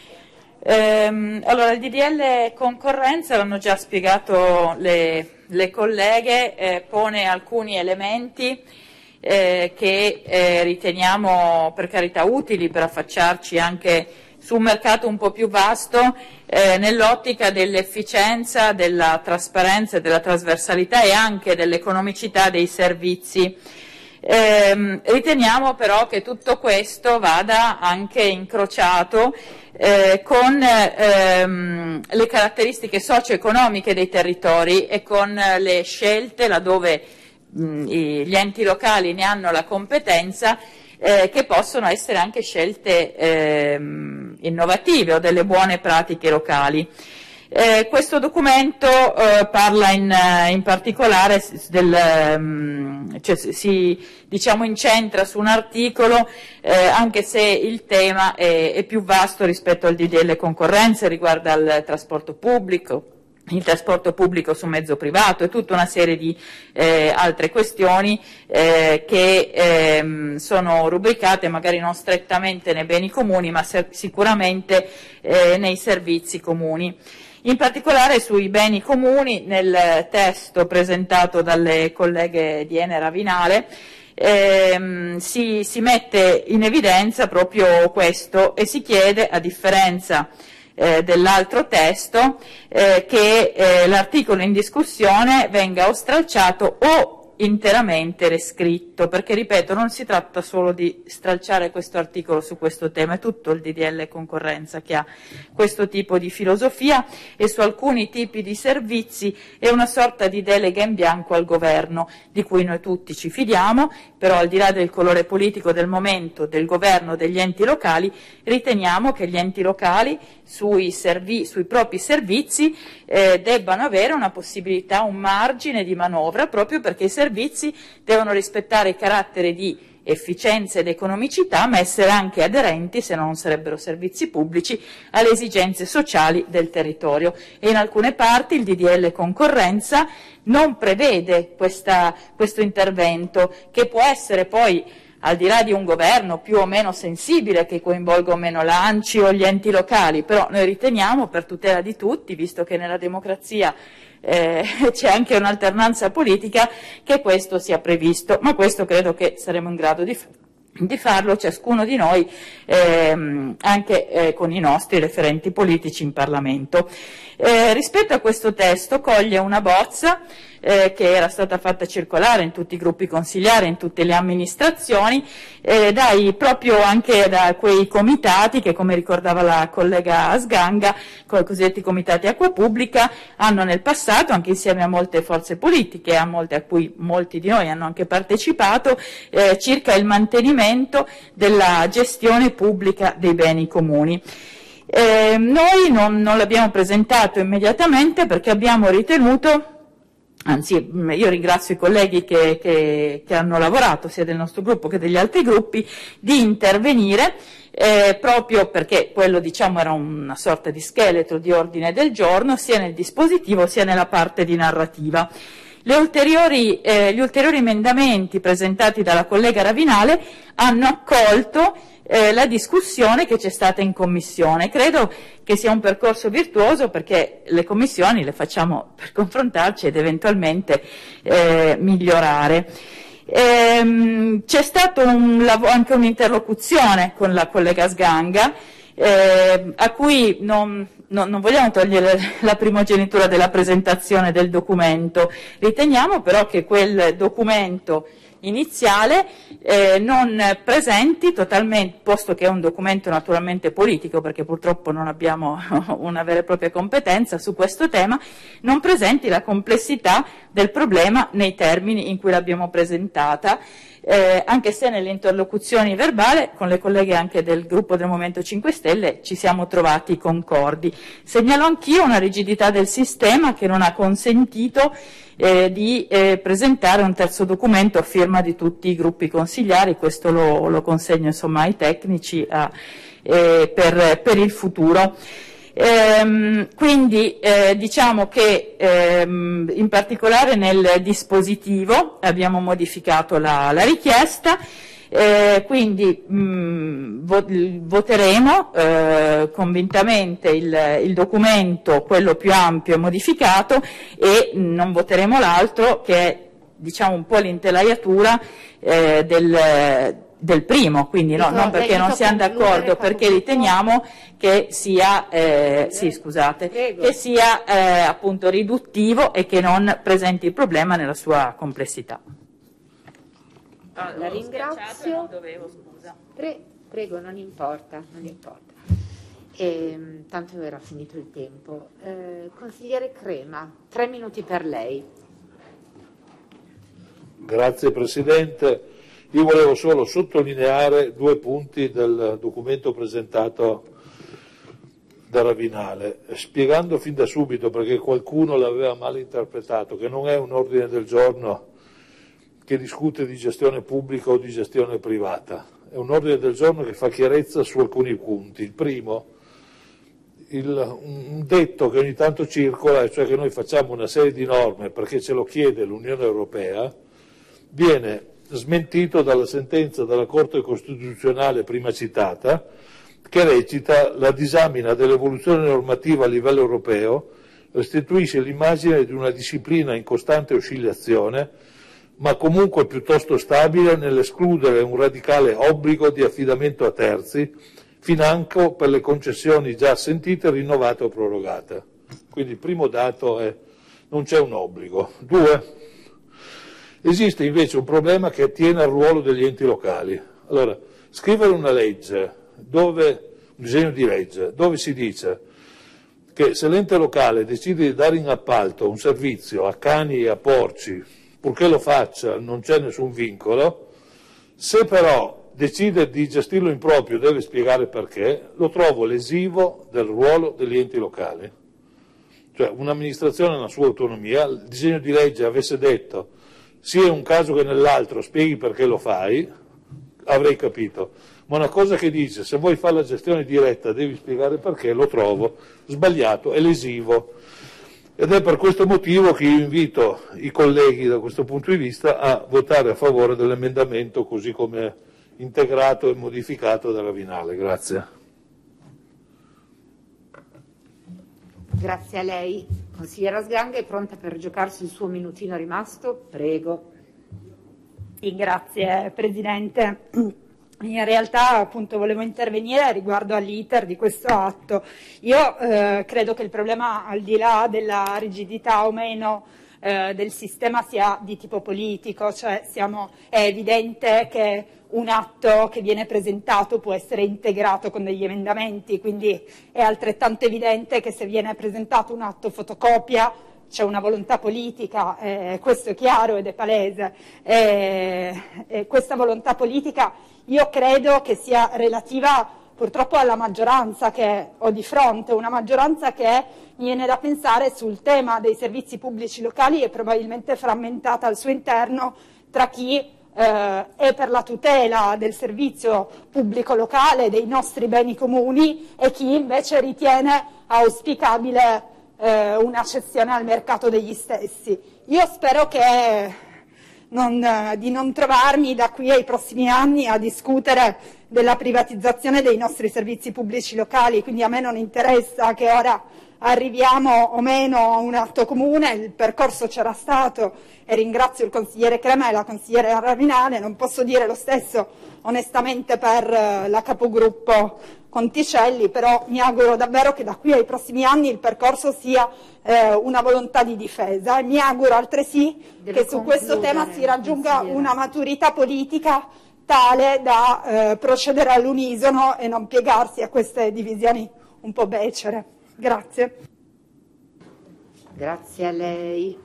Speaker 8: Ehm, allora, il D D L concorrenza, l'hanno già spiegato le, le colleghe, eh, pone alcuni elementi Eh, che eh, riteniamo per carità utili per affacciarci anche su un mercato un po' più vasto, eh, nell'ottica dell'efficienza, della trasparenza e della trasversalità e anche dell'economicità dei servizi. Eh, riteniamo però che tutto questo vada anche incrociato eh, con ehm, le caratteristiche socio-economiche dei territori e con le scelte, laddove gli enti locali ne hanno la competenza, eh, che possono essere anche scelte eh, innovative o delle buone pratiche locali. Eh, questo documento eh, parla in, in particolare del, um, cioè si diciamo incentra su un articolo, eh, anche se il tema è, è più vasto rispetto al D D L concorrenza, riguarda il trasporto pubblico, il trasporto pubblico su mezzo privato e tutta una serie di eh, altre questioni eh, che ehm, sono rubricate magari non strettamente nei beni comuni, ma sicuramente eh, nei servizi comuni. In particolare sui beni comuni, nel testo presentato dalle colleghe di Enea Ravinale, ehm, si, si mette in evidenza proprio questo e si chiede, a differenza eh, dell'altro testo, eh, che eh, l'articolo in discussione venga o stralciato o interamente riscritto, perché ripeto non si tratta solo di stralciare questo articolo su questo tema, è tutto il D D L concorrenza che ha questo tipo di filosofia e su alcuni tipi di servizi è una sorta di delega in bianco al governo di cui noi tutti ci fidiamo, però al di là del colore politico del momento, del governo, degli enti locali, riteniamo che gli enti locali sui, servi- sui propri servizi eh, debbano avere una possibilità, un margine di manovra, proprio perché i servizi devono rispettare i caratteri di efficienza ed economicità, ma essere anche aderenti, se no non sarebbero servizi pubblici, alle esigenze sociali del territorio. E in alcune parti il D D L concorrenza non prevede questa, questo intervento, che può essere poi, al di là di un governo più o meno sensibile che coinvolga o meno l'ANCI o gli enti locali, però noi riteniamo, per tutela di tutti, visto che nella democrazia eh, c'è anche un'alternanza politica, che questo sia previsto, ma questo credo che saremo in grado di, di farlo ciascuno di noi, ehm, anche eh, con i nostri referenti politici in Parlamento. Eh, rispetto a questo testo coglie una bozza eh, che era stata fatta circolare in tutti i gruppi consigliari, in tutte le amministrazioni, eh, dai, proprio anche da quei comitati che, come ricordava la collega Sganga, con i cosiddetti comitati acqua pubblica, hanno nel passato, anche insieme a molte forze politiche, a, molte, a cui molti di noi hanno anche partecipato, eh, circa il mantenimento della gestione pubblica dei beni comuni. Eh, noi non, non l'abbiamo presentato immediatamente perché abbiamo ritenuto, anzi io ringrazio i colleghi che, che, che hanno lavorato sia del nostro gruppo che degli altri gruppi, di intervenire eh, proprio perché quello diciamo era una sorta di scheletro di ordine del giorno sia nel dispositivo sia nella parte di narrativa. Le ulteriori, eh, gli ulteriori emendamenti presentati dalla collega Ravinale hanno accolto eh, la discussione che c'è stata in commissione. Credo che sia un percorso virtuoso perché le commissioni le facciamo per confrontarci ed eventualmente eh, migliorare. Ehm, c'è stata un anche un'interlocuzione con la collega Sganga eh, a cui non No, non vogliamo togliere la primogenitura della presentazione del documento, riteniamo però che quel documento iniziale eh, non presenti totalmente, posto che è un documento naturalmente politico, perché purtroppo non abbiamo una vera e propria competenza su questo tema, non presenti la complessità del problema nei termini in cui l'abbiamo presentata, eh, anche se nelle interlocuzioni verbali con le colleghe anche del gruppo del Movimento cinque Stelle ci siamo trovati concordi. Segnalo anch'io una rigidità del sistema che non ha consentito eh, di eh, presentare un terzo documento a firma di tutti i gruppi consigliari, questo lo, lo consegno insomma ai tecnici a, eh, per, per il futuro. Ehm, quindi eh, diciamo che ehm, in particolare nel dispositivo abbiamo modificato la, la richiesta, eh, quindi mh, vo- voteremo eh, convintamente il, il documento, quello più ampio e modificato, e non voteremo l'altro che è diciamo un po' l'intelaiatura eh, del del primo, quindi no, non perché non siamo d'accordo, perché riteniamo che sia, eh, sì, scusate, che sia eh, appunto riduttivo e che non presenti il problema nella sua complessità.
Speaker 1: La ringrazio.
Speaker 8: Non dovevo, scusa.
Speaker 1: Pre- prego, non importa, non importa. E, tanto era finito il tempo. Eh, consigliere Crema, tre minuti per lei.
Speaker 4: Grazie Presidente. Io volevo solo sottolineare due punti del documento presentato da Ravinale, spiegando fin da subito, perché qualcuno l'aveva mal interpretato, che non è un ordine del giorno che discute di gestione pubblica o di gestione privata, è un ordine del giorno che fa chiarezza su alcuni punti. Il primo, il, un detto che ogni tanto circola, è cioè che noi facciamo una serie di norme perché ce lo chiede l'Unione Europea, viene smentito dalla sentenza della Corte Costituzionale prima citata, che recita: la disamina dell'evoluzione normativa a livello europeo restituisce l'immagine di una disciplina in costante oscillazione, ma comunque piuttosto stabile nell'escludere un radicale obbligo di affidamento a terzi, financo per le concessioni già sentite, rinnovate o prorogate. Quindi il primo dato è: non c'è un obbligo. Due, esiste invece un problema che attiene al ruolo degli enti locali. Allora, scrivere una legge, dove, un disegno di legge, dove si dice che se l'ente locale decide di dare in appalto un servizio a cani e a porci, purché lo faccia, non c'è nessun vincolo, se però decide di gestirlo in proprio deve spiegare perché, lo trovo lesivo del ruolo degli enti locali. Cioè, un'amministrazione ha una sua autonomia, il disegno di legge avesse detto sia in un caso che nell'altro spieghi perché lo fai, avrei capito. Ma una cosa che dice se vuoi fare la gestione diretta devi spiegare perché, lo trovo sbagliato e lesivo. Ed è per questo motivo che io invito i colleghi da questo punto di vista a votare a favore dell'emendamento così come integrato e modificato da Ravinale. Grazie.
Speaker 1: Grazie a lei. Consigliera Sganga è pronta per giocarsi il suo minutino rimasto? Prego.
Speaker 17: Sì, grazie Presidente. In realtà appunto volevo intervenire riguardo all'iter di questo atto. Io eh, credo che il problema, al di là della rigidità o meno eh, del sistema, sia di tipo politico, cioè siamo, è evidente che un atto che viene presentato può essere integrato con degli emendamenti, quindi è altrettanto evidente che se viene presentato un atto fotocopia c'è una volontà politica, eh, questo è chiaro ed è palese. Eh, eh, questa volontà politica io credo che sia relativa purtroppo alla maggioranza che ho di fronte, una maggioranza che viene da pensare sul tema dei servizi pubblici locali e probabilmente frammentata al suo interno tra chi eh, è per la tutela del servizio pubblico locale, dei nostri beni comuni, e chi invece ritiene auspicabile eh, una cessione al mercato degli stessi. Io spero che Non, di non trovarmi da qui ai prossimi anni a discutere della privatizzazione dei nostri servizi pubblici locali, quindi a me non interessa che ora arriviamo o meno a un atto comune, il percorso c'era stato e ringrazio il consigliere Crema e la consigliera Ravinale, non posso dire lo stesso onestamente per la capogruppo Conticelli, però mi auguro davvero che da qui ai prossimi anni il percorso sia eh, una volontà di difesa e mi auguro altresì Deve che su questo tema si raggiunga una maturità politica tale da eh, procedere all'unisono e non piegarsi a queste divisioni un po' becere. Grazie.
Speaker 1: Grazie a lei.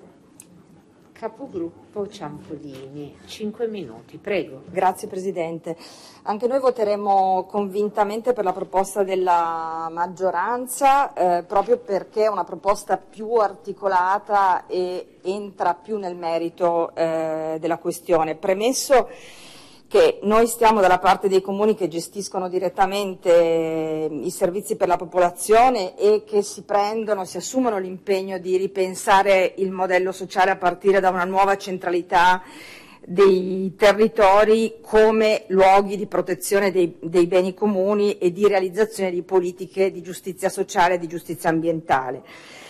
Speaker 1: Capogruppo Ciampolini, cinque minuti, prego.
Speaker 15: Grazie Presidente. Anche noi voteremo convintamente per la proposta della maggioranza, eh, proprio perché è una proposta più articolata e entra più nel merito eh, della questione. Premesso che noi stiamo dalla parte dei comuni che gestiscono direttamente i servizi per la popolazione e che si prendono, si assumono l'impegno di ripensare il modello sociale a partire da una nuova centralità dei territori come luoghi di protezione dei, dei beni comuni e di realizzazione di politiche di giustizia sociale e di giustizia ambientale.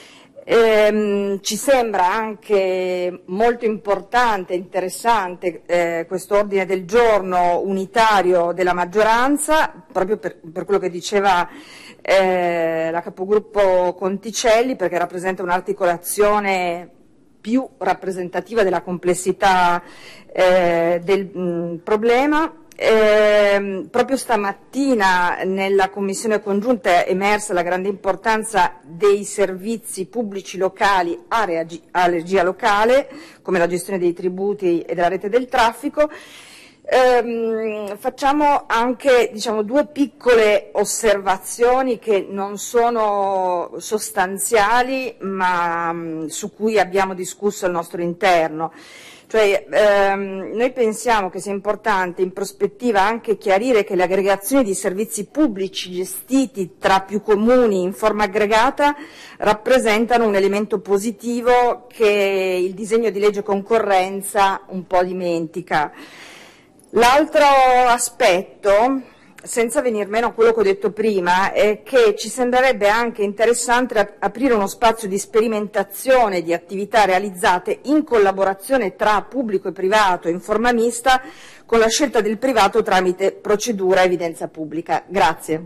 Speaker 15: Ehm, ci sembra anche molto importante e interessante eh, questo ordine del giorno unitario della maggioranza, proprio per, per quello che diceva eh, la capogruppo Conticelli, perché rappresenta un'articolazione più rappresentativa della complessità eh, del mh, problema. Eh, proprio stamattina nella commissione congiunta è emersa la grande importanza dei servizi pubblici locali a, reagi- a regia locale, come la gestione dei tributi e della rete del traffico.
Speaker 16: Ehm, facciamo anche diciamo, due piccole osservazioni che non sono sostanziali ma mh, su cui abbiamo discusso al nostro interno. Cioè, ehm, noi pensiamo che sia importante in prospettiva anche chiarire che le aggregazioni di servizi pubblici gestiti tra più comuni in forma aggregata rappresentano un elemento positivo che il disegno di legge concorrenza un po' dimentica. L'altro aspetto, senza venir meno a quello che ho detto prima, è che ci sembrerebbe anche interessante aprire uno spazio di sperimentazione di attività realizzate in collaborazione tra pubblico e privato in forma mista, con la scelta del privato tramite procedura a evidenza pubblica. Grazie.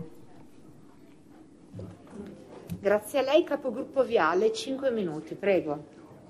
Speaker 1: Grazie a lei, capogruppo Viale, cinque minuti, prego.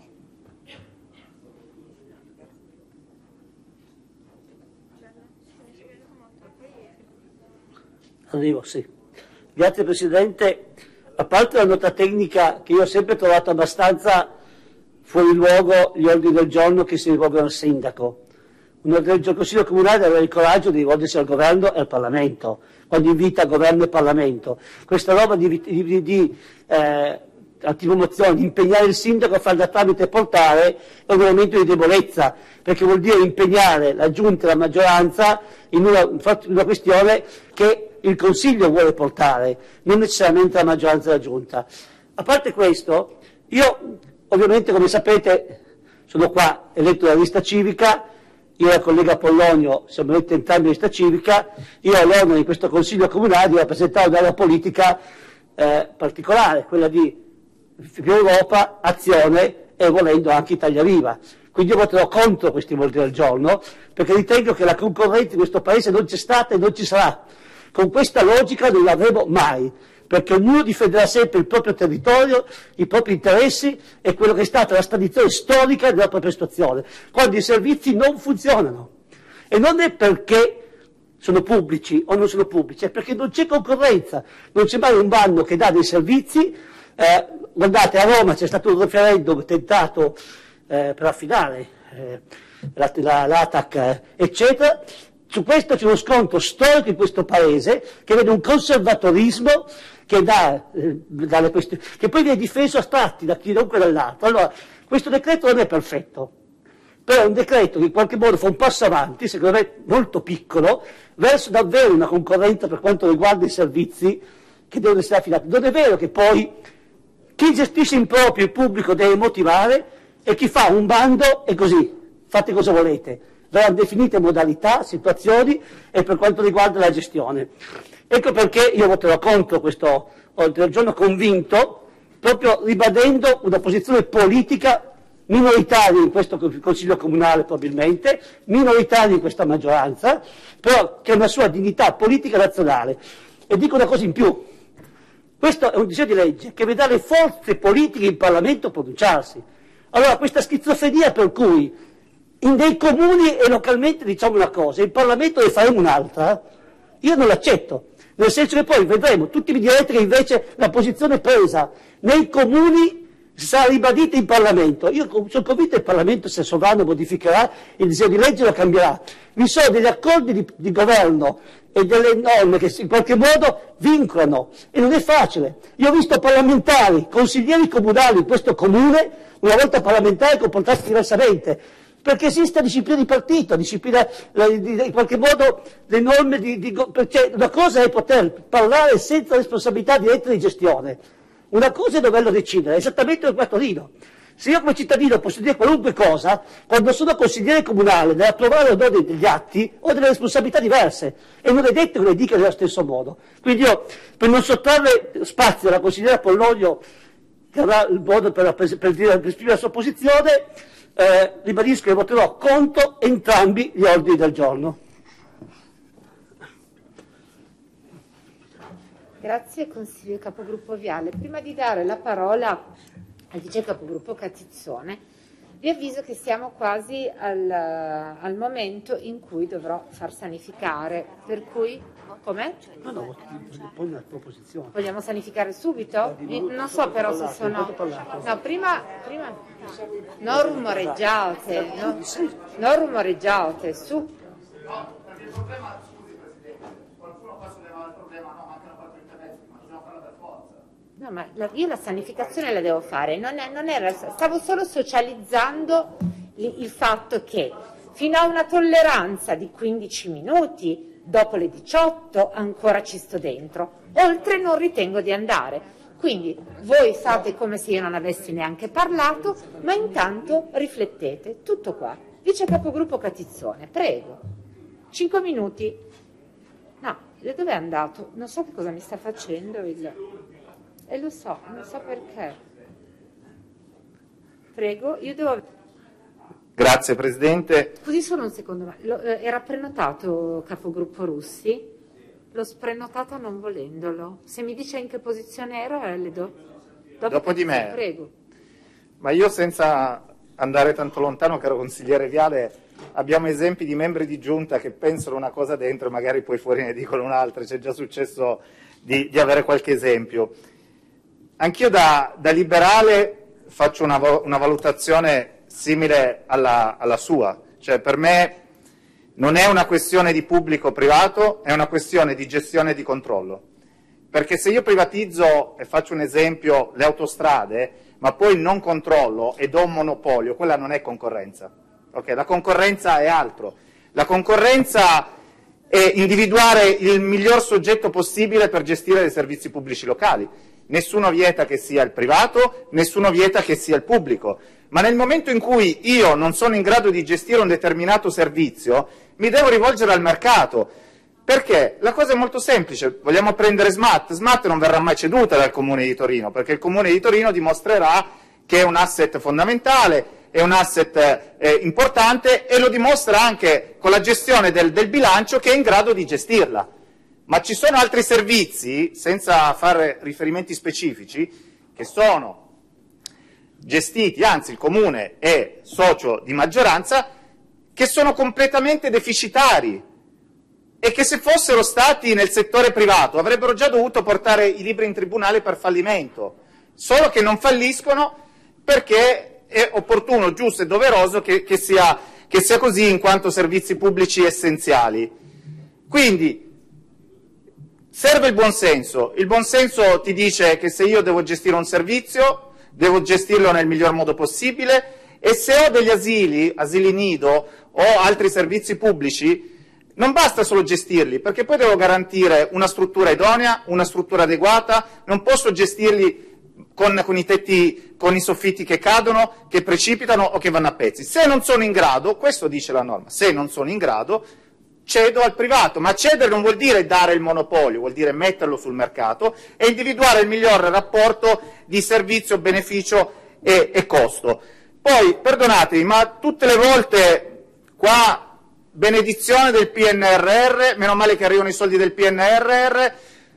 Speaker 13: Arrivo, sì. Grazie Presidente. A parte la nota tecnica che io ho sempre trovato abbastanza fuori luogo gli ordini del giorno che si rivolgono al Sindaco. Un ordine del Consiglio Comunale deve avere il coraggio di rivolgersi al Governo e al Parlamento, quando invita Governo e Parlamento. Questa roba di, di, di, di eh, antimozione, di impegnare il Sindaco a fare da tramite e portare è un elemento di debolezza, perché vuol dire impegnare la Giunta e la maggioranza in una, in una questione che il Consiglio vuole portare, non necessariamente la maggioranza della Giunta. A parte questo, io ovviamente, come sapete, sono qua eletto dalla lista civica, io e la collega Pollonio siamo eletti entrambi dalla lista civica, io ho l'onere in questo Consiglio Comunale di rappresentare un'area politica eh, particolare, quella di più Europa, Azione e volendo anche Italia Viva. Quindi io voterò contro questi ordini del giorno, perché ritengo che la concorrenza in questo Paese non c'è stata e non ci sarà. Con questa logica non l'avremo mai, perché ognuno difenderà sempre il proprio territorio, i propri interessi e quello che è stata la tradizione storica della propria situazione, quando i servizi non funzionano. E non è perché sono pubblici o non sono pubblici, è perché non c'è concorrenza, non c'è mai un bando che dà dei servizi. Eh, guardate, a Roma c'è stato un referendum tentato eh, per affidare eh, la, la, l'A T A C, eh, eccetera. Su questo c'è uno scontro storico in questo Paese che vede un conservatorismo che, dà, eh, dalle questioni, che poi viene difeso a tratti da chiunque dall'altro. Allora, questo decreto non è perfetto, però è un decreto che in qualche modo fa un passo avanti, secondo me molto piccolo, verso davvero una concorrenza per quanto riguarda i servizi che devono essere affidati. Non è vero che poi chi gestisce in proprio il pubblico deve motivare e chi fa un bando è così, fate cosa volete. Verranno definite modalità, situazioni e per quanto riguarda la gestione. Ecco perché io voterò contro questo ordine del giorno convinto, proprio ribadendo una posizione politica minoritaria in questo Consiglio Comunale probabilmente, minoritaria in questa maggioranza, però che ha una sua dignità politica nazionale. E dico una cosa in più, questo è un disegno di legge che vede le forze politiche in Parlamento pronunciarsi. Allora questa schizofrenia per cui in dei comuni e localmente diciamo una cosa, in Parlamento ne faremo un'altra, io non l'accetto, nel senso che poi vedremo, tutti mi direte che invece la posizione presa nei comuni sarà ribadita in Parlamento. Io sono convinto che il Parlamento, se sovrano, modificherà il disegno di legge e lo cambierà. Vi sono degli accordi di, di governo e delle norme che in qualche modo vincolano e non è facile. Io ho visto parlamentari, consiglieri comunali in questo comune, una volta parlamentari, comportarsi diversamente, perché esiste disciplina di partito, disciplina in qualche modo le norme di, di cioè, una cosa è poter parlare senza responsabilità diretta di gestione, una cosa è doverlo decidere, esattamente come a Torino. Se io come cittadino posso dire qualunque cosa, quando sono consigliere comunale devo approvare o no degli atti ho delle responsabilità diverse e non è detto che le dica nello stesso modo. Quindi io, per non sottrarre spazio alla consigliera Pollonio, che avrà il modo per, per, per, dire, per esprimere la sua posizione, Eh, ribadisco che voterò contro entrambi gli ordini del giorno.
Speaker 1: Grazie consigliere capogruppo Viale. Prima di dare la parola al vice capogruppo Catizzone, vi avviso che siamo quasi al, al momento in cui dovrò far sanificare, per cui com'è?
Speaker 13: No, no, poi una proposizione.
Speaker 1: Vogliamo sanificare subito? Non so però se sono... No, prima... prima... Non rumoreggiate, no, non rumoreggiate, su.
Speaker 5: No, perché il problema, scusi Presidente, qualcuno qua sollevava il problema, no, mancano quattro interventi, ma dobbiamo farlo per forza.
Speaker 1: No, ma la, io la sanificazione la devo fare, non, è, non era, stavo solo socializzando il, il fatto che fino a una tolleranza di quindici minuti, dopo le diciotto ancora ci sto dentro, oltre non ritengo di andare. Quindi voi fate come se io non avessi neanche parlato, ma intanto riflettete, tutto qua. Vice capogruppo Catizzone, prego, cinque minuti. No, dove è andato? Non so che cosa mi sta facendo il... E lo so, non so perché. Prego, io devo...
Speaker 5: Grazie Presidente.
Speaker 1: Scusi solo un secondo, ma lo, eh, era prenotato capogruppo Russi? L'ho sprenotata non volendolo. Se mi dice in che posizione era, le do. Dopo,
Speaker 5: Dopo di me.
Speaker 1: Prego.
Speaker 5: Ma io, senza andare tanto lontano, caro consigliere Viale, abbiamo esempi di membri di giunta che pensano una cosa dentro e magari poi fuori ne dicono un'altra. C'è già successo di, di avere qualche esempio. Anch'io da, da liberale faccio una, una valutazione simile alla, alla sua. Cioè, per me non è una questione di pubblico-privato, è una questione di gestione e di controllo. Perché se io privatizzo, e faccio un esempio, le autostrade, ma poi non controllo e do un monopolio, quella non è concorrenza. Okay? La concorrenza è altro. La concorrenza è individuare il miglior soggetto possibile per gestire dei servizi pubblici locali. Nessuno vieta che sia il privato, nessuno vieta che sia il pubblico. Ma nel momento in cui io non sono in grado di gestire un determinato servizio, mi devo rivolgere al mercato. Perché? La cosa è molto semplice. Vogliamo prendere Smart. Smart non verrà mai ceduta dal Comune di Torino, perché il Comune di Torino dimostrerà che è un asset fondamentale, è un asset eh, importante, e lo dimostra anche con la gestione del, del bilancio, che è in grado di gestirla. Ma ci sono altri servizi, senza fare riferimenti specifici, che sono gestiti, anzi il Comune è socio di maggioranza, che sono completamente deficitari e che, se fossero stati nel settore privato, avrebbero già dovuto portare i libri in tribunale per fallimento, solo che non falliscono perché è opportuno, giusto e doveroso che, che, sia, che sia così, in quanto servizi pubblici essenziali. Quindi serve il buonsenso. Il buonsenso ti dice che se io devo gestire un servizio, devo gestirlo nel miglior modo possibile, e se ho degli asili, asili nido o altri servizi pubblici, non basta solo gestirli, perché poi devo garantire una struttura idonea, una struttura adeguata, non posso gestirli con, con i tetti, con i soffitti che cadono, che precipitano o che vanno a pezzi. Se non sono in grado, questo dice la norma, se non sono in grado, cedo al privato, ma cedere non vuol dire dare il monopolio, vuol dire metterlo sul mercato e individuare il miglior rapporto di servizio, beneficio e, e costo. Poi, perdonatemi, ma tutte le volte qua benedizione del P N R R, meno male che arrivano i soldi del P N R R,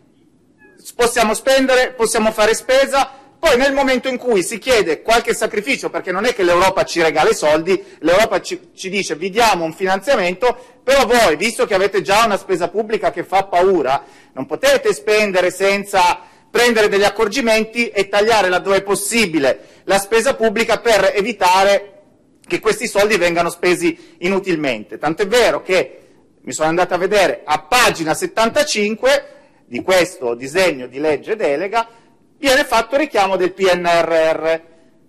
Speaker 5: possiamo spendere, possiamo fare spesa. Poi nel momento in cui si chiede qualche sacrificio, perché non è che l'Europa ci regala i soldi, l'Europa ci, ci dice vi diamo un finanziamento, però voi, visto che avete già una spesa pubblica che fa paura, non potete spendere senza prendere degli accorgimenti e tagliare laddove è possibile la spesa pubblica per evitare che questi soldi vengano spesi inutilmente. Tant'è vero che mi sono andato a vedere a pagina settantacinque di questo disegno di legge delega, viene fatto richiamo del P N R R.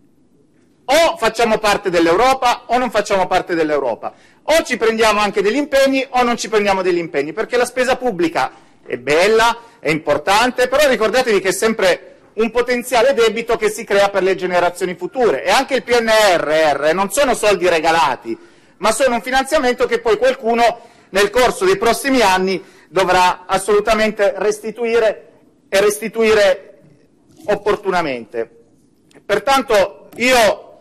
Speaker 5: O facciamo parte dell'Europa o non facciamo parte dell'Europa. O ci prendiamo anche degli impegni o non ci prendiamo degli impegni, perché la spesa pubblica è bella, è importante, però ricordatevi che è sempre un potenziale debito che si crea per le generazioni future. E anche il P N R R non sono soldi regalati, ma sono un finanziamento che poi qualcuno nel corso dei prossimi anni dovrà assolutamente restituire e restituire opportunamente. Pertanto io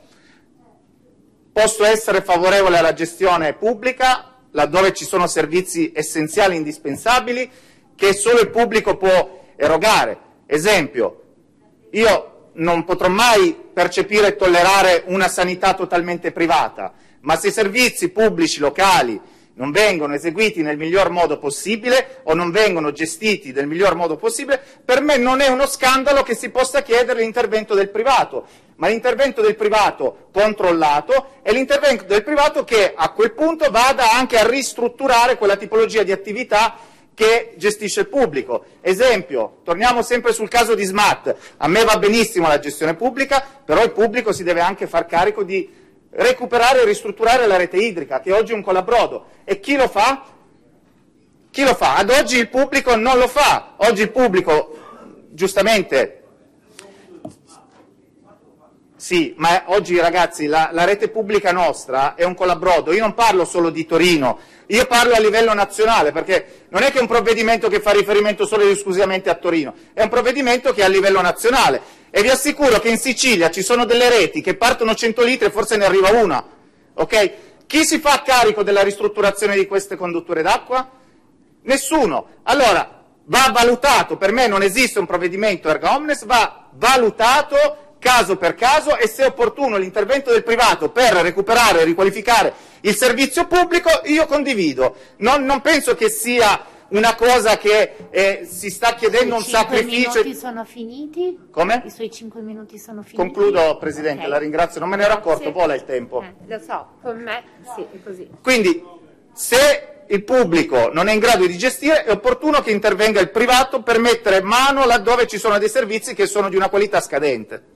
Speaker 5: posso essere favorevole alla gestione pubblica laddove ci sono servizi essenziali, indispensabili, che solo il pubblico può erogare. Esempio, io non potrò mai percepire e tollerare una sanità totalmente privata, ma se i servizi pubblici locali non vengono eseguiti nel miglior modo possibile o non vengono gestiti nel miglior modo possibile, per me non è uno scandalo che si possa chiedere l'intervento del privato, ma l'intervento del privato controllato è l'intervento del privato che a quel punto vada anche a ristrutturare quella tipologia di attività che gestisce il pubblico. Esempio, torniamo sempre sul caso di Smat, a me va benissimo la gestione pubblica, però il pubblico si deve anche far carico di recuperare e ristrutturare la rete idrica, che oggi è un colabrodo. E chi lo fa? Chi lo fa? Ad oggi il pubblico non lo fa. Oggi il pubblico, giustamente, sì, ma oggi ragazzi la, la rete pubblica nostra è un colabrodo. Io non parlo solo di Torino, io parlo a livello nazionale, perché non è che è un provvedimento che fa riferimento solo ed esclusivamente a Torino, è un provvedimento che è a livello nazionale. E vi assicuro che in Sicilia ci sono delle reti che partono cento litri e forse ne arriva una. Ok? Chi si fa carico della ristrutturazione di queste condutture d'acqua? Nessuno. Allora, va valutato, per me non esiste un provvedimento erga omnes, va valutato caso per caso e se è opportuno l'intervento del privato per recuperare e riqualificare il servizio pubblico, io condivido. Non, non penso che sia una cosa che eh, si sta chiedendo un sacrificio.
Speaker 1: I minuti sono finiti?
Speaker 5: Come?
Speaker 1: I suoi cinque minuti sono finiti?
Speaker 5: Concludo, Presidente,
Speaker 1: Okay.
Speaker 5: la ringrazio, non me ne ero accorto, vola il tempo.
Speaker 1: Eh, lo so, con me sì, è così.
Speaker 5: Quindi, se il pubblico non è in grado di gestire, è opportuno che intervenga il privato per mettere mano laddove ci sono dei servizi che sono di una qualità scadente.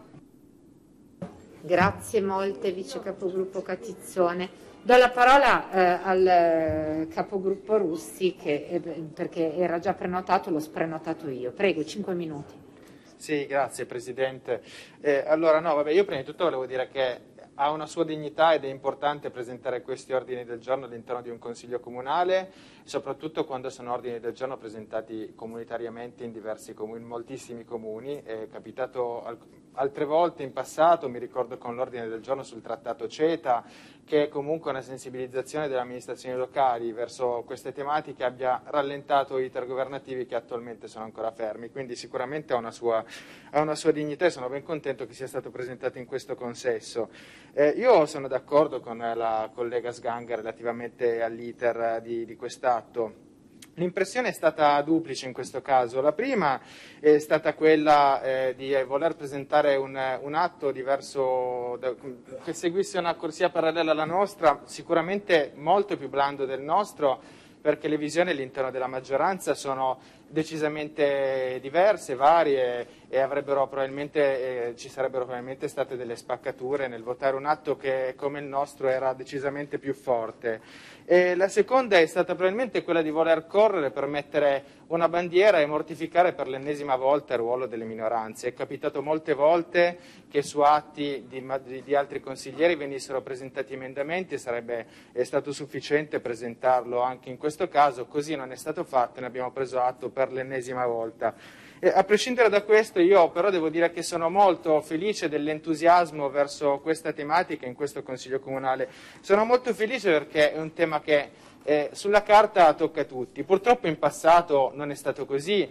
Speaker 1: Grazie molte, Vice Capogruppo Catizzone. Do la parola eh, al eh, Capogruppo Russi, che, eh, perché era già prenotato, l'ho sprenotato io. Prego, cinque minuti.
Speaker 9: Sì, grazie Presidente. Eh, allora, no, vabbè, io prima di tutto volevo dire che ha una sua dignità ed è importante presentare questi ordini del giorno all'interno di un Consiglio Comunale, soprattutto quando sono ordini del giorno presentati comunitariamente in diversi comuni, in moltissimi comuni. È capitato al, altre volte in passato, mi ricordo con l'ordine del giorno sul Trattato CETA, che comunque una sensibilizzazione delle amministrazioni locali verso queste tematiche abbia rallentato i iter governativi che attualmente sono ancora fermi, quindi sicuramente ha una sua, ha una sua dignità e sono ben contento che sia stato presentato in questo consesso. Eh, io sono d'accordo con la collega Sganga relativamente all'iter di, di quest'atto. L'impressione è stata duplice in questo caso. La prima è stata quella eh, di voler presentare un, un atto diverso, da, che seguisse una corsia parallela alla nostra, sicuramente molto più blando del nostro, perché le visioni all'interno della maggioranza sono decisamente diverse, varie e avrebbero probabilmente, eh, ci sarebbero probabilmente state delle spaccature nel votare un atto che come il nostro era decisamente più forte. E la seconda è stata probabilmente quella di voler correre per mettere una bandiera e mortificare per l'ennesima volta il ruolo delle minoranze. È capitato molte volte che su atti di, di, di altri consiglieri venissero presentati emendamenti e sarebbe è stato sufficiente presentarlo anche in questo caso, così non è stato fatto e ne abbiamo preso atto per l'ennesima volta. E a prescindere da questo, io però devo dire che sono molto felice dell'entusiasmo verso questa tematica in questo Consiglio Comunale. Sono molto felice perché è un tema che eh, sulla carta tocca a tutti. Purtroppo in passato non è stato così,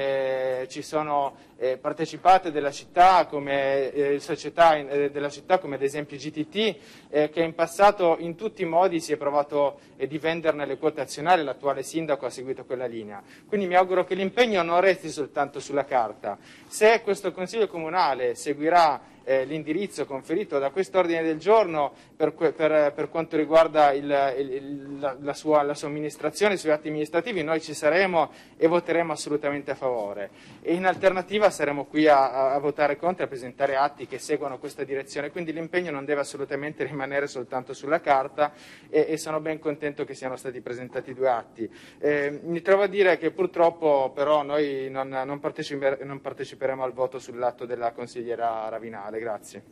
Speaker 9: eh, ci sono eh, partecipate della città come eh, società in, eh, della città come ad esempio G T T eh, che in passato in tutti i modi si è provato eh, di venderne le quote azionarie, l'attuale sindaco ha seguito quella linea. Quindi mi auguro che l'impegno non resti soltanto sulla carta. Se questo Consiglio Comunale seguirà Eh, l'indirizzo conferito da quest'ordine del giorno per, per, per quanto riguarda il, il, la, la, sua, la sua amministrazione, i suoi atti amministrativi, noi ci saremo e voteremo assolutamente a favore. E in alternativa saremo qui a, a votare contro e a presentare atti che seguono questa direzione. Quindi l'impegno non deve assolutamente rimanere soltanto sulla carta e, e sono ben contento che siano stati presentati due atti. Eh, mi trovo a dire che purtroppo però noi non, non, parteciper, non parteciperemo al voto sull'atto della consigliera Ravinale. Grazie.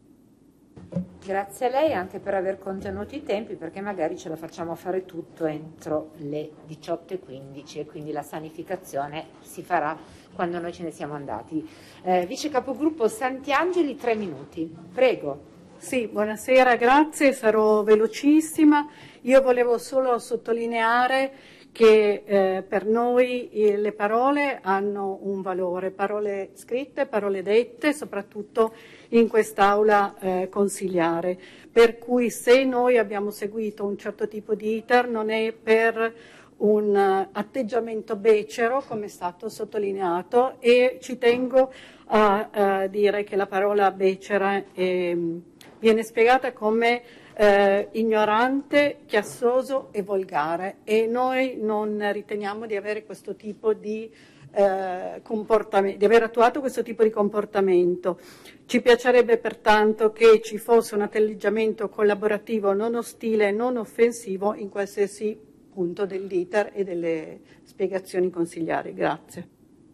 Speaker 1: Grazie a lei anche per aver contenuto i tempi, perché magari ce la facciamo fare tutto entro le diciotto e quindici e quindi la sanificazione si farà quando noi ce ne siamo andati. Eh, Vice Capogruppo Santiangeli, tre minuti. Prego.
Speaker 19: Sì, buonasera, grazie, sarò velocissima. Io volevo solo sottolineare che eh, per noi eh, le parole hanno un valore, parole scritte, parole dette, soprattutto in quest'aula eh, consigliare. per cui se noi abbiamo seguito un certo tipo di iter non è per un atteggiamento becero, come è stato sottolineato, e ci tengo a, a dire che la parola becera è, viene spiegata come eh, ignorante, chiassoso e volgare, e noi non riteniamo di avere questo tipo di eh, comportamento, di aver attuato questo tipo di comportamento. Ci piacerebbe pertanto che ci fosse un atteggiamento collaborativo, non ostile, non offensivo in qualsiasi punto dell'iter e delle spiegazioni consigliari. Grazie.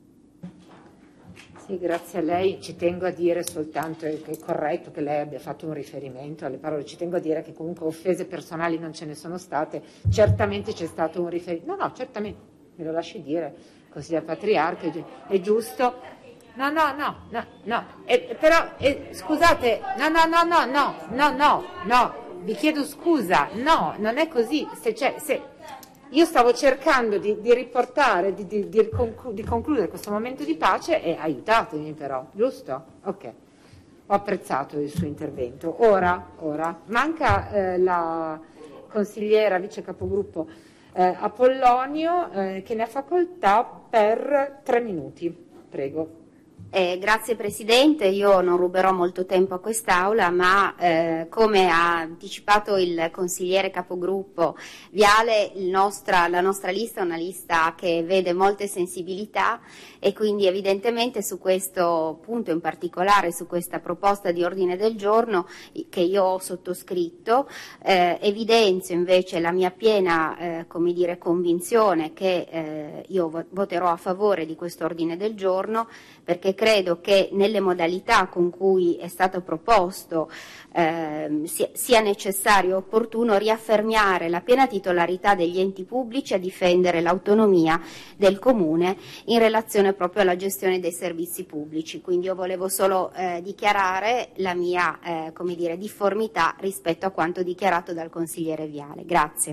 Speaker 1: Sì, grazie a lei. Ci tengo a dire soltanto che è corretto che lei abbia fatto un riferimento alle parole, ci tengo a dire che comunque offese personali non ce ne sono state, certamente c'è stato un riferimento, no no, certamente, me lo lasci dire, consigliere Patriarca, è giusto, no no no, no, no, e, però, e, scusate, no no no no, no, no, no, no, vi chiedo scusa, no, non è così, se c'è, se... Io stavo cercando di, di riportare, di, di, di, conclu- di concludere questo momento di pace e aiutatemi però, giusto? Ok, ho apprezzato il suo intervento. Ora, ora manca eh, la consigliera vice capogruppo eh, Apollonio eh, che ne ha facoltà per tre minuti. Prego.
Speaker 20: Eh, grazie Presidente, io non ruberò molto tempo a quest'Aula, ma eh, come ha anticipato il consigliere capogruppo Viale, il nostra, la nostra lista è una lista che vede molte sensibilità e quindi evidentemente su questo punto in particolare, su questa proposta di ordine del giorno che io ho sottoscritto, eh, evidenzio invece la mia piena eh, come dire, convinzione che eh, io voterò a favore di questo ordine del giorno, perché credo che nelle modalità con cui è stato proposto eh, sia necessario e opportuno riaffermare la piena titolarità degli enti pubblici a difendere l'autonomia del Comune in relazione proprio alla gestione dei servizi pubblici. Quindi io volevo solo eh, dichiarare la mia eh, come dire, difformità rispetto a quanto dichiarato dal consigliere Viale. Grazie.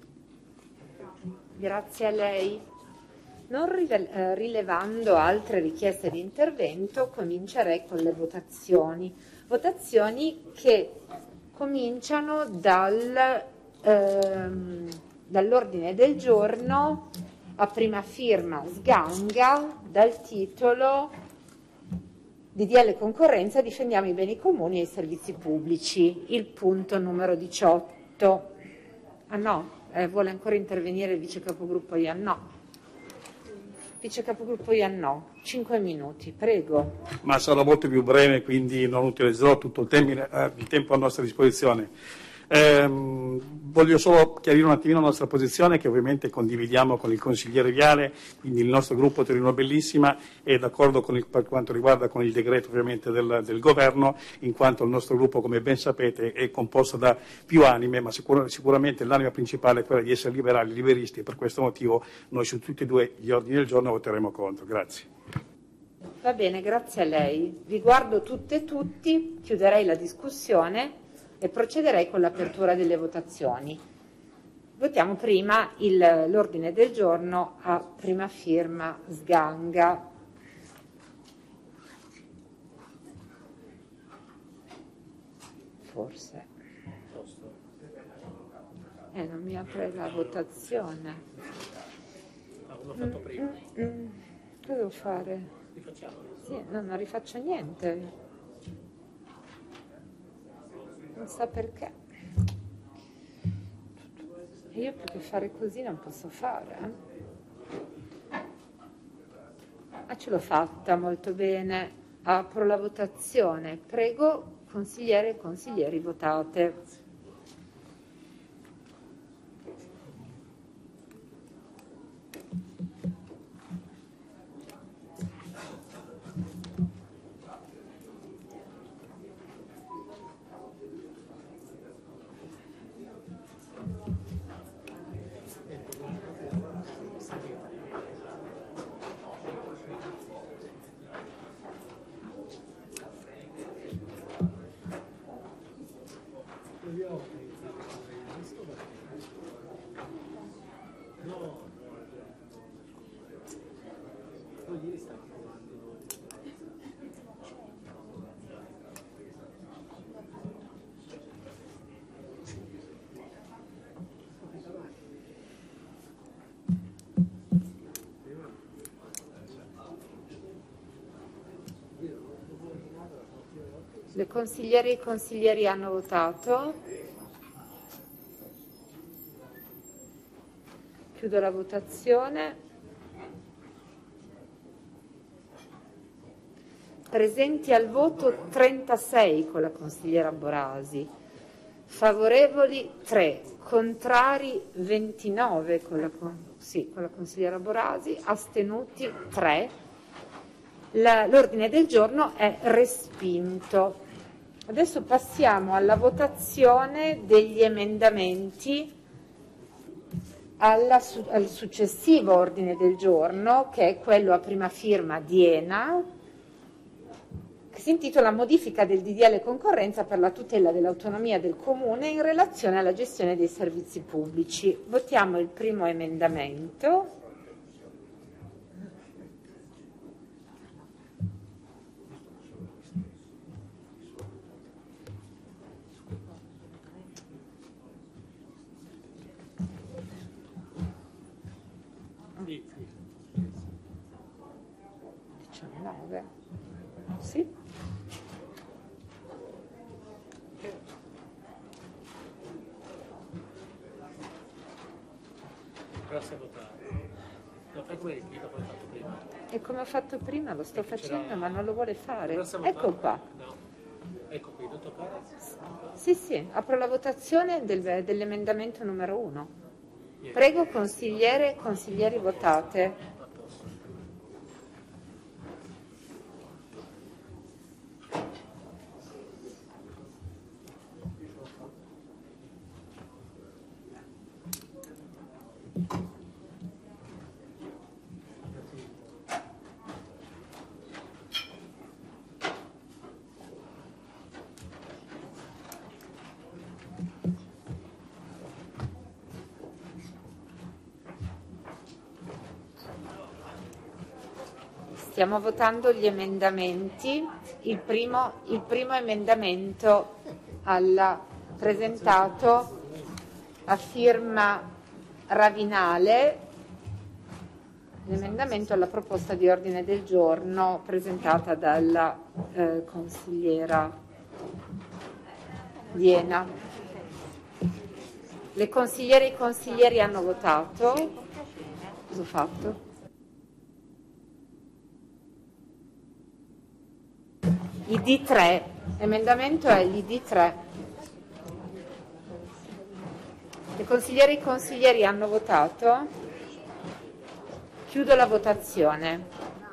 Speaker 1: Grazie a lei. Non rilevando altre richieste di intervento, comincerei con le votazioni. Votazioni che cominciano dal, ehm, dall'ordine del giorno a prima firma Sganga, dal titolo D D L Concorrenza, difendiamo i beni comuni e i servizi pubblici, il punto numero diciotto. Ah no, eh, vuole ancora intervenire il vice capogruppo Iannò. Vice capogruppo Iannò, cinque minuti, prego.
Speaker 21: Ma sarò molto più breve, quindi non utilizzerò tutto il tempo, eh, il tempo a nostra disposizione. Ehm, voglio solo chiarire un attimino la nostra posizione, che ovviamente condividiamo con il consigliere Viale, quindi il nostro gruppo Torino Bellissima è d'accordo con il, per quanto riguarda con il decreto ovviamente del, del governo, in quanto il nostro gruppo, come ben sapete, è composto da più anime, ma sicur- sicuramente l'anima principale è quella di essere liberali, liberisti, e per questo motivo noi su tutti e due gli ordini del giorno voteremo contro. Grazie.
Speaker 1: Va bene, grazie a lei. Vi guardo tutte e tutti, chiuderei la discussione e procederei con l'apertura delle votazioni. Votiamo prima il, l'ordine del giorno a prima firma Sganga. Forse. Eh, non mi apre la votazione.
Speaker 12: L'ho fatto prima.
Speaker 1: Mm, mm, cosa devo fare?
Speaker 12: Rifacciamo.
Speaker 1: Sì, no, non rifaccio niente. Non so perché. Io più che fare così non posso fare. Eh? Ah, ce l'ho fatta molto bene. Apro la votazione. Prego, consigliere e consiglieri, votate. Le consigliere e i consiglieri hanno votato. Chiudo la votazione. Presenti al voto trentasei con la consigliera Borasi, favorevoli tre, contrari ventinove con la, sì, con la consigliera Borasi, astenuti tre. La, l'ordine del giorno è respinto. Adesso passiamo alla votazione degli emendamenti alla, al successivo ordine del giorno, che è quello a prima firma di Ena, che si intitola Modifica del D D L Concorrenza per la tutela dell'autonomia del Comune in relazione alla gestione dei servizi pubblici. Votiamo il primo emendamento. diciannove. Sì.
Speaker 12: Grazie a votare. Lo fai come l'ho fatto prima.
Speaker 1: E come ho fatto prima, lo sto
Speaker 12: Perché
Speaker 1: facendo,
Speaker 12: c'era-
Speaker 1: ma non lo vuole fare.
Speaker 12: Grazie a
Speaker 1: Ecco
Speaker 12: votare.
Speaker 1: qua.
Speaker 12: No. Ecco qui, non toccare.
Speaker 1: Sì, sì, apro la votazione del- dell'emendamento numero uno. Prego consigliere e consiglieri votate. Stiamo votando gli emendamenti. Il primo, il primo emendamento alla, presentato a firma Ravinale, l'emendamento alla proposta di ordine del giorno presentata dalla eh, consigliera Iena. Le consigliere e i consiglieri hanno votato. Cosa ho fatto? I D tre, emendamento è l'I D tre. Le consigliere e i consiglieri hanno votato. Chiudo la votazione.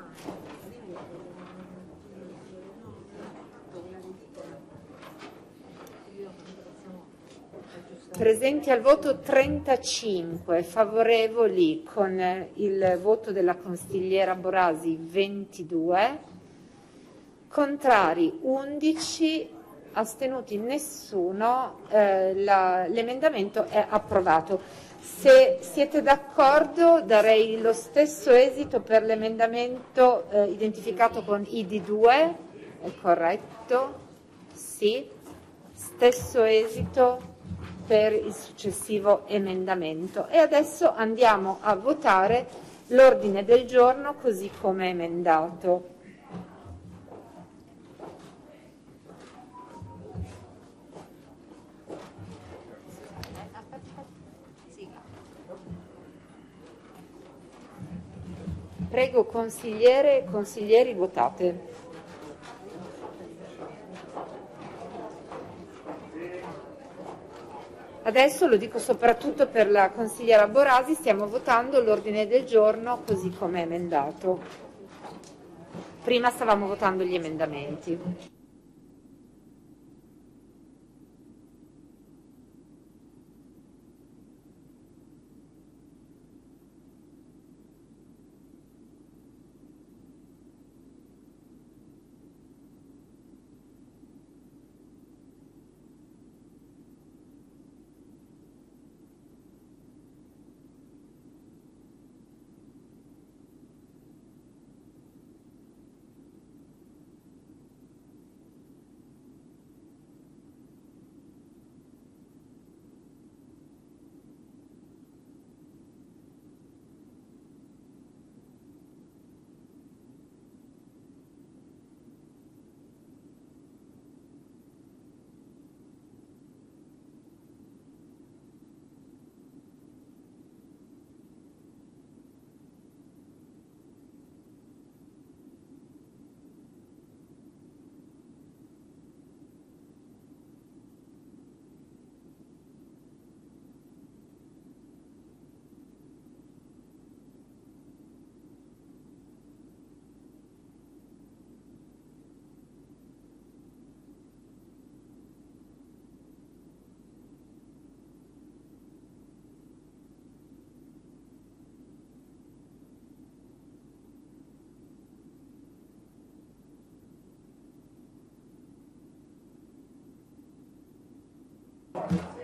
Speaker 1: Presenti al voto trentacinque, favorevoli con il voto della consigliera Borasi ventidue. Contrari undici, astenuti nessuno, eh, la, l'emendamento è approvato. Se siete d'accordo darei lo stesso esito per l'emendamento eh, identificato con I D due, è corretto? Sì. Stesso esito per il successivo emendamento. E adesso andiamo a votare l'ordine del giorno così come emendato. Prego consigliere e consiglieri votate. Adesso lo dico soprattutto per la consigliera Borasi, stiamo votando l'ordine del giorno così come emendato. Prima stavamo votando gli emendamenti.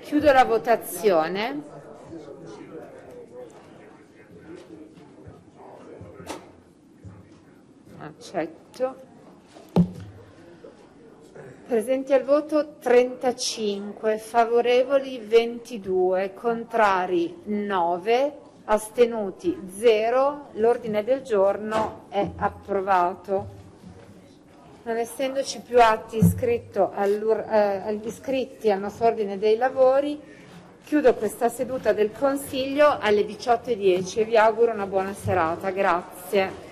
Speaker 1: Chiudo la votazione. Accetto. Presenti al voto trentacinque, favorevoli ventidue, contrari nove, astenuti zero. L'ordine del giorno è approvato. Non essendoci più atti iscritto eh, iscritti al nostro ordine dei lavori, chiudo questa seduta del Consiglio alle diciotto e dieci e vi auguro una buona serata. Grazie.